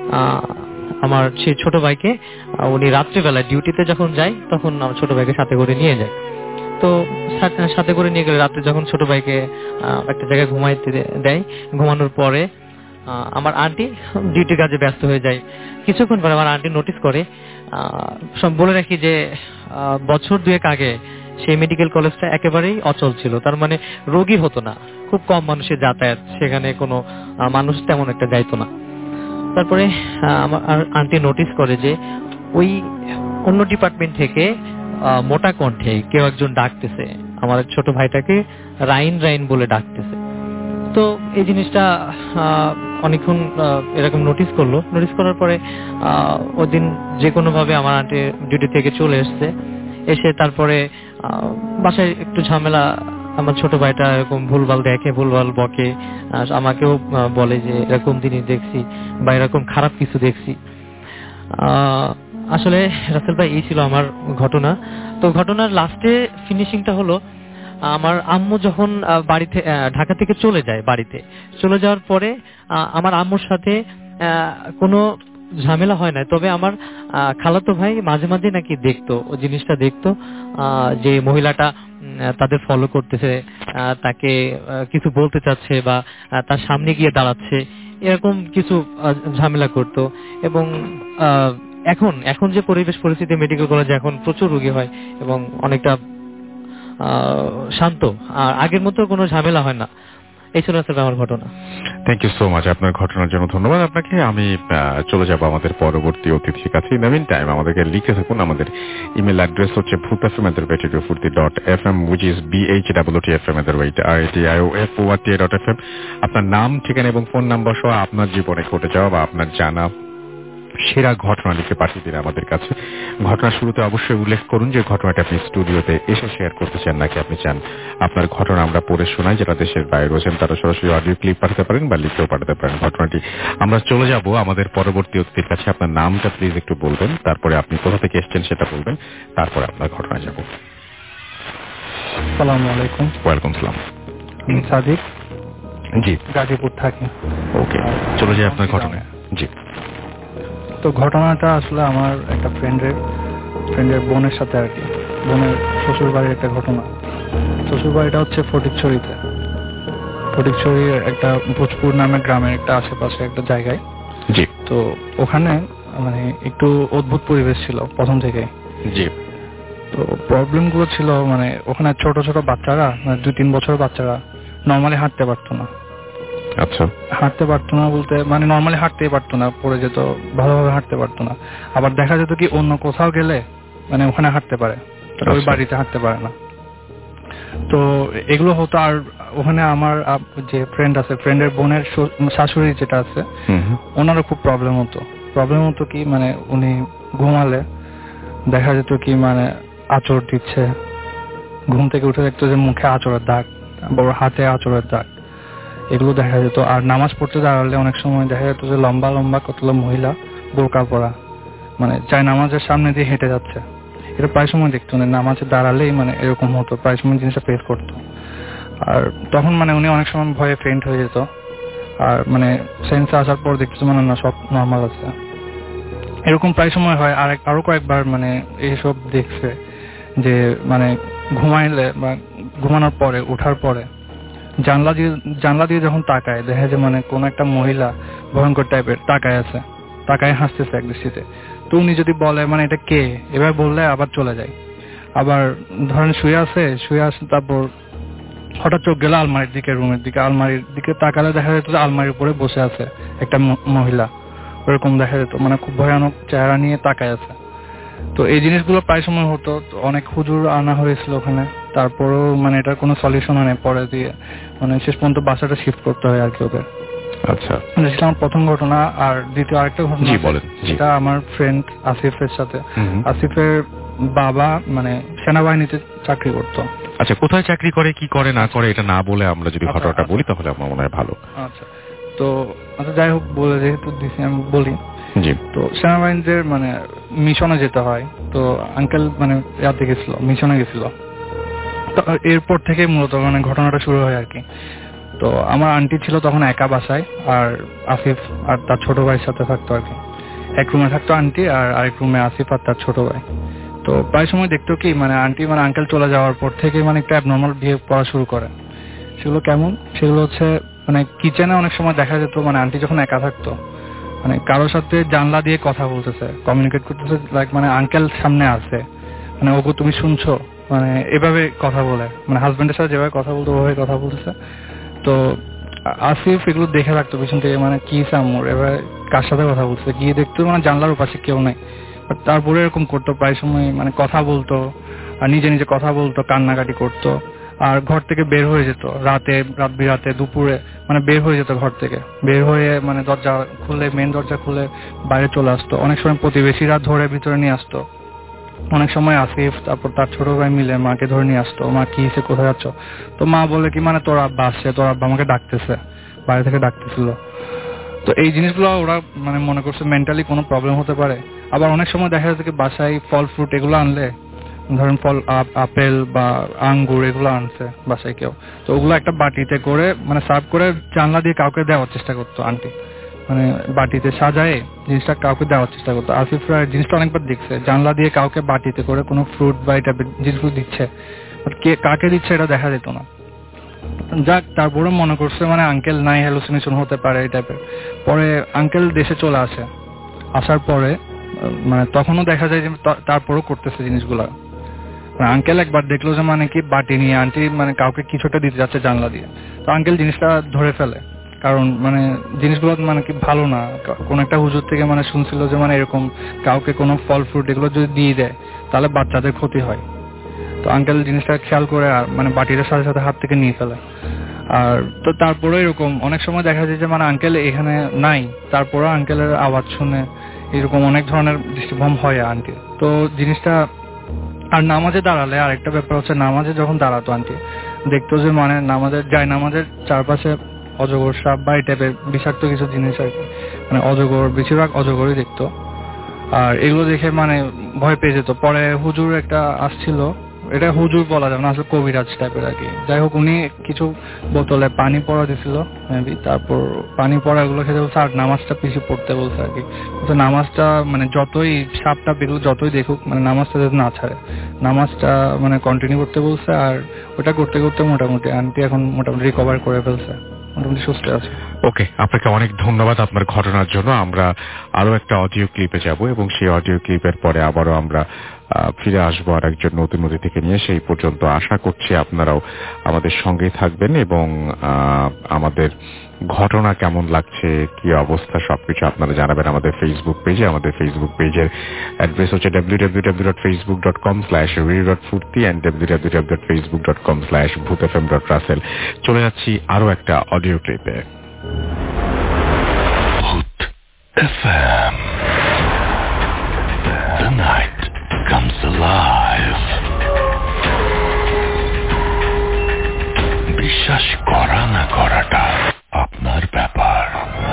আমার সেই ছোট ভাইকে, উনি রাত্রিবেলায় ডিউটিতে যখন যায় তখন আমার ছোট ভাইকে সাথে করে নিয়ে যায়। তো সাথে করে নিয়ে গেলে রাত্রে যখন ছোট ভাইকে একটা জায়গায় ঘুমাইতে দেয়, ঘুমানোর পরে আমার আন্টি ডিউটির কাজে ব্যস্ত হয়ে যায়। কিছুক্ষণ পরে আমার আন্টি নোটিস করে, বলে রাখি যে বছর দুয়েক আগে সেই মেডিকেল কলেজটা একেবারেই অচল ছিল, তার মানে রোগী হতো না, খুব কম মানুষের যাতায়াত, সেখানে কোনো মানুষ তেমন একটা যাইতো না। তারপরে আমার আন্টি নোটিস করে যে ওই অন্য ডিপার্টমেন্ট থেকে আহ, মোটা কণ্ঠে কেউ একজন ডাকতেছে, আমার ছোট ভাইটাকে রাইন রাইন বলে ডাকতেছে। তো এই জিনিসটা আহ, অনেকক্ষণ আহ, এরকম নোটিস করলো। নোটিস করার পরে আহ, ওই দিন যে কোনো ভাবে আমার আন্টি ডিউটি থেকে চলে এসছে, এসে তারপরে আহ, বাসায় একটু ঝামেলা। আমার ছোট ভাইটা এরকম ভুলভাল দেখে, ভুলভাল বকে, আর আমাকেও আহ, বলে যে এরকম জিনিস দেখছি বা এরকম খারাপ কিছু দেখছি। আহ, আসলে রাসেল ভাই এই ছিল আমার ঘটনা। তো ঘটনার লাস্টে ফিনিশিংটা হলো, আমার আম্মু যখন আহ, বাড়িতে আহ, ঢাকা থেকে চলে যায়, বাড়িতে চলে যাওয়ার পরে আহ, আমার আম্মুর সাথে আহ, কোনো ঝামেলা হয় না, তবে আমার আহ, খালাতো ভাই মাঝে মাঝে নাকি দেখতো, ও জিনিসটা দেখতো আহ, যে মহিলাটা উম, তাদের ফলো করতেছে, আহ, তাকে আহ, কিছু বলতে চাচ্ছে বা আহ, তার সামনে গিয়ে দাঁড়াচ্ছে, এরকম কিছু আহ, ঝামেলা করতো। এবং আহ, এখন এখন যে পরিবেশ পরিস্থিতি মেডিকেল কলেজে এখন প্রচুর রোগী হয় এবং অনেকটা আহ, শান্ত, আর আগের মতো কোনো ঝামেলা হয় না। এই ছিল আসলে আমার ঘটনা। থ্যাংক ইউ সো মাচ আপনার ঘটনার জন্য। ধন্যবাদ আপনাকে। আমি আহ, চলে যাব আমাদের পরবর্তী অতিথির কাছে। ইন দ্য মিন টাইম আমাদেরকে লিখে থাকুন। আমাদের ইমেল অ্যাড্রেস হচ্ছে Bhoot F M at the rate radio ফুর্তি dot F M, which is B H double T F M at the rate R A T I O F O R T dot F M. আপনার নাম, ঠিকানা এবং phone number সহ আপনার জীবনে ঘটে যাওয়া বা আপনার জানা সেরা ঘটনা লিখে পাঠিয়ে দিন আমাদের কাছে। ঘটনার শুরুতে অবশ্যই উল্লেখ করুন যে ঘটনাটা আপনি স্টুডিওতে এসে শেয়ার করতে চান নাকি আপনি চান আপনার ঘটনা আমরা পড়ে শোনাই। যারা দেশের বাইরে রয়েছেন তারা সরাসরি অডিও ক্লিপ পাঠাতে পারেন বা লিখেও পাঠাতে পারেন ঘটনাটি। আমরা চলে যাব আমাদের পরবর্তী অতিথির কাছে। আপনার নামটা প্লিজ একটু বলবেন, তারপরে আপনি কোথা থেকে এসেছেন সেটা বলবেন, তারপরে আপনার ঘটনায় যাব। আসসালামু আলাইকুম। ওয়েলকাম সালাম। আমি সাদিক, জি গাজীপুর থাকি। ওকে, চলে যাই আপনার ঘটনায়। জি। তো ঘটনাটা আসলে আমার একটা ফ্রেন্ডের ফ্রেন্ডের বোনের সাথে আর কি, বোনের শ্বশুর বাড়ির একটা ঘটনা। শ্বশুর বাড়িটা হচ্ছে ফটিকছড়িতে, ফটিকছড়ির একটা ভোজপুর নামে গ্রামের একটা আশেপাশে একটা জায়গায়। জি। তো ওখানে মানে একটু অদ্ভুত পরিবেশ ছিল প্রথম থেকে। জি। তো প্রবলেম গুলো ছিল মানে ওখানে ছোট ছোট বাচ্চারা, মানে দুই তিন বছর বাচ্চারা নর্মালি হাঁটতে পারতো না। আচ্ছা। হাঁটতে পারতো না বলতে মানে নর্মালি হাঁটতেই পারতো না, পড়ে যেত, ভালোভাবে হাঁটতে পারতো না। আবার দেখা যেত কি অন্য কোথাও গেলে মানে ওখানে হাঁটতে পারে, ওই বাড়িতে হাঁটতে পারে না। তো এগুলো হতো। আর ওখানে আমার যে ফ্রেন্ড আছে, ফ্রেন্ডের বোনের শাশুড়ি যেটা আছে, ওনারও খুব প্রবলেম হতো। প্রবলেম হতো কি মানে উনি ঘুমালে দেখা যেত কি মানে আঁচড় দিচ্ছে, ঘুম থেকে উঠে দেখতো যে মুখে আঁচড়ের দাগ, বড় হাতে আঁচড়ের দাগ, এগুলো দেখা যেত। আর নামাজ পড়তে দাঁড়ালে অনেক সময় দেখা যেত যে লম্বা লম্বা কতগুলো মহিলা বোরকা পরা মানে চাই নামাজের সামনে দিয়ে হেঁটে যাচ্ছে। এটা প্রায় সময় দেখতো না, নামাজে দাঁড়ালেই মানে এরকম হতো, প্রায় সময় জিনিসটা ফেস করতো। আর তখন মানে উনি অনেক সময় ভয়ে ফেইন্ট হয়ে যেত। আর মানে সেন্সে আসার পর দেখতো মানে না সব নর্মাল আছে, এরকম প্রায় সময় হয়। আর আরো কয়েকবার মানে এইসব দেখছে যে মানে ঘুমাইলে বা ঘুমানোর পরে ওঠার পরে জানলা দিয়ে জানলা দিয়ে যখন তাকায় দেখা যায় মানে কোন একটা মহিলা ভয়ঙ্কর টাইপের তাকায় আছে, তাকায় হাসতেছে এক দৃষ্টিতে। তো উনি যদি বলে মানে এটা কে, এবার বললে আবার চলে যায়। আবার ধরেন শুয়ে আছে শুয়ে আছে তারপর হঠাৎ চোখ গেল আলমারির দিকে, রুমের দিকে, আলমারির দিকে তাকালে দেখা যেত যে আলমারির উপরে বসে আছে একটা মহিলা, ওরকম দেখা যেত, মানে খুব ভয়ানক চেহারা নিয়ে তাকায় আছে। তো এই জিনিসগুলো প্রায় সময় হতো। অনেক হুজুর আনা হয়েছিল ওখানে, তারপরেও মানে এটার কোনো সলিউশন নেই। পরে দিয়ে মানে শেষ পর্যন্ত বাসাটা শিফট করতে হয় আর কি ওদের। আচ্ছা, সেটা আমার প্রথম ঘটনা। আর দ্বিতীয় আরেকটা ঘটনা সেটা আমার ফ্রেন্ড আসিফের সাথে। আসিফের বাবা মানে সেনাবাহিনীতে চাকরি করতো। আচ্ছা, কোথায় চাকরি করে, কি করে না করে এটা না বলে আমরা যদি ঘটনাটা বলি তাহলে আমার মনে হয় ভালো। আচ্ছা, তো আচ্ছা যাই হোক, বলে যেহেতু দিছি আমি বলি। জি। তো সেনাবাহিনীদের মানে মিশনে যেতে হয়। তো আঙ্কেল মানে ইয়াতে গেছিল, মিশনে গেছিল। তো এরপর থেকে মূলত মানে ঘটনাটা শুরু হয় আর কি। তো আমার আন্টি ছিল তখন একা বাসায়, আর আসিফ আর তার ছোট ভাইয়ের সাথে থাকতো আর কি। এক রুমে থাকতো আন্টি আর আরেক রুমে আসিফ আর তার ছোট ভাই। তো প্রায় সময় দেখতো কি মানে আন্টি মানে আঙ্কেল চলে যাওয়ার পর থেকে মানে একটা অ্যাবনর্মাল বিহেভ করা শুরু করে। সেগুলো কেমন, সেগুলো হচ্ছে মানে কিচেনে অনেক সময় দেখা যেত মানে আন্টি যখন একা থাকতো মানে কারোর সাথে জানলা দিয়ে কথা বলতেছে, কমিউনিকেট করতেছে, লাইক মানে আঙ্কেল সামনে আছে, মানে ওগো তুমি শুনছো, মানে এভাবে কথা বলে, মানে হাজবেন্ডের সাথে যেভাবে কথা বলতো ওভাবে কথা বলতেছে। তো আসিফ এগুলো দেখে রাখতো পিছন থেকে, মানে কি সামুর এবার কার সাথে কথা বলছে, গিয়ে দেখতো মানে জানলার পাশে কেউ নাই, বাট তারপরে এরকম করতো প্রায় সময়, মানে কথা বলতো আর নিজে নিজে কথা বলতো, কান্নাকাটি করতো, আর ঘর থেকে বের হয়ে যেত রাতে, রাত বিরাতে, দুপুরে, মানে বের হয়ে যেত ঘর থেকে, বের হয়ে মানে দরজা খুলে, মেন দরজা খুলে বাইরে চলে আসতো। অনেক সময় প্রতিবেশীরা ধরে ভিতরে নিয়ে আসতো, অনেক সময় আসিফ তারপর তার ছোট ভাই মিলে মাকে ধরে নিয়ে আসতো, মা কি হয়েছে, কোথায় যাচ্ছ? তো মা বলে কি মানে তোর আব্বা আসছে, তোর আব্বা আমাকে ডাকতেছে, বাইরে থেকে ডাকতেছিল। তো এই জিনিসগুলো ওরা মানে মনে করছে মেন্টালি কোনো প্রবলেম হতে পারে। আবার অনেক সময় দেখা যাচ্ছে কি বাসায় ফল ফ্রুট এগুলো আনলে, ধরেন ফল আপেল বা আঙ্গুর এগুলো আনছে বাসায় কেউ, তো ওগুলো একটা বাটিতে করে মানে সার্ভ করে জানলা দিয়ে কাউকে দেওয়ার চেষ্টা করতো আন্টি, মানে বাটিতে সাজায় জিনিসটা কাউকে দেওয়ার চেষ্টা করতো। আসিফরা জিনিসটা অনেকবার দেখছে, জানলা দিয়ে কাউকে বাটিতে করে কোনো ফ্রুট বা এটা জিনিসগুলো দিচ্ছে, কে কাকে দিচ্ছে এটা দেখা যেত না। যাক, তারপরে মনে করছে মানে আঙ্কেল নাই, হ্যালুসিনেশন হতে পারে এই টাইপের। পরে আঙ্কেল দেশে চলে আসে, আসার পরে মানে তখনও দেখা যায় যে তারপরেও করতেছে জিনিসগুলা। আঙ্কেল একবার দেখলো যে মানে কি বাটি নিয়ে আন্টি মানে কাউকে কিছুটা দিতে যাচ্ছে জানলা দিয়ে, তো আঙ্কেল জিনিসটা ধরে ফেলে, কারণ মানে জিনিসগুলো মানে কি ভালো না। কোন একটা হুজুর থেকে মানে শুনছিল যে মানে এরকম কাউকে কোনো ফল ফ্রুট এগুলো যদি দিয়ে দেয় তাহলে বাচ্চাদের ক্ষতি হয়। তো আঙ্কেল জিনিসটা খেয়াল করে আর মানে বাটিটার সাথে সাথে হাত থেকে নিয়ে ফেলে। আর তো তারপরে এরকম অনেক সময় দেখা যায় যে মানে আঙ্কেল এখানে নাই, তারপরে আঙ্কেলের আওয়াজ শুনে এরকম অনেক ধরনের দৃষ্টিভ্রম হয় আন্টি। তো জিনিসটা আর নামাজে দাঁড়ালে আরেকটা ব্যাপার হচ্ছে, নামাজে যখন দাঁড়াতো আন্টি দেখতো যে মানে নামাজের যায় নামাজের চারপাশে অজগর সাপ বা এই টাইপের বিষাক্ত কিছু জিনিস আর কি, মানে অজগর, বেশিরভাগ অজগরই দেখতো। আর এগুলো দেখে মানে ভয় পেয়ে যেত। পরে হুজুর একটা আসছিল, এটা হুজুর বলা যাবে না, আসলে কবিরাজ টাইপের আর কি। যাই হোক, উনি কিছু বোতলে পানি পড়া দিছিল মেবি, তারপর পানি পড়া এগুলো খেতে বলছে আর নামাজটা পিছিয়ে পড়তে বলছে আর কি। তো নামাজটা মানে যতই সাপটা এগুলো যতই দেখুক মানে নামাজটা যাতে না ছাড়ে, নামাজটা মানে কন্টিনিউ করতে বলছে। আর ওটা করতে করতে মোটামুটি আন্টি এখন মোটামুটি রিকভার করে ফেলছে, মোটামুটি সুস্থ আছে। ওকে, আপনাকে অনেক ধন্যবাদ আপনার ঘটনার জন্য। আমরা আরো একটা অডিও ক্লিপে যাব এবং সেই অডিও ক্লিপের পরে আবারও আমরা ফিরে আসবো আর একজন নতুন অতিথিকে নিয়ে। সেই পর্যন্ত আশা করছি আপনারাও আমাদের সঙ্গেই থাকবেন এবং আমাদের ঘটনা কেমন লাগছে, কি অবস্থা, সবকিছু আপনারা জানাবেন আমাদের ফেসবুক পেজে। আমাদের ফেসবুক পেজের অ্যাড্রেস হচ্ছে W W W dot Facebook dot com slash radio dot Furti and W W W dot Facebook dot com slash Bhoot F M dot Rasel. চলে যাচ্ছি আরো একটা অডিও ক্লিপে। Bhoot F M, The night comes alive. বিশ্বাস করা না করাটা আপনার ব্যাপার।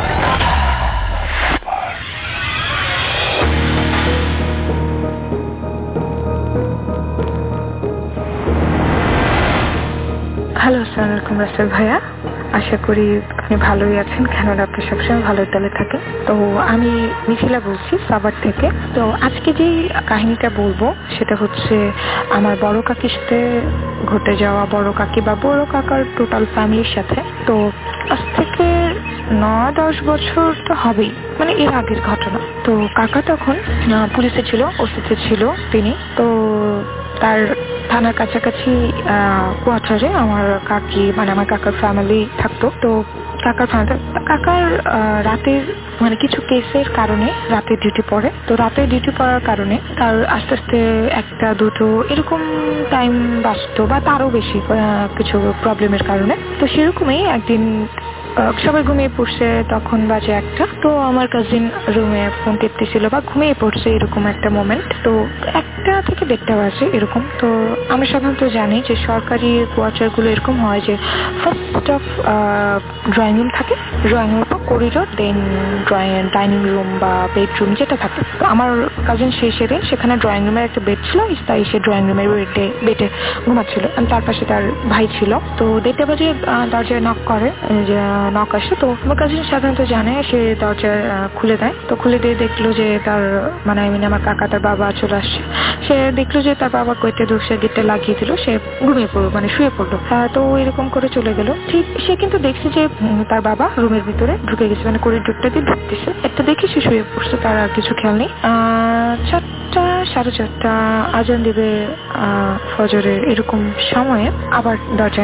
হ্যালো, আসসালামু আলাইকুম রাসেল ভাইয়া। আশা করি আপনি ভালোই আছেন, কেননা আপনি সবসময় ভালো দলে থাকেন। তো আমি মিথিলা বলছি সাভার থেকে। তো আজকে যেই কাহিনীটা বলবো সেটা হচ্ছে আমার বড় কাকির সাথে ঘটে যাওয়া, বড় কাকি বা বড় কাকার টোটাল ফ্যামিলির সাথে। তো আজ থেকে নয় দশ বছর তো হবেই, মানে এর আগের ঘটনা। তো কাকা তখন পুলিশে ছিল, ওসিতে ছিল তিনি। তো তার থানার কাছাকাছি কোয়ার্টারে আমার কাকি মানে আমার কাকার ফ্যামিলি থাকতো। তো কাকার ফ্যামিলি কাকার রাতের মানে কিছু কেসের কারণে রাতের ডিউটি পড়ে। তো রাতের ডিউটি পড়ার কারণে তার আস্তে আস্তে একটা দুটো এরকম টাইম বাঁচতো বা তারও বেশি কিছু প্রবলেমের কারণে। তো সেরকমই একদিন সবাই ঘুমিয়ে পড়ছে, তখন বাজে একটা। তো আমার কাজিন রুমে ফোন টিপতেছিল বা ঘুমিয়ে পড়ছে, এরকম একটা মোমেন্ট। তো একটা থেকে দেড়টা বাজে এরকম। তো আমরা সাধারণত জানি যে সরকারি কোয়ার্টারগুলো এরকম হয় যে ফার্স্ট অফ ড্রয়িং রুম থাকে, ড্রয়িং রুম পর corridor, then drawing dining room বা বেডরুম যেটা থাকে। তো আমার কাজিন সেই সেদিন সেখানে ড্রয়িং রুমের একটা বেড ছিল, তাই সে ড্রয়িং রুমের বেডে বেডে ঘুমাচ্ছিল। তার পাশে তার ভাই ছিল। তো দেড়টা বাজে দরজায় নক করে, যে নক আসে। তো আমার কাজিন সাধারণত জানে, সে দরজা খুলে দেয়। তো খুলে দিয়ে দেখলো যে তার মানে আমি আমার কাকা তার বাবা চলে আসছে। সে দেখলো যে তার বাবা কয়েকটা দোষে গেটটা লাগিয়ে দিল, সে ঘুমিয়ে পড়লো মানে শুয়ে পড়লো। তো এরকম করে চলে গেল। ঠিক সে কিন্তু দেখছে যে তার বাবা রুমের ভিতরে ঢুকে গেছে, মানে করিডোরটা দিয়ে ঢুকতেছে। একটা দেখে সে শুয়ে পড়ছে, তার আর কিছু খেয়াল নেই। আহ চারটা সাড়ে চারটা আজান দিবে ফজরের এরকম সময়ে আবার দরজায় নক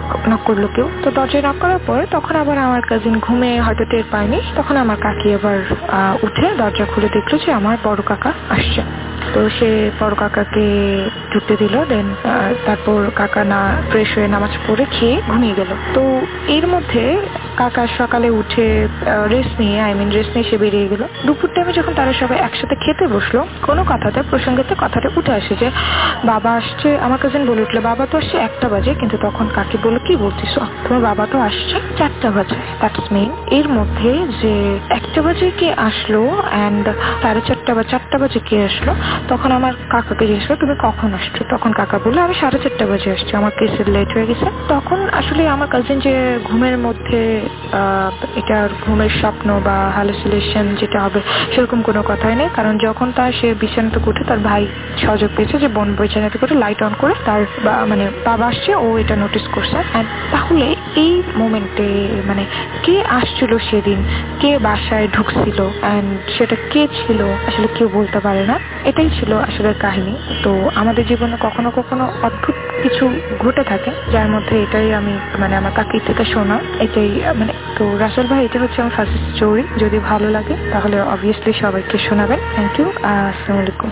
নক করলো কেউ। তো দরজায় নক করার পর তখন আবার আমার কাজিন ঘুমে হয়তো টের পায়নি, তখন আমার কাকি আবার উঠে দরজা খুলে দেখলো যে আমার বড় কাকা আসছে। তো সে বড় কাকাকে ঢুকতে দিল। দেন তারপর কাকা না ফ্রেশ হয়ে নামাজ পড়ে খেয়ে ঘুমিয়ে গেল। তো এর মধ্যে কাকা সকালে উঠে রেস্ট নিয়ে আই মিন রেস্ট নিয়ে সে বেরিয়ে গেল। দুপুর টাইমে যখন তারা সবাই একসাথে খেতে বসলো, কোনো কথাতে প্রসঙ্গতে কথাটা উঠে আসে যে বাবা আসছে। আমার কাজিন বলে উঠলো বাবা তো আসছে একটা বাজে, কিন্তু তখন কাকি বললো কি বলতিস, তোমার বাবা তো আসছে চারটা বাজে। দ্যাটস মিন এর মধ্যে যে একটা বাজে কে আসলো অ্যান্ড সাড়ে চারটা বা চারটা বাজে কে আসলো। তখন আমার কাকাকে জিজ্ঞেস করলো তুমি কখন আসছো, তখন কাকা বললো আমি সাড়ে চারটা বাজে আসছি, আমার কেসের লেট হয়ে গেছে। তখন আসলে আমার কাজিন যে ঘুমের মধ্যে এটা ঘুমের স্বপ্ন বা হ্যালুসিনেশন যেটা হবে সেরকম কোনো কথাই নেই, কারণ যখন তার সে বিছানা থেকে উঠে তার ভাই সহযোগ পেয়েছে যে বোন বিছানা থেকে উঠে লাইট অন করে তার মানে বাবা আসছে, ও এটা নোটিস করছে। তাহলে এই মোমেন্টে মানে কে আসছিল সেদিন, কে বাসায় ঢুকছিল অ্যান্ড সেটা কে ছিল আসলে কেউ বলতে পারে না। এটাই ছিল আসলে কাহিনী। তো আমাদের জীবনে কখনো কখনো অদ্ভুত কিছু ঘটে থাকে, যার মধ্যে এটাই আমি মানে আমার কাকির থেকে শোনা এটাই মানে। তো রাসেল ভাই এটা হচ্ছে আমার ফার্স্ট স্টোরি। যদি ভালো লাগে তাহলে অবভিয়াসলি সবাইকে শোনাবেন। Thank you. আসসালামু আলাইকুম।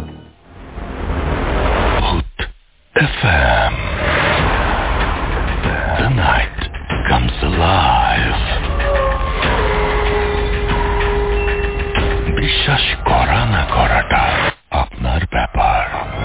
F M The night comes alive. বিশ্বাস করা না করাটা আপনার ব্যাপার।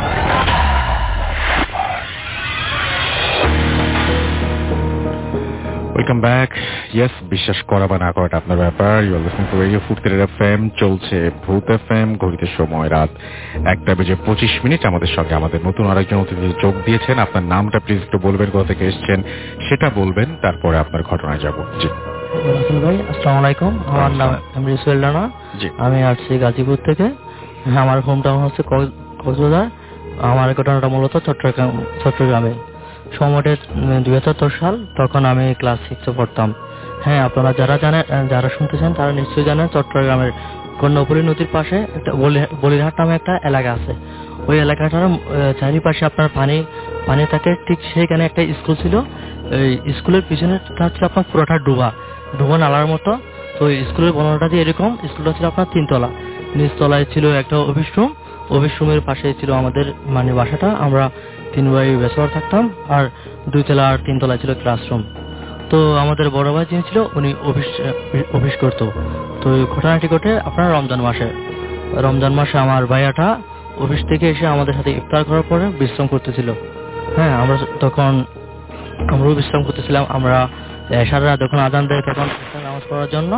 Welcome back. ইয়েস, বিশ্বাস করা বা না করাটা আপনার ব্যাপার। You are listening to radio Furfura FM. চলছে ভূত এফএম। ঘড়িতে সময় রাত একটা বেজে পঁচিশ মিনিট। আমাদের সঙ্গে আমাদের নতুন আরেকজন অতিথি যোগ দিয়েছেন। আপনার নামটা প্লিজ একটু বলবেন, কোথা থেকে এসেছেন সেটা বলবেন, তারপরে আপনার ঘটনায় যাব। জি রাসেল ভাই, আসসালামু আলাইকুম। আমার নাম এমরিস রানা। আমি আসছি গাজীপুর থেকে। আমার হোম টাউন হচ্ছে কক্সবাজার। আমার ঘটনাটা মূলত চট্টগ্রাম চট্টগ্রামে সময়টা দুই হাজার সাল। তখন আমি ক্লাস সিক্সে পড়তাম। হ্যাঁ, আপনারা যারা জানেন যারা শুনতেছেন তারা নিশ্চয়ই জানেন চট্টগ্রামের কর্ণফুলী নদীর পাশে একটা বলিরহাট নামে একটা এলাকা আছে। ওই এলাকাটার চারিপাশে আপনার পানি পানি থাকে। ঠিক সেইখানে একটা স্কুল ছিল। এই স্কুলের পিছনে হচ্ছে আপনার পুরোটা ডুবা ডুবা নালার মতো। তো স্কুলের বর্ণনাটা দিয়ে এরকম, স্কুলটা ছিল আপনার তিনতলা। নিচতলায় ছিল একটা অফিস রুম, অফিস রুমের পাশে ছিল আমাদের মানে বাসাটা। আমরা তিন ভাই ব্যাচেলর থাকতাম, আর দুই তলা আর তিন তলায় ছিল ক্লাসরুম। তো আমাদের বড় ভাই যিনি ছিল উনি অফিস অফিস করতো। তো ঘটনাটি ঘটে আপনার রমজান মাসে। রমজান মাসে আমার ভাইয়াটা অফিস থেকে এসে আমাদের সাথে ইফতার করার পরে বিশ্রাম করতেছিল। হ্যাঁ, আমরা তখন আমরাও বিশ্রাম করতেছিলাম। আমরা সারা রাত যখন আজান দেয় তখন নামাজ পড়ার জন্য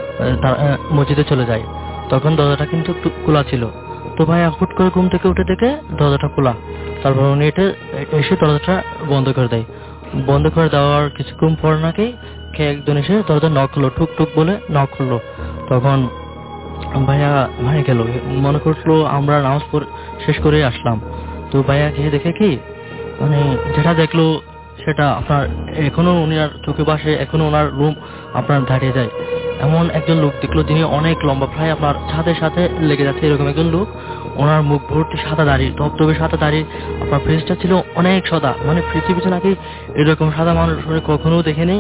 মসজিদে চলে যাই। তখন দরজাটা কিন্তু একটু খোলা ছিল। তো ভাইয়া হুট করে ঘুম থেকে উঠে দেখে দরজাটা খোলা। তারপর উনি এটা এসে দরজাটা বন্ধ করে দেয়। বন্ধ করে দেওয়ার কিছুক্ষণ পর নাকি কে একজন এসে দরজা নক করলো, টুক টুক বলে নক করলো। তখন ভাইয়া ভাই গেল, মনে করলো আমরা নামাজ পড়ে শেষ করে আসলাম। তো ভাইয়া গিয়ে দেখে কি মানে যেটা দেখলো সেটা আপনার এখনো উনার চোখে বাসে, এখনো ওনার রুম আপনার দাঁড়িয়ে যায়। এমন একজন লোক দেখলো যিনি অনেক লম্বা, প্রায় আপনার ছাদের সাথে লেগে যাচ্ছে এরকম একজন লোক। ওনার মুখ ভর্তি সাদা দাড়ি, ধবধবে সাদা দাড়ি। আপনার ফেসটা ছিল অনেক সাদা, মানে পৃথিবীতে নাকি এরকম সাদা মানুষ উনি কখনো দেখেনি।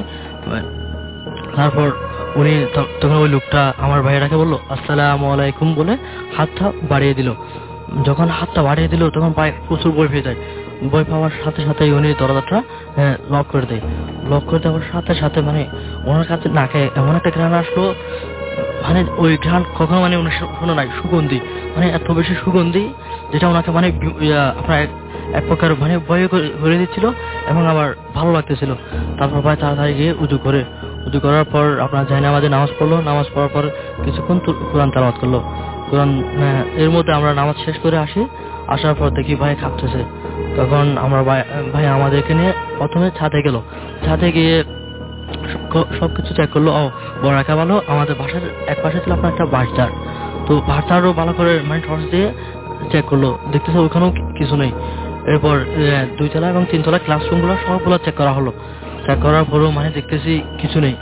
তারপর উনি তখন ওই লোকটা আমার ভাইয়াটাকে বললো আসসালামু আলাইকুম বলে হাতটা বাড়িয়ে দিল। যখন হাতটা বাড়িয়ে দিল তখন পায়ে প্রচুর বই পেয়ে যায়। বই পাওয়ার সাথে সাথে উনি দরজাটা লক করে দেয়। লক করে দেওয়ার সাথে সাথে মানে ওনার কাছে নাকে এমন একটা ঘ্রাণ আসলো, মানে ওই ঘ্রাণ কখনো মানে উনি শুনে নাই, সুগন্ধি, মানে এত বেশি সুগন্ধি যেটা ওনাকে মানে আপনার এক প্রকার মানে ভয় করে দিচ্ছিল এবং আবার ভালো লাগতেছিল। তারপর ভাই তাড়াতাড়ি গিয়ে উজু করে উজু করার পর আপনার জানি আমাদের নামাজ পড়লো। নামাজ পড়ার পর কিছুক্ষণ কোরআন তেলাওয়াত করলো। কোরআন এর মধ্যে আমরা নামাজ শেষ করে আসি। আসার পর দেখি ভাই কাঁপতেছে। তখন আমরা ভাই ভাই আমাদেরকে নিয়ে প্রথমে ছাদে গেল। ছাদে গিয়ে সবকিছু চেক করলো। ও বড় রাখা ভালো। আমাদের বাসার এক পাশে ছিল আপনার একটা বাঁশঝাড়। তো বাঁশঝাড়ও ভালো করে মানে টর্চ দিয়ে চেক করলো, দেখতেছে ওখানেও কিছু নেই। এরপর দুই তলা এবং তিন তলা ক্লাসরুমগুলো সবগুলো চেক করা হলো। চেক করার পরেও মানে দেখতেছি কিছু নেই।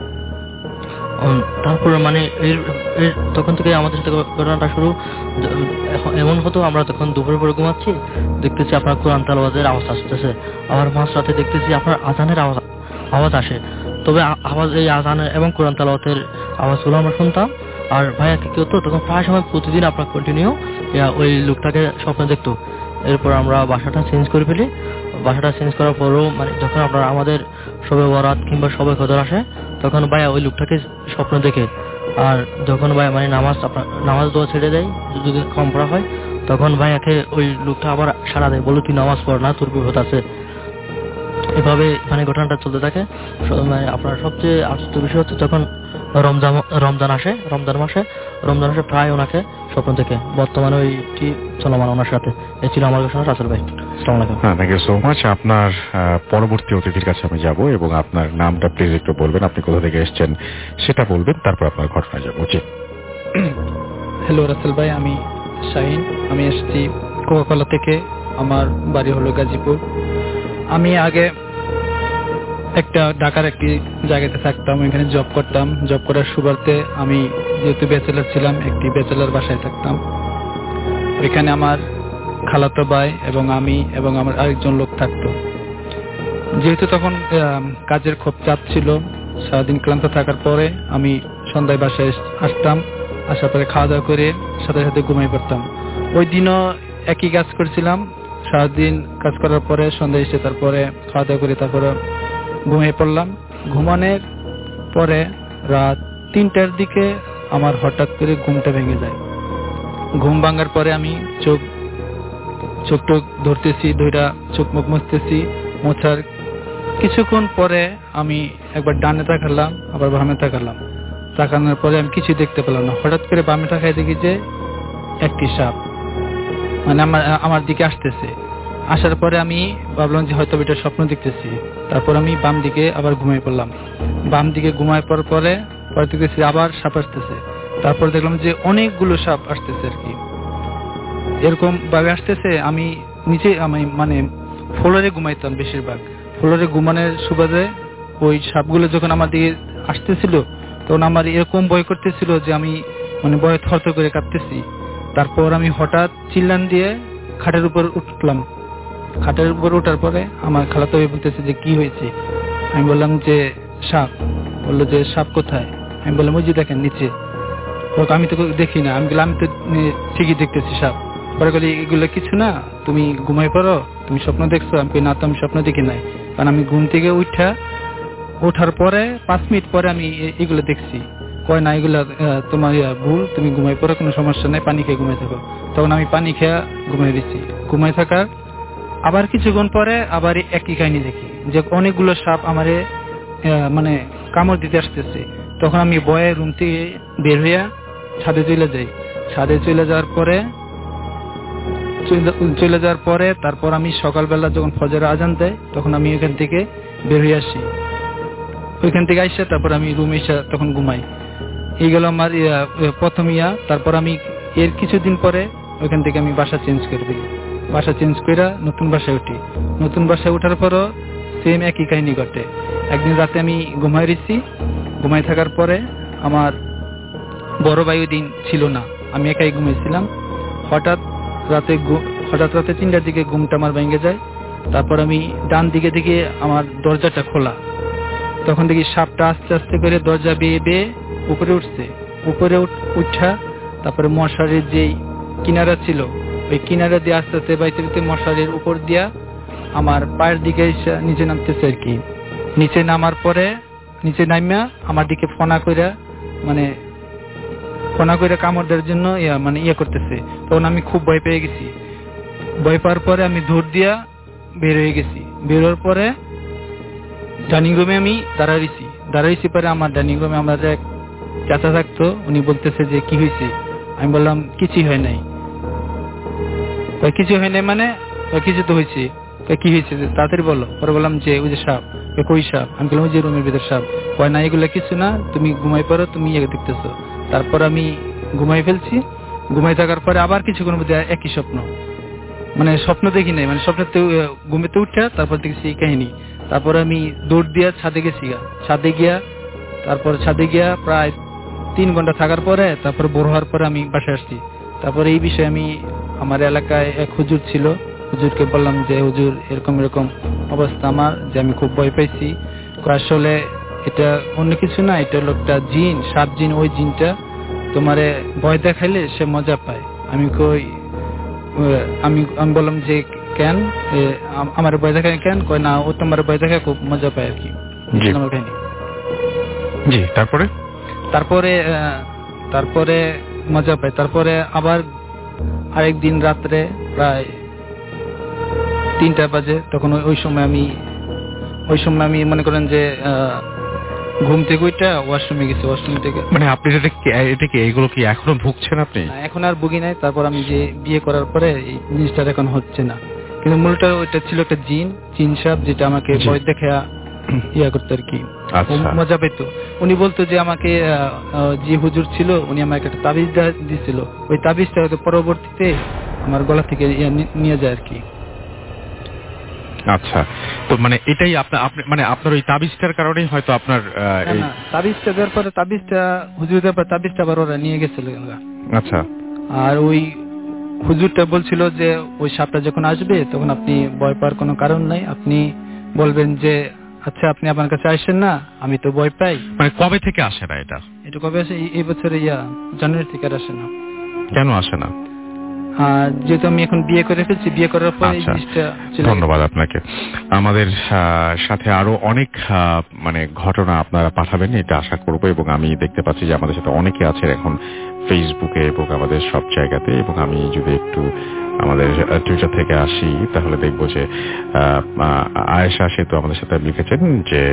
তারপরে মানে এর তখন থেকে আমাদের সাথে ঘটনাটা শুরু এমন হতো, আমরা তখন দুপুরের পরে ঘুমাচ্ছি, দেখতেছি আপনার কোরআন তেলাওয়াতের আওয়াজ আসতেছে। আবার মাঝ রাতে দেখতেছি আপনার আজানের আওয়াজ আওয়াজ আসে, তবে আওয়াজ এই আজানের এবং কোরআন তেলাওয়াতের আওয়াজগুলো আমরা শুনতাম। আর ভাইয়া কি হতো তখন প্রায় সময় প্রতিদিন আপনার কন্টিনিউ ওই লোকটাকে স্বপ্নে দেখতো। এরপর আমরা বাসাটা চেঞ্জ করে ফেলি। বাসাটা চেঞ্জ করার পরেও মানে যখন আপনার আমাদের শবে বরাত কিংবা শবে কদর আসে তখন ভাইয়া ওই লোকটাকে স্বপ্ন দেখে। আর যখন ভাইয়া মানে নামাজ আপনার নামাজ দোয়া ছেড়ে দেয় যদি কম পড়া হয় তখন ভাইয়াকে ওই লোকটা আবার সাড়া দেয়, বলে তুই নামাজ পড় না, তোর বিপদ আছে। এভাবে মানে ঘটনাটা চলতে থাকে। মানে আপনার সবচেয়ে আশ্চর্য বিষয় হচ্ছে যখন রমজান রমজান আসে, রমজান মাসে রমজান মাসে প্রায় ওনাকে স্বপ্ন দেখে। বর্তমানে ওইটি চলমান ওনার সাথে। এই ছিল আমার ঘটনা। রাসেল ভাই আসসালামু আলাইকুম। হ্যাঁ, থ্যাংক ইউ সো মাচ। আপনার পরবর্তী অতিথির কাছে আমি যাব এবং আপনার নামটা প্লিজ একটু বলবেন, আপনি কোথা থেকে এসেছেন সেটা বলবেন, তারপর আপনার ঘটনা যাবো। জি। হ্যালো রাসেল ভাই, আমি শাহিন, আমি এসেছি কোকাকোলা থেকে। আমার বাড়ি হলো গাজীপুর। আমি আগে একটা ঢাকার একটি জায়গাতে থাকতাম, এখানে জব করতাম। জব করার সুবাদে আমি যেহেতু ব্যাচেলার ছিলাম, একটি ব্যাচেলার বাসায় থাকতাম। এখানে আমার খালাতো ভাই এবং আমি এবং আমার আরেকজন লোক থাকতো। যেহেতু তখন কাজের খুব চাপ ছিল, সারাদিন ক্লান্ত থাকার পরে আমি সন্ধ্যায় বাসায় আসতাম। আসার পরে খাওয়া দাওয়া করে সাথে সাথে ঘুমাই পড়তাম। ওই দিনও একই কাজ করছিলাম। সারাদিন কাজ করার পরে সন্ধ্যায় এসে তারপরে খাওয়া দাওয়া করে তারপরে ঘুমিয়ে পড়লাম। ঘুমানোর পরে রাত তিনটার দিকে আমার হঠাৎ করে ঘুমটা ভেঙে যায়। ঘুম ভাঙার পরে আমি চোখ চোখ টোক ধরতেছি, ধইরা চোখ মুখ মুছতেছি। মোছার কিছুক্ষণ পরে আমি একবার ডানে তাকালাম, আবার বামে তাকালাম। তাকানোর পরে আমি কিছু দেখতে পেলাম না। হঠাৎ করে বামে তাকায় দেখি যে একটি সাপ মানে আমার আমার দিকে আসতেছে। আসার পরে আমি ভাবলাম যে হয়তো এটা স্বপ্ন দেখতেছি। তারপর আমি বাম দিকে আবার ঘুমিয়ে পড়লাম। বাম দিকে ঘুমায় পড়ার পরে পরে দেখতেছি আবার সাপ আসতেছে। তারপর দেখলাম যে অনেকগুলো সাপ আসতেছে আর কি, এরকম ভাবে আসতেছে। আমি নিচে আমি মানে ফ্লোরে ঘুমাইতাম বেশিরভাগ। ফ্লোরে ঘুমানোর সুবাদে ওই সাপগুলো যখন আমার দিকে আসতেছিল তখন আমার এরকম ভয় করতেছিল যে আমি মানে ভয়ে থরথর করে কাঁপতেছি। তারপর আমি হঠাৎ চিল্লান দিয়ে খাটের উপর উঠলাম। খাটের উপর ওঠার পরে আমার খালাতো ভাই বলতেছে যে কি হয়েছে। আমি বললাম যে সাপ। বললো যে সাপ কোথায়? আমি বললাম ওই যে দেখেন নিচে। আমি তো দেখি না। আমি বললাম আমি তো ঠিকই দেখতেছি সাপ। পরে বলি এগুলো কিছু না, তুমি ঘুমাই পড়ো, তুমি স্বপ্ন দেখছো। আমি না, তো আমি স্বপ্ন দেখি নাই, কারণ আমি ঘুম থেকে উঠা ওঠার পরে পাঁচ মিনিট পরে আমি এগুলো দেখছি। কয় না এগুলা তোমার ভুল, তুমি ঘুমাই পড়ো, কোনো সমস্যা নেই, পানি খেয়ে ঘুমাই থাকো। তখন আমি পানি খেয়ে ঘুমাই দিচ্ছি। ঘুমাই থাকার আবার কিছুক্ষণ পরে আবার একই কাহিনী দেখি যে অনেকগুলো সাপ আমারে মানে কামড় দিতে আসতেছে। তখন আমি ভয়ে রুম থেকে বের হইয়া ছাদে চলে যাই। ছাদে চলে যাওয়ার পরে চলে যাওয়ার পরে তারপর আমি সকালবেলা যখন ফজরের আজান দেয় তখন আমি ওইখান থেকে বের হয়ে আসি। ওইখান থেকে আসে তারপর আমি রুমে এসে তখন ঘুমাই। এই গেল আমার প্রথম ইয়া। তারপর আমি এর কিছুদিন পরে ওইখান থেকে আমি বাসা চেঞ্জ করে দিই। বাসা চেঞ্জ করে নতুন বাসায় উঠি। নতুন বাসায় ওঠার পরও সেম একই কাহিনী ঘটে। একদিন রাতে আমি ঘুমাই রয়েছি। ঘুমাই থাকার পরে আমার বড় ভাই ওই দিন ছিল না, আমি একাই ঘুমাইছিলাম। হঠাৎ রাতে হঠাৎ রাতে তিনটার দিকে ঘুমটা আমার ভেঙে যায়। তারপর আমি ডান দিকে দিকে আমার দরজাটা খোলা। তখন দেখি সাপটা আস্তে আস্তে করে দরজা বেয়ে বেয়ে উপরে উঠছে। উপরে উঠা তারপরে মশারির যেই কিনারা ছিল ওই কিনারা দিয়ে আস্তে আস্তে বাইতে বাইতে মশারির উপর দিয়া আমার পায়ের দিকে নিচে নামতেছে আর কি। নিচে নামার পরে নিচে নামিয়া আমার দিকে ফোনা কইরা মানে ফোনা কইরা কামড় দেওয়ার জন্য ইয়া মানে ইয়ে করতেছে। তখন আমি খুব ভয় পেয়ে গেছি। ভয় পাওয়ার পরে আমি দৌড় দিয়া বের হয়ে গেছি। বেরোর পরে ডাইনিং রুমে আমি দাঁড়াইছি। দাঁড়াইছি পরে আমার ডাইনিং রুমে আমার এক চাচা থাকতো, উনি বলতেছে যে কি হয়েছে। আমি বললাম কিছুই হয় নাই। কিছু হয় নাই মানে কিছু তো হয়েছে। কি হয়েছে তাড়াতাড়ি বলো। পরে বললাম যে ওই যে সাপ। কই সাপ? আমি বললাম ওই যে রুমের ভিতর সাপ। কয় না এগুলো কিছু না, তুমি ঘুমাই পড়ো, তুমি ইয়ে দেখতেছো। তারপর আমি ঘুমাই ফেলছি। ঘুমাই থাকার পরে আবার কিছুক্ষণ মধ্যে একই স্বপ্ন, মানে স্বপ্ন দেখি নাই, মানে স্বপ্নতে ঘুমেতে উঠা তারপর দেখছি এই কাহিনী। তারপর আমি দৌড় দিয়া ছাদে গেছি। ছাদে গিয়া তারপর ছাদে গিয়া প্রায় তিন ঘন্টা থাকার পরে তারপর বড় হওয়ার পরে আমি বাসায় আসছি। তারপরে এই বিষয়ে আমি আমার এলাকায় এক হুজুর ছিল, হুজুরকে বললাম যে হুজুর এরকম এরকম অবস্থা আমার, যে আমি খুব ভয় পাইছি, আসলে এটা অন্য কিছু না, এটা হলো একটা জিন, সাপ জিন। ওই জিনটা তোমারে ভয় দেখাইলে সে মজা পায়। আমি কই আমি আমি বললাম যে কেন আমার ভয় দেখায় কেন? কয় না, ও তোমার ভয় দেখায় খুব মজা পায় আর কি। জি, তারপরে তারপরে তারপরে মজা পায়। তারপরে আবার আরেকদিন রাত্রে প্রায় তিনটা বাজে, তখন ওই সময় আমি ওই সময় আমি মনে করেন যে ঘুম থেকে ওইটা ওয়াশরুমে গেছি। ওয়াশরুম থেকে মানে আপনি এটা কি এগুলো কি এখনো ভুগছেন আপনি? এখন আর ভুগি নাই। তারপর আমি যে বিয়ে করার পরে এই জিনিসটা এখন হচ্ছে না, কিন্তু মূলটা ওইটা ছিল একটা জিন, জিন সাপ, যেটা আমাকে ভয় দেখে ইয়া করতো আর কি, মজা পেত। উনি বলতো যে আমাকে যে হুজুর ছিল উনি আমাকে একটা তাবিজ দিছিল, ওই তাবিজটা হয়তো পরবর্তীতে আমার গলা থেকে নিয়ে যায় আর কি। আচ্ছা, তো মানে এটাই আপনার মানে আপনার ওই তাবিজটার কারণেই হয়তো আপনার তাবিজটা দেওয়ার পরে তাবিজটা হুজুর দেওয়ার পরে তাবিজটা আবার ওরা নিয়ে গেছিল। আচ্ছা, আর ওই হুজুরটা বলছিল যে ওই সাপটা যখন আসবে তখন আপনি ভয় পাওয়ার কোনো কারণ নাই, আপনি বলবেন যে আচ্ছা আপনি আমার কাছে আসেন না, আমি তো ভয় পাই। মানে কবে থেকে আসে না এটা? এটা কবে আসে? এই বছরে ইয়া জানুয়ারি থেকে আসে না। কেন আসে না? যেহেতু আমি এখন বিয়ে করে ফেলছি, বিয়ে করার পর এই জিনিসটা। ধন্যবাদ আপনাকে। আমাদের সাথে আরো অনেক মানে ঘটনা আপনারা পাঠাবেন এটা আশা করব, এবং আমি দেখতে পাচ্ছি যে আমাদের সাথে অনেকে আছে এখন ফেসবুকে এবং আমাদের সব জায়গাতে। এবং আমি যদি একটু আমাদের টুইটার থেকে আসি তাহলে দেখবো যে আয়েশা সেতু আমাদের সাথে লিখেছেন যে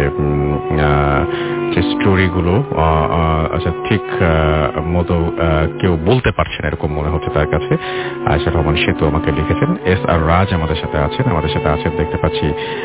যে স্টোরিগুলো আচ্ছা ঠিক মতো কেউ বলতে পারছে না এরকম মনে হচ্ছে তার কাছে। আয়েশা রহমান সেতু আমাকে লিখেছেন। এস আর রাজ আমাদের সাথে আছেন আমাদের সাথে আছেন দেখতে পাচ্ছি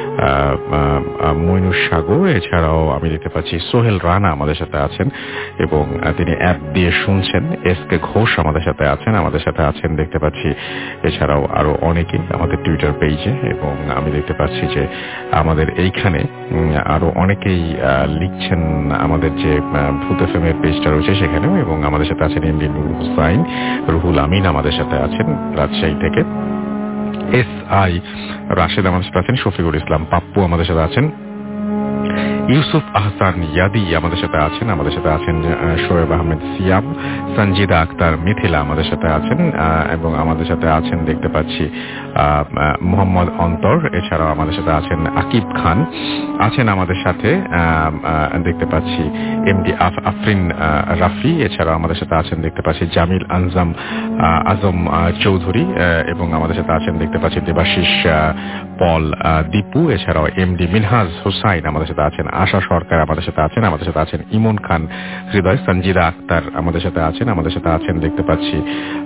মইনুর সাগর। এছাড়াও আমি দেখতে পাচ্ছি সোহেল রানা আমাদের সাথে আছেন এবং তিনি অ্যাপ দিয়ে শুনছেন। এস কে ঘোষ আমাদের সাথে আছেন আমাদের সাথে আছেন দেখতে পাচ্ছি। এছাড়াও আরো অনেকেই আমাদের টুইটার পেজে, এবং আমি দেখতে পাচ্ছি যে আমাদের এইখানে আরো অনেকেই লিখছেন আমাদের যে ভূত এফএম এর পেজটা রয়েছে সেখানেও। এবং আমাদের সাথে আছেন এমডি নূর হুসাইন, রুহুল আমিন আমাদের সাথে আছেন রাজশাহী থেকে, এস আই রাশেদ আমাদের সাথে আছেন, শফিকুল ইসলাম পাপ্পু আমাদের সাথে আছেন, ইউসুফ আহসান ইয়াদি আমাদের সাথে আছেন আমাদের সাথে আছেন শোয়েব আহমেদ সিয়াম, সঞ্জিদা আক্তার মিথিলা আমাদের সাথে আছেন, এবং আমাদের সাথে আছেন দেখতে পাচ্ছি মোহাম্মদ অন্তর। এছাড়াও আমাদের সাথে আছেন আকিব খান আছেন আমাদের সাথে দেখতে পাচ্ছি এমডি আফরিন রাফি। এছাড়াও আমাদের সাথে আছেন দেখতে পাচ্ছি জামিল আনজাম আজম চৌধুরী, এবং আমাদের সাথে আছেন দেখতে পাচ্ছি দেবাশিস পল দীপু। এছাড়াও এমডি মিনহাজ হুসাইন আমাদের সাথে আছেন, আশা সরকার আমাদের সাথে আছেন আমাদের সাথে আছেন ইমন খান হৃদয়, সঞ্জিদা আক্তার আমাদের সাথে আছেন আমাদের সাথে আছেন দেখতে পাচ্ছি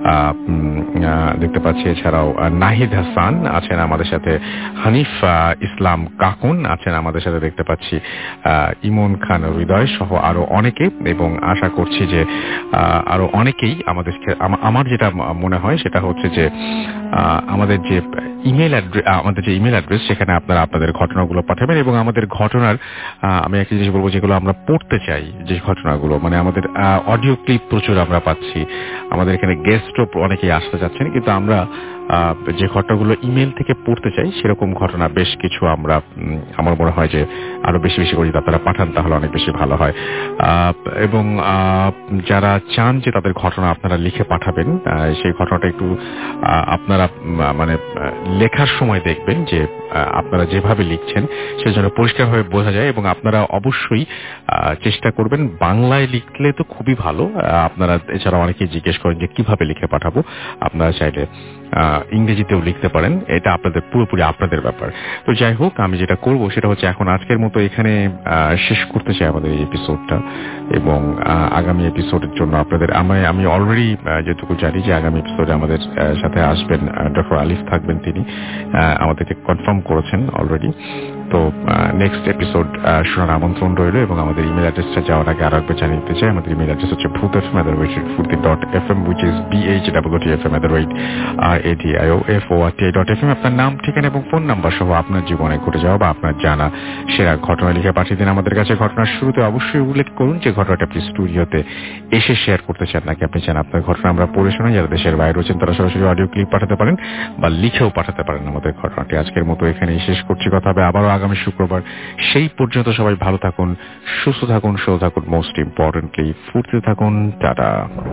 দেখতে পাচ্ছি এছাড়াও নাহিদ হাসান আছেন আমাদের সাথে, হানিফ ইসলাম কাকুন আছেন আমাদের সাথে দেখতে পাচ্ছি, ইমন খান হৃদয় সহ আরো অনেকে। এবং আশা করছি যে আরো অনেকেই আমাদের আমার যেটা মনে হয় সেটা হচ্ছে যে আমাদের যে ইমেল অ্যাড্রেস আমাদের যে ইমেল অ্যাড্রেস সেখানে আপনারা আপনাদের ঘটনাগুলো পাঠাবেন। এবং আমাদের ঘটনার আমি একটা জিনিস বলবো, যেগুলো আমরা পড়তে চাই যে ঘটনাগুলো, মানে আমাদের অডিও ক্লিপ প্রচুর আমরা পাচ্ছি, আমাদের এখানে গেস্টও অনেকেই আসতে যাচ্ছেন, কিন্তু আমরা যে ঘটনাগুলো ইমেল থেকে পড়তে চাই সেরকম ঘটনা বেশ কিছু আমরা আমার মনে হয় যে আরো বেশি বেশি করে যদি আপনারা পাঠান তাহলে অনেক বেশি ভালো হয়। এবং যারা চান যে তাদের ঘটনা আপনারা লিখে পাঠাবেন সেই ঘটনাটা একটু আপনারা মানে লেখার সময় দেখবেন যে আপনারা যেভাবে লিখছেন সেজন্য পরিষ্কারভাবে বোঝা যায়। এবং আপনারা অবশ্যই চেষ্টা করবেন বাংলায় লিখলে তো খুবই ভালো। আপনারা এছাড়া অনেকেই জিজ্ঞেস করেন যে কিভাবে লিখে পাঠাবো, আপনারা চাইলে ইংরেজিতেও লিখতে পারেন, এটা আপনাদের পুরোপুরি আপনাদের ব্যাপার। তো যাই হোক, আমি যেটা করব সেটা হচ্ছে এখন আজকের মতো এখানে শেষ করতে চাই আমাদের এই এপিসোডটা, এবং আগামী এপিসোডের জন্য আপনাদের আমি আমি অলরেডি যেটুকু জানি যে আগামী এপিসোডে আমাদের সাথে আসবেন ডক্টর আলিফ থাকবেন, তিনি আমাদেরকে কনফার্ম করেছেন অলরেডি। তো নেক্সট এপিসোড শোনার আমন্ত্রণ রইল। এবং আমাদের ইমেল অ্যাড্রেসটা যাওয়ার আগে আরো একবার জানিয়ে দিতে চাই, আমাদের ইমেল অ্যাড্রেস হচ্ছে Bhoot FM at the rate Furti dot F M, which is B H W T F M at the rate R A T I O F O R T I dot F M. আপনার নাম, ঠিকানা এবং phone number সহ আপনার জীবনে ঘটে যাওয়া বা আপনার জানা সেরা ঘটনা লিখে পাঠিয়ে দিন আমাদের কাছে। ঘটনার শুরুতে অবশ্যই উল্লেখ করুন যে ঘটনাটা আপনি স্টুডিওতে এসে শেয়ার করতে চান নাকি আপনি চান আপনার ঘটনা আমরা পড়ে শোনাই। যারা দেশের বাইরে রয়েছেন তারা সরাসরি অডিও ক্লিপ পাঠাতে পারেন বা লিখেও পাঠাতে পারেন আমাদের ঘটনাটি। আজকের মতো এখানেই শেষ করছি, কথা হবে আবারও আগামী শুক্রবার। সেই পর্যন্ত সবাই ভালো থাকুন, সুস্থ থাকুন, সুস্থ থাকুন, মোস্ট ইম্পর্টেন্টলি ফুর্তিতে থাকুন। টাটা।